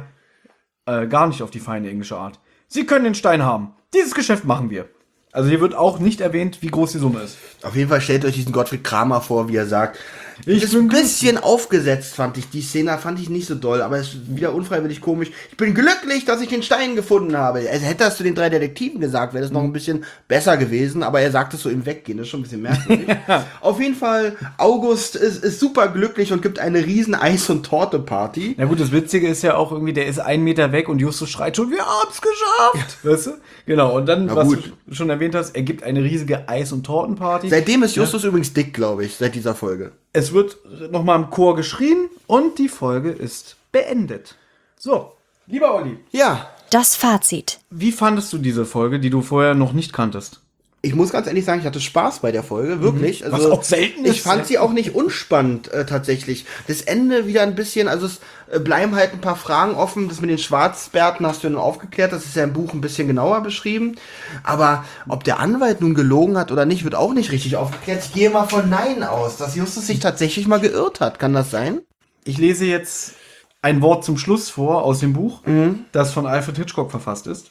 gar nicht auf die feine englische Art. Sie können den Stein haben. Dieses Geschäft machen wir. Also hier wird auch nicht erwähnt, wie groß die Summe ist. Auf jeden Fall stellt euch diesen Gottfried Kramer vor, wie er sagt, ich ist ein bisschen aufgesetzt, fand ich. Die Szene fand ich nicht so doll, aber es ist wieder unfreiwillig komisch. Ich bin glücklich, dass ich den Stein gefunden habe. Also hätte das zu den 3 Detektiven gesagt, wäre das noch ein bisschen besser gewesen, aber er sagt es so im Weggehen, das ist schon ein bisschen merkwürdig. Auf jeden Fall, August ist super glücklich und gibt eine riesen Eis- und Torte-Party. Na gut, das Witzige ist ja auch irgendwie, der ist 1 Meter weg und Justus schreit schon, wir haben's geschafft! Weißt du? Genau, und dann, was du schon erwähnt hast, er gibt eine riesige Eis- und Tortenparty. Seitdem ist Justus übrigens dick, glaube ich, seit dieser Folge. Es wird nochmal im Chor geschrien und die Folge ist beendet. So, lieber Olli. Ja. Das Fazit. Wie fandest du diese Folge, die du vorher noch nicht kanntest? Ich muss ganz ehrlich sagen, ich hatte Spaß bei der Folge, wirklich. Was Also, auch selten ist. Ich fand sie auch nicht unspannend, tatsächlich. Das Ende wieder ein bisschen, also es bleiben halt ein paar Fragen offen. Das mit den Schwarzbärten hast du ja nun aufgeklärt, das ist ja im Buch ein bisschen genauer beschrieben. Aber ob der Anwalt nun gelogen hat oder nicht, wird auch nicht richtig aufgeklärt. Ich gehe mal von Nein aus, dass Justus sich tatsächlich mal geirrt hat. Kann das sein? Ich lese jetzt ein Wort zum Schluss vor aus dem Buch, das von Alfred Hitchcock verfasst ist.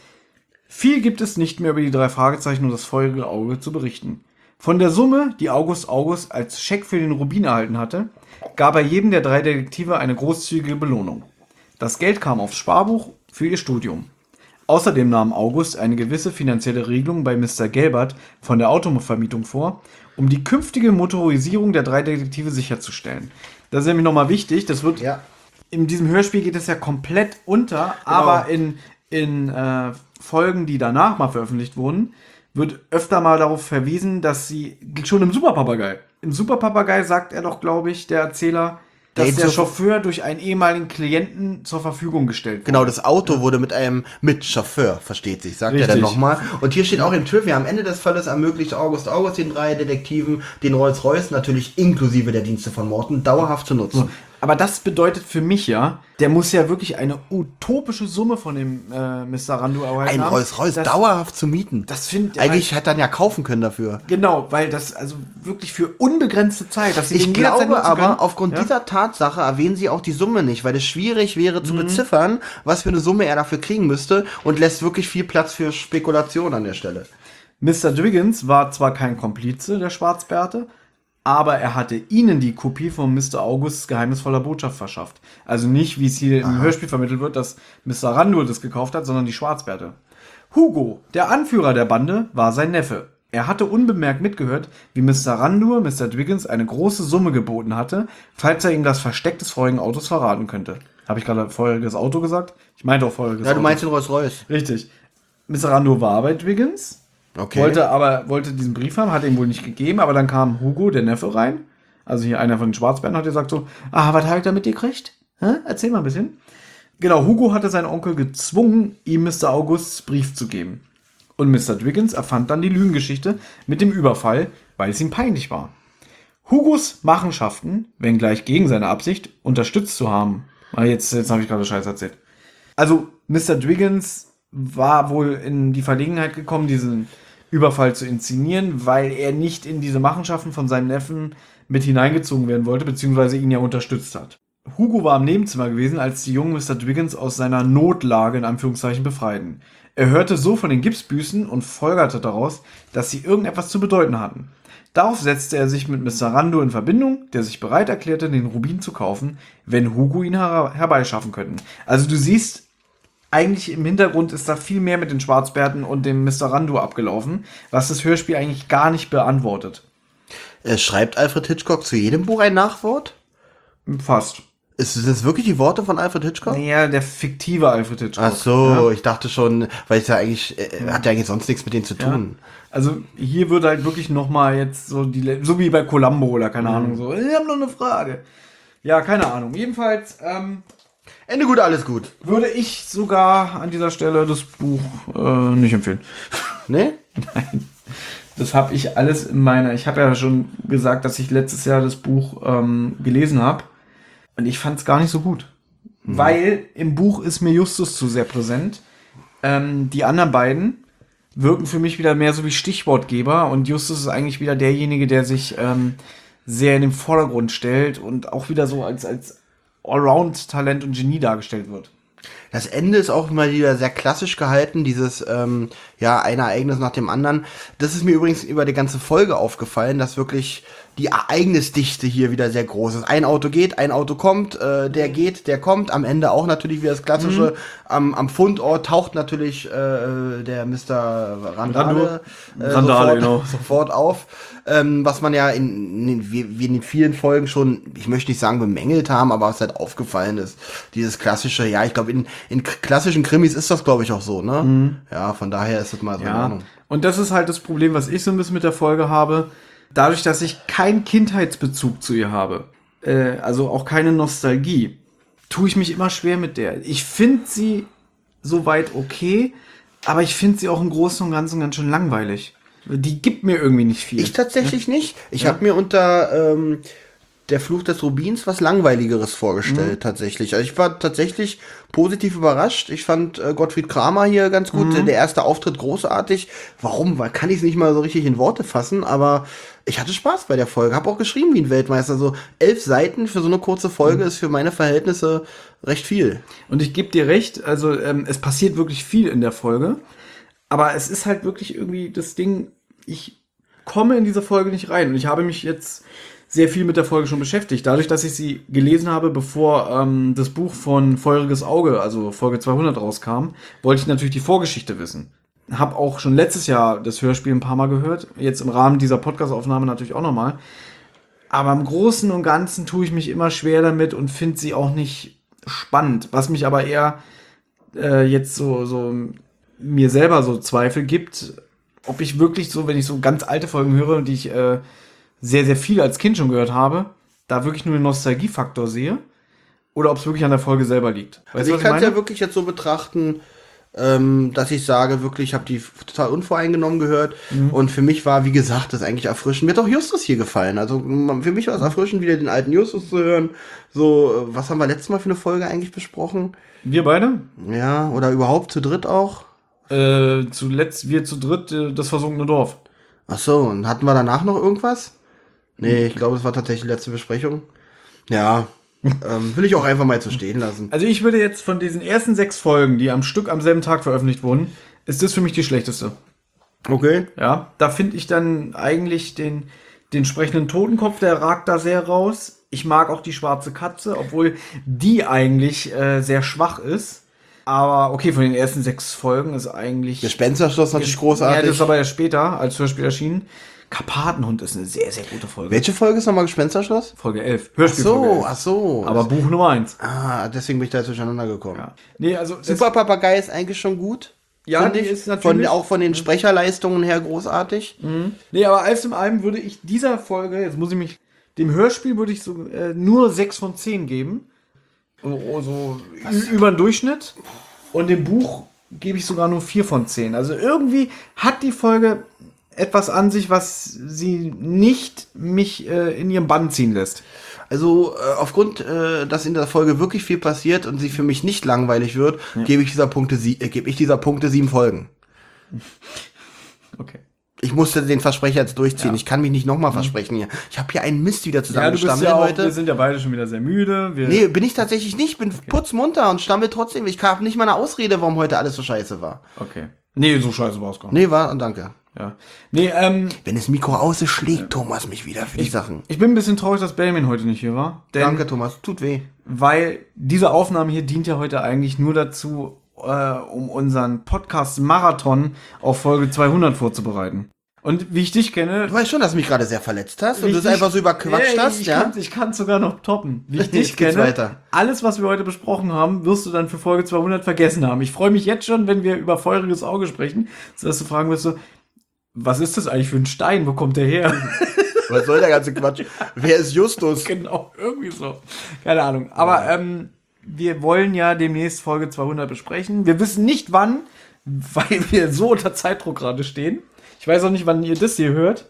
Viel gibt es nicht mehr über die 3 Fragezeichen und das feurige Auge zu berichten. Von der Summe, die August als Scheck für den Rubin erhalten hatte, gab er jedem der 3 Detektive eine großzügige Belohnung. Das Geld kam aufs Sparbuch für ihr Studium. Außerdem nahm August eine gewisse finanzielle Regelung bei Mr. Gelbert von der Autovermietung vor, um die künftige Motorisierung der 3 Detektive sicherzustellen. Das ist nämlich nochmal wichtig, das wird in diesem Hörspiel geht es ja komplett unter, aber in Folgen, die danach mal veröffentlicht wurden, wird öfter mal darauf verwiesen, dass sie schon im Superpapagei sagt er doch, glaube ich, der Erzähler, dass der Chauffeur durch einen ehemaligen Klienten zur Verfügung gestellt wurde. Genau, das Auto wurde mit einem Chauffeur, versteht sich, sagt er dann nochmal. Und hier steht auch im Trivia, am Ende des Falles ermöglicht August den 3 Detektiven den Rolls-Royce, natürlich inklusive der Dienste von Morton, dauerhaft zu nutzen. Aber das bedeutet für mich ja, der muss ja wirklich eine utopische Summe von dem Mr. Randu erhalten haben. Ein Rolls-Royce dauerhaft zu mieten. Das finde eigentlich hätte er ja kaufen können dafür. Genau, weil das also wirklich für unbegrenzte Zeit. Dass sie ich glaube aber, können, aufgrund dieser Tatsache erwähnen sie auch die Summe nicht, weil es schwierig wäre zu beziffern, was für eine Summe er dafür kriegen müsste und lässt wirklich viel Platz für Spekulation an der Stelle. Mr. Dwiggins war zwar kein Komplize der Schwarzbärte, aber er hatte ihnen die Kopie von Mr. Augusts geheimnisvoller Botschaft verschafft. Also nicht, wie es hier im Hörspiel vermittelt wird, dass Mr. Randu das gekauft hat, sondern die Schwarzbärte. Hugo, der Anführer der Bande, war sein Neffe. Er hatte unbemerkt mitgehört, wie Mr. Randu Mr. Dwiggins eine große Summe geboten hatte, falls er ihm das Versteck des feurigen Autos verraten könnte. Habe ich gerade feuriges Auto gesagt? Ich meinte auch feuriges Auto. Ja, du meinst den Rolls-Royce. Richtig. Mr. Randu war bei Dwiggins. Okay. Wollte diesen Brief haben, hat ihm wohl nicht gegeben, aber dann kam Hugo, der Neffe, rein. Also hier einer von den Schwarzbärten hat gesagt so, was habe ich da mit dir gekriegt? Erzähl mal ein bisschen. Genau, Hugo hatte seinen Onkel gezwungen, ihm Mr. Augusts Brief zu geben. Und Mr. Dwiggins erfand dann die Lügengeschichte mit dem Überfall, weil es ihm peinlich war. Hugos Machenschaften, wenngleich gegen seine Absicht, unterstützt zu haben. Jetzt habe ich gerade Scheiß erzählt. Also, Mr. Dwiggins war wohl in die Verlegenheit gekommen, diesen Überfall zu inszenieren, weil er nicht in diese Machenschaften von seinem Neffen mit hineingezogen werden wollte, beziehungsweise ihn ja unterstützt hat. Hugo war im Nebenzimmer gewesen, als die jungen Mr. Dwiggins aus seiner Notlage in Anführungszeichen befreiten. Er hörte so von den Gipsbüßen und folgerte daraus, dass sie irgendetwas zu bedeuten hatten. Darauf setzte er sich mit Mr. Rando in Verbindung, der sich bereit erklärte, den Rubin zu kaufen, wenn Hugo ihn herbeischaffen könnten. Also du siehst, eigentlich im Hintergrund ist da viel mehr mit den Schwarzbärten und dem Mr. Rando abgelaufen, was das Hörspiel eigentlich gar nicht beantwortet. Schreibt Alfred Hitchcock zu jedem Buch ein Nachwort? Fast. Sind das wirklich die Worte von Alfred Hitchcock? Naja, der fiktive Alfred Hitchcock. Ach so, ja. ich dachte schon, weil es ja eigentlich, hat ja eigentlich sonst nichts mit denen zu tun. Ja. Also hier wird halt wirklich nochmal jetzt so so wie bei Columbo oder keine Ahnung, so, wir haben noch eine Frage. Ja, keine Ahnung. Jedenfalls, Ende gut, alles gut. würde ich sogar an dieser Stelle das Buch nicht empfehlen. Ne? Nein. Das habe ich alles ich habe ja schon gesagt, dass ich letztes Jahr das Buch gelesen habe. Und ich fand es gar nicht so gut. Weil im Buch ist mir Justus zu sehr präsent. Die anderen beiden wirken für mich wieder mehr so wie Stichwortgeber. Und Justus ist eigentlich wieder derjenige, der sich sehr in den Vordergrund stellt und auch wieder so als Allround-Talent und Genie dargestellt wird. Das Ende ist auch mal wieder sehr klassisch gehalten, dieses, ein Ereignis nach dem anderen. Das ist mir übrigens über die ganze Folge aufgefallen, dass wirklich die Ereignisdichte hier wieder sehr groß ist. Ein Auto geht, ein Auto kommt, der geht, der kommt. Am Ende auch natürlich wieder das Klassische. Am Fundort taucht natürlich der Mr. Randale sofort auf. Was man ja in den vielen Folgen schon, ich möchte nicht sagen bemängelt haben, aber was halt aufgefallen ist. Dieses klassische, ja, ich glaube, in klassischen Krimis ist das, glaube ich, auch so, ne? Ja, von daher ist das mal so in Ordnung. Und das ist halt das Problem, was ich so ein bisschen mit der Folge habe. Dadurch, dass ich keinen Kindheitsbezug zu ihr habe, also auch keine Nostalgie, tue ich mich immer schwer mit der. Ich finde sie soweit okay, aber ich finde sie auch im Großen und Ganzen ganz schön langweilig. Die gibt mir irgendwie nicht viel. Ich tatsächlich nicht. Ich habe mir unter der Fluch des Rubins was Langweiligeres vorgestellt, tatsächlich. Also ich war tatsächlich positiv überrascht. Ich fand Gottfried Kramer hier ganz gut. Der erste Auftritt großartig. Warum? Kann ich es nicht mal so richtig in Worte fassen, aber ich hatte Spaß bei der Folge. Hab auch geschrieben wie ein Weltmeister. So 11 Seiten für so eine kurze Folge ist für meine Verhältnisse recht viel. Und ich gebe dir recht, also es passiert wirklich viel in der Folge, aber es ist halt wirklich irgendwie das Ding, ich komme in diese Folge nicht rein. Und ich habe mich jetzt sehr viel mit der Folge schon beschäftigt. Dadurch, dass ich sie gelesen habe, bevor das Buch von Feuriges Auge, also Folge 200 rauskam, wollte ich natürlich die Vorgeschichte wissen. Hab auch schon letztes Jahr das Hörspiel ein paar Mal gehört. Jetzt im Rahmen dieser Podcast-Aufnahme natürlich auch nochmal. Aber im Großen und Ganzen tue ich mich immer schwer damit und finde sie auch nicht spannend. Was mich aber eher jetzt so mir selber so Zweifel gibt, ob ich wirklich so, wenn ich so ganz alte Folgen höre, die ich sehr, sehr viel als Kind schon gehört habe, da wirklich nur den Nostalgiefaktor sehe oder ob es wirklich an der Folge selber liegt. Weißt Also du, ich was kann es meine? ja wirklich jetzt so betrachten, dass ich sage, wirklich, ich habe die total unvoreingenommen gehört und für mich war, wie gesagt, das eigentlich erfrischend. Mir hat auch Justus hier gefallen. Also für mich war es erfrischend, wieder den alten Justus zu hören. So, was haben wir letztes Mal für eine Folge eigentlich besprochen? Wir beide? Ja, oder überhaupt zu dritt auch? Zuletzt wir zu dritt das versunkene Dorf. Ach so, und hatten wir danach noch irgendwas? Nee, ich glaube, das war tatsächlich die letzte Besprechung. Ja, will ich auch einfach mal so stehen lassen. Also ich würde jetzt von diesen ersten 6 Folgen, die am Stück am selben Tag veröffentlicht wurden, ist das für mich die schlechteste. Okay. Ja, da finde ich dann eigentlich den sprechenden Totenkopf, der ragt da sehr raus. Ich mag auch die schwarze Katze, obwohl die eigentlich sehr schwach ist. Aber okay, von den ersten 6 Folgen ist eigentlich... Gespensterschloss natürlich großartig. Ja, das ist aber ja später als Hörspiel erschienen. Karpatenhund ist eine sehr, sehr gute Folge. Welche Folge ist nochmal Gespensterschloss? Folge 11. Hörspielfolge 11. Ach so. Aber Buch Nummer 1. Deswegen bin ich da jetzt durcheinander gekommen. Ja. Nee, also Super Papagei ist eigentlich schon gut. Ja, find die ich. ist natürlich... Auch von den Sprecherleistungen her großartig. Nee, aber alles in allem würde ich dieser Folge, jetzt muss ich mich... Dem Hörspiel würde ich so nur 6 von 10 geben. So über den Durchschnitt. Und dem Buch gebe ich sogar nur 4 von 10. Also irgendwie hat die Folge etwas an sich, was sie nicht mich in ihren Bann ziehen lässt. Also aufgrund, dass in der Folge wirklich viel passiert und sie für mich nicht langweilig wird, gebe ich dieser Punkte 7 Folgen. Okay. Ich musste den Versprecher jetzt durchziehen. Ja. Ich kann mich nicht nochmal versprechen hier. Ich habe hier einen Mist wieder Ja, du bist zusammengestammelt ja auch, heute. wir sind ja beide schon wieder sehr müde. Nee, bin ich tatsächlich nicht. Bin putzmunter und stammel trotzdem. Ich habe nicht mal eine Ausrede, warum heute alles so scheiße war. Okay. Nee, so scheiße war es gar nicht. Nee, danke. Ja. Nee, Wenn das Mikro aus ist, schlägt Thomas mich wieder für die Sachen. ich bin ein bisschen traurig, dass Benjamin heute nicht hier war. Denn, Danke, Thomas. Tut weh. weil diese Aufnahme hier dient ja heute eigentlich nur dazu, um unseren Podcast-Marathon auf Folge 200 vorzubereiten. Und wie ich dich kenne... Du weißt schon, dass du mich gerade sehr verletzt hast und wie du ich es einfach dich- so überquatscht hast, ja? Ich kann sogar noch toppen. Wie ich Jetzt dich geht's kenne, weiter. alles, was wir heute besprochen haben, wirst du dann für Folge 200 vergessen haben. Ich freue mich jetzt schon, wenn wir über feuriges Auge sprechen, sodass du fragen wirst so, was ist das eigentlich für ein Stein? Wo kommt der her? Was soll der ganze Quatsch? Wer ist Justus? Genau, irgendwie so. Keine Ahnung. Aber wir wollen ja demnächst Folge 200 besprechen. Wir wissen nicht wann, weil wir so unter Zeitdruck gerade stehen. Ich weiß auch nicht, wann ihr das hier hört.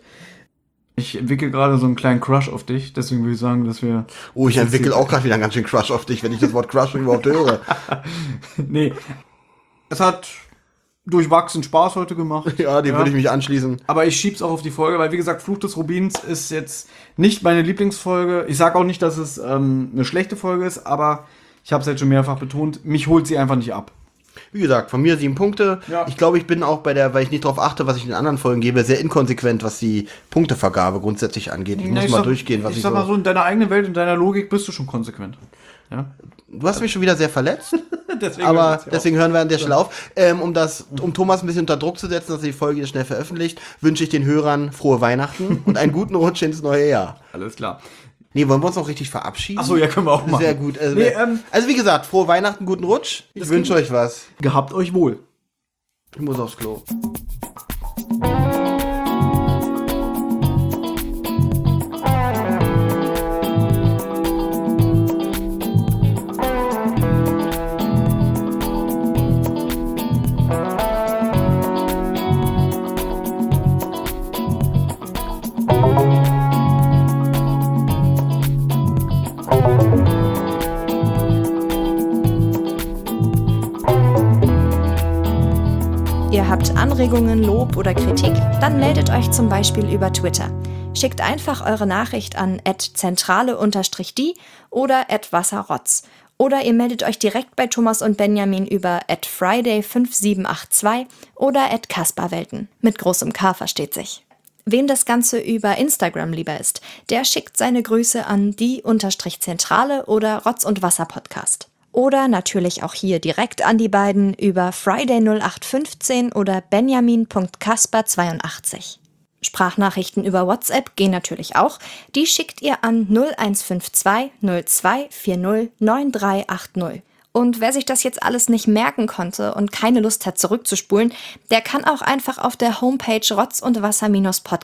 Ich entwickle gerade so einen kleinen Crush auf dich. Deswegen würde ich sagen, dass wir... Oh, ich entwickle auch gerade wieder einen ganz schön Crush auf dich, wenn ich das Wort Crush überhaupt höre. Nee. Es hat durchwachsen Spaß heute gemacht. Ja, dem würde ich mich anschließen. Aber ich schieb's auch auf die Folge, weil wie gesagt, Fluch des Rubins ist jetzt nicht meine Lieblingsfolge. Ich sag auch nicht, dass es eine schlechte Folge ist, aber ich habe es jetzt schon mehrfach betont, mich holt sie einfach nicht ab. Wie gesagt, von mir 7 Punkte. Ja. Ich glaube, ich bin auch weil ich nicht darauf achte, was ich in den anderen Folgen gebe, sehr inkonsequent, was die Punktevergabe grundsätzlich angeht. Ich muss mal durchgehen, was ich sag mal so, in deiner eigenen Welt, in deiner Logik bist du schon konsequent. Ja? Du hast mich schon wieder sehr verletzt, Deswegen aber deswegen hören wir an der Stelle auf. Um Thomas ein bisschen unter Druck zu setzen, dass er die Folge schnell veröffentlicht, wünsche ich den Hörern frohe Weihnachten und einen guten Rutsch ins neue Jahr. Alles klar. Nee, wollen wir uns noch richtig verabschieden? Ach so, ja, können wir auch machen. Sehr gut. Also, Nee, also wie gesagt, frohe Weihnachten, guten Rutsch. Ich wünsche euch was. Gehabt euch wohl. Ich muss aufs Klo. Ihr habt Anregungen, Lob oder Kritik? Dann meldet euch zum Beispiel über Twitter. Schickt einfach eure Nachricht an @zentrale_die oder @wasserrotz. Oder ihr meldet euch direkt bei Thomas und Benjamin über @friday5782 oder @kasperwelten. Mit großem K versteht sich. Wem das Ganze über Instagram lieber ist, der schickt seine Grüße an die_zentrale oder Rotz und Wasser Podcast. Oder natürlich auch hier direkt an die beiden über Friday0815 oder benjamin.kasper82. Sprachnachrichten über WhatsApp gehen natürlich auch. Die schickt ihr an 0152 0240 9380. Und wer sich das jetzt alles nicht merken konnte und keine Lust hat zurückzuspulen, der kann auch einfach auf der Homepage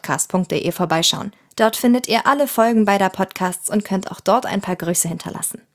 rotzundwasser-podcast.de vorbeischauen. Dort findet ihr alle Folgen beider Podcasts und könnt auch dort ein paar Grüße hinterlassen.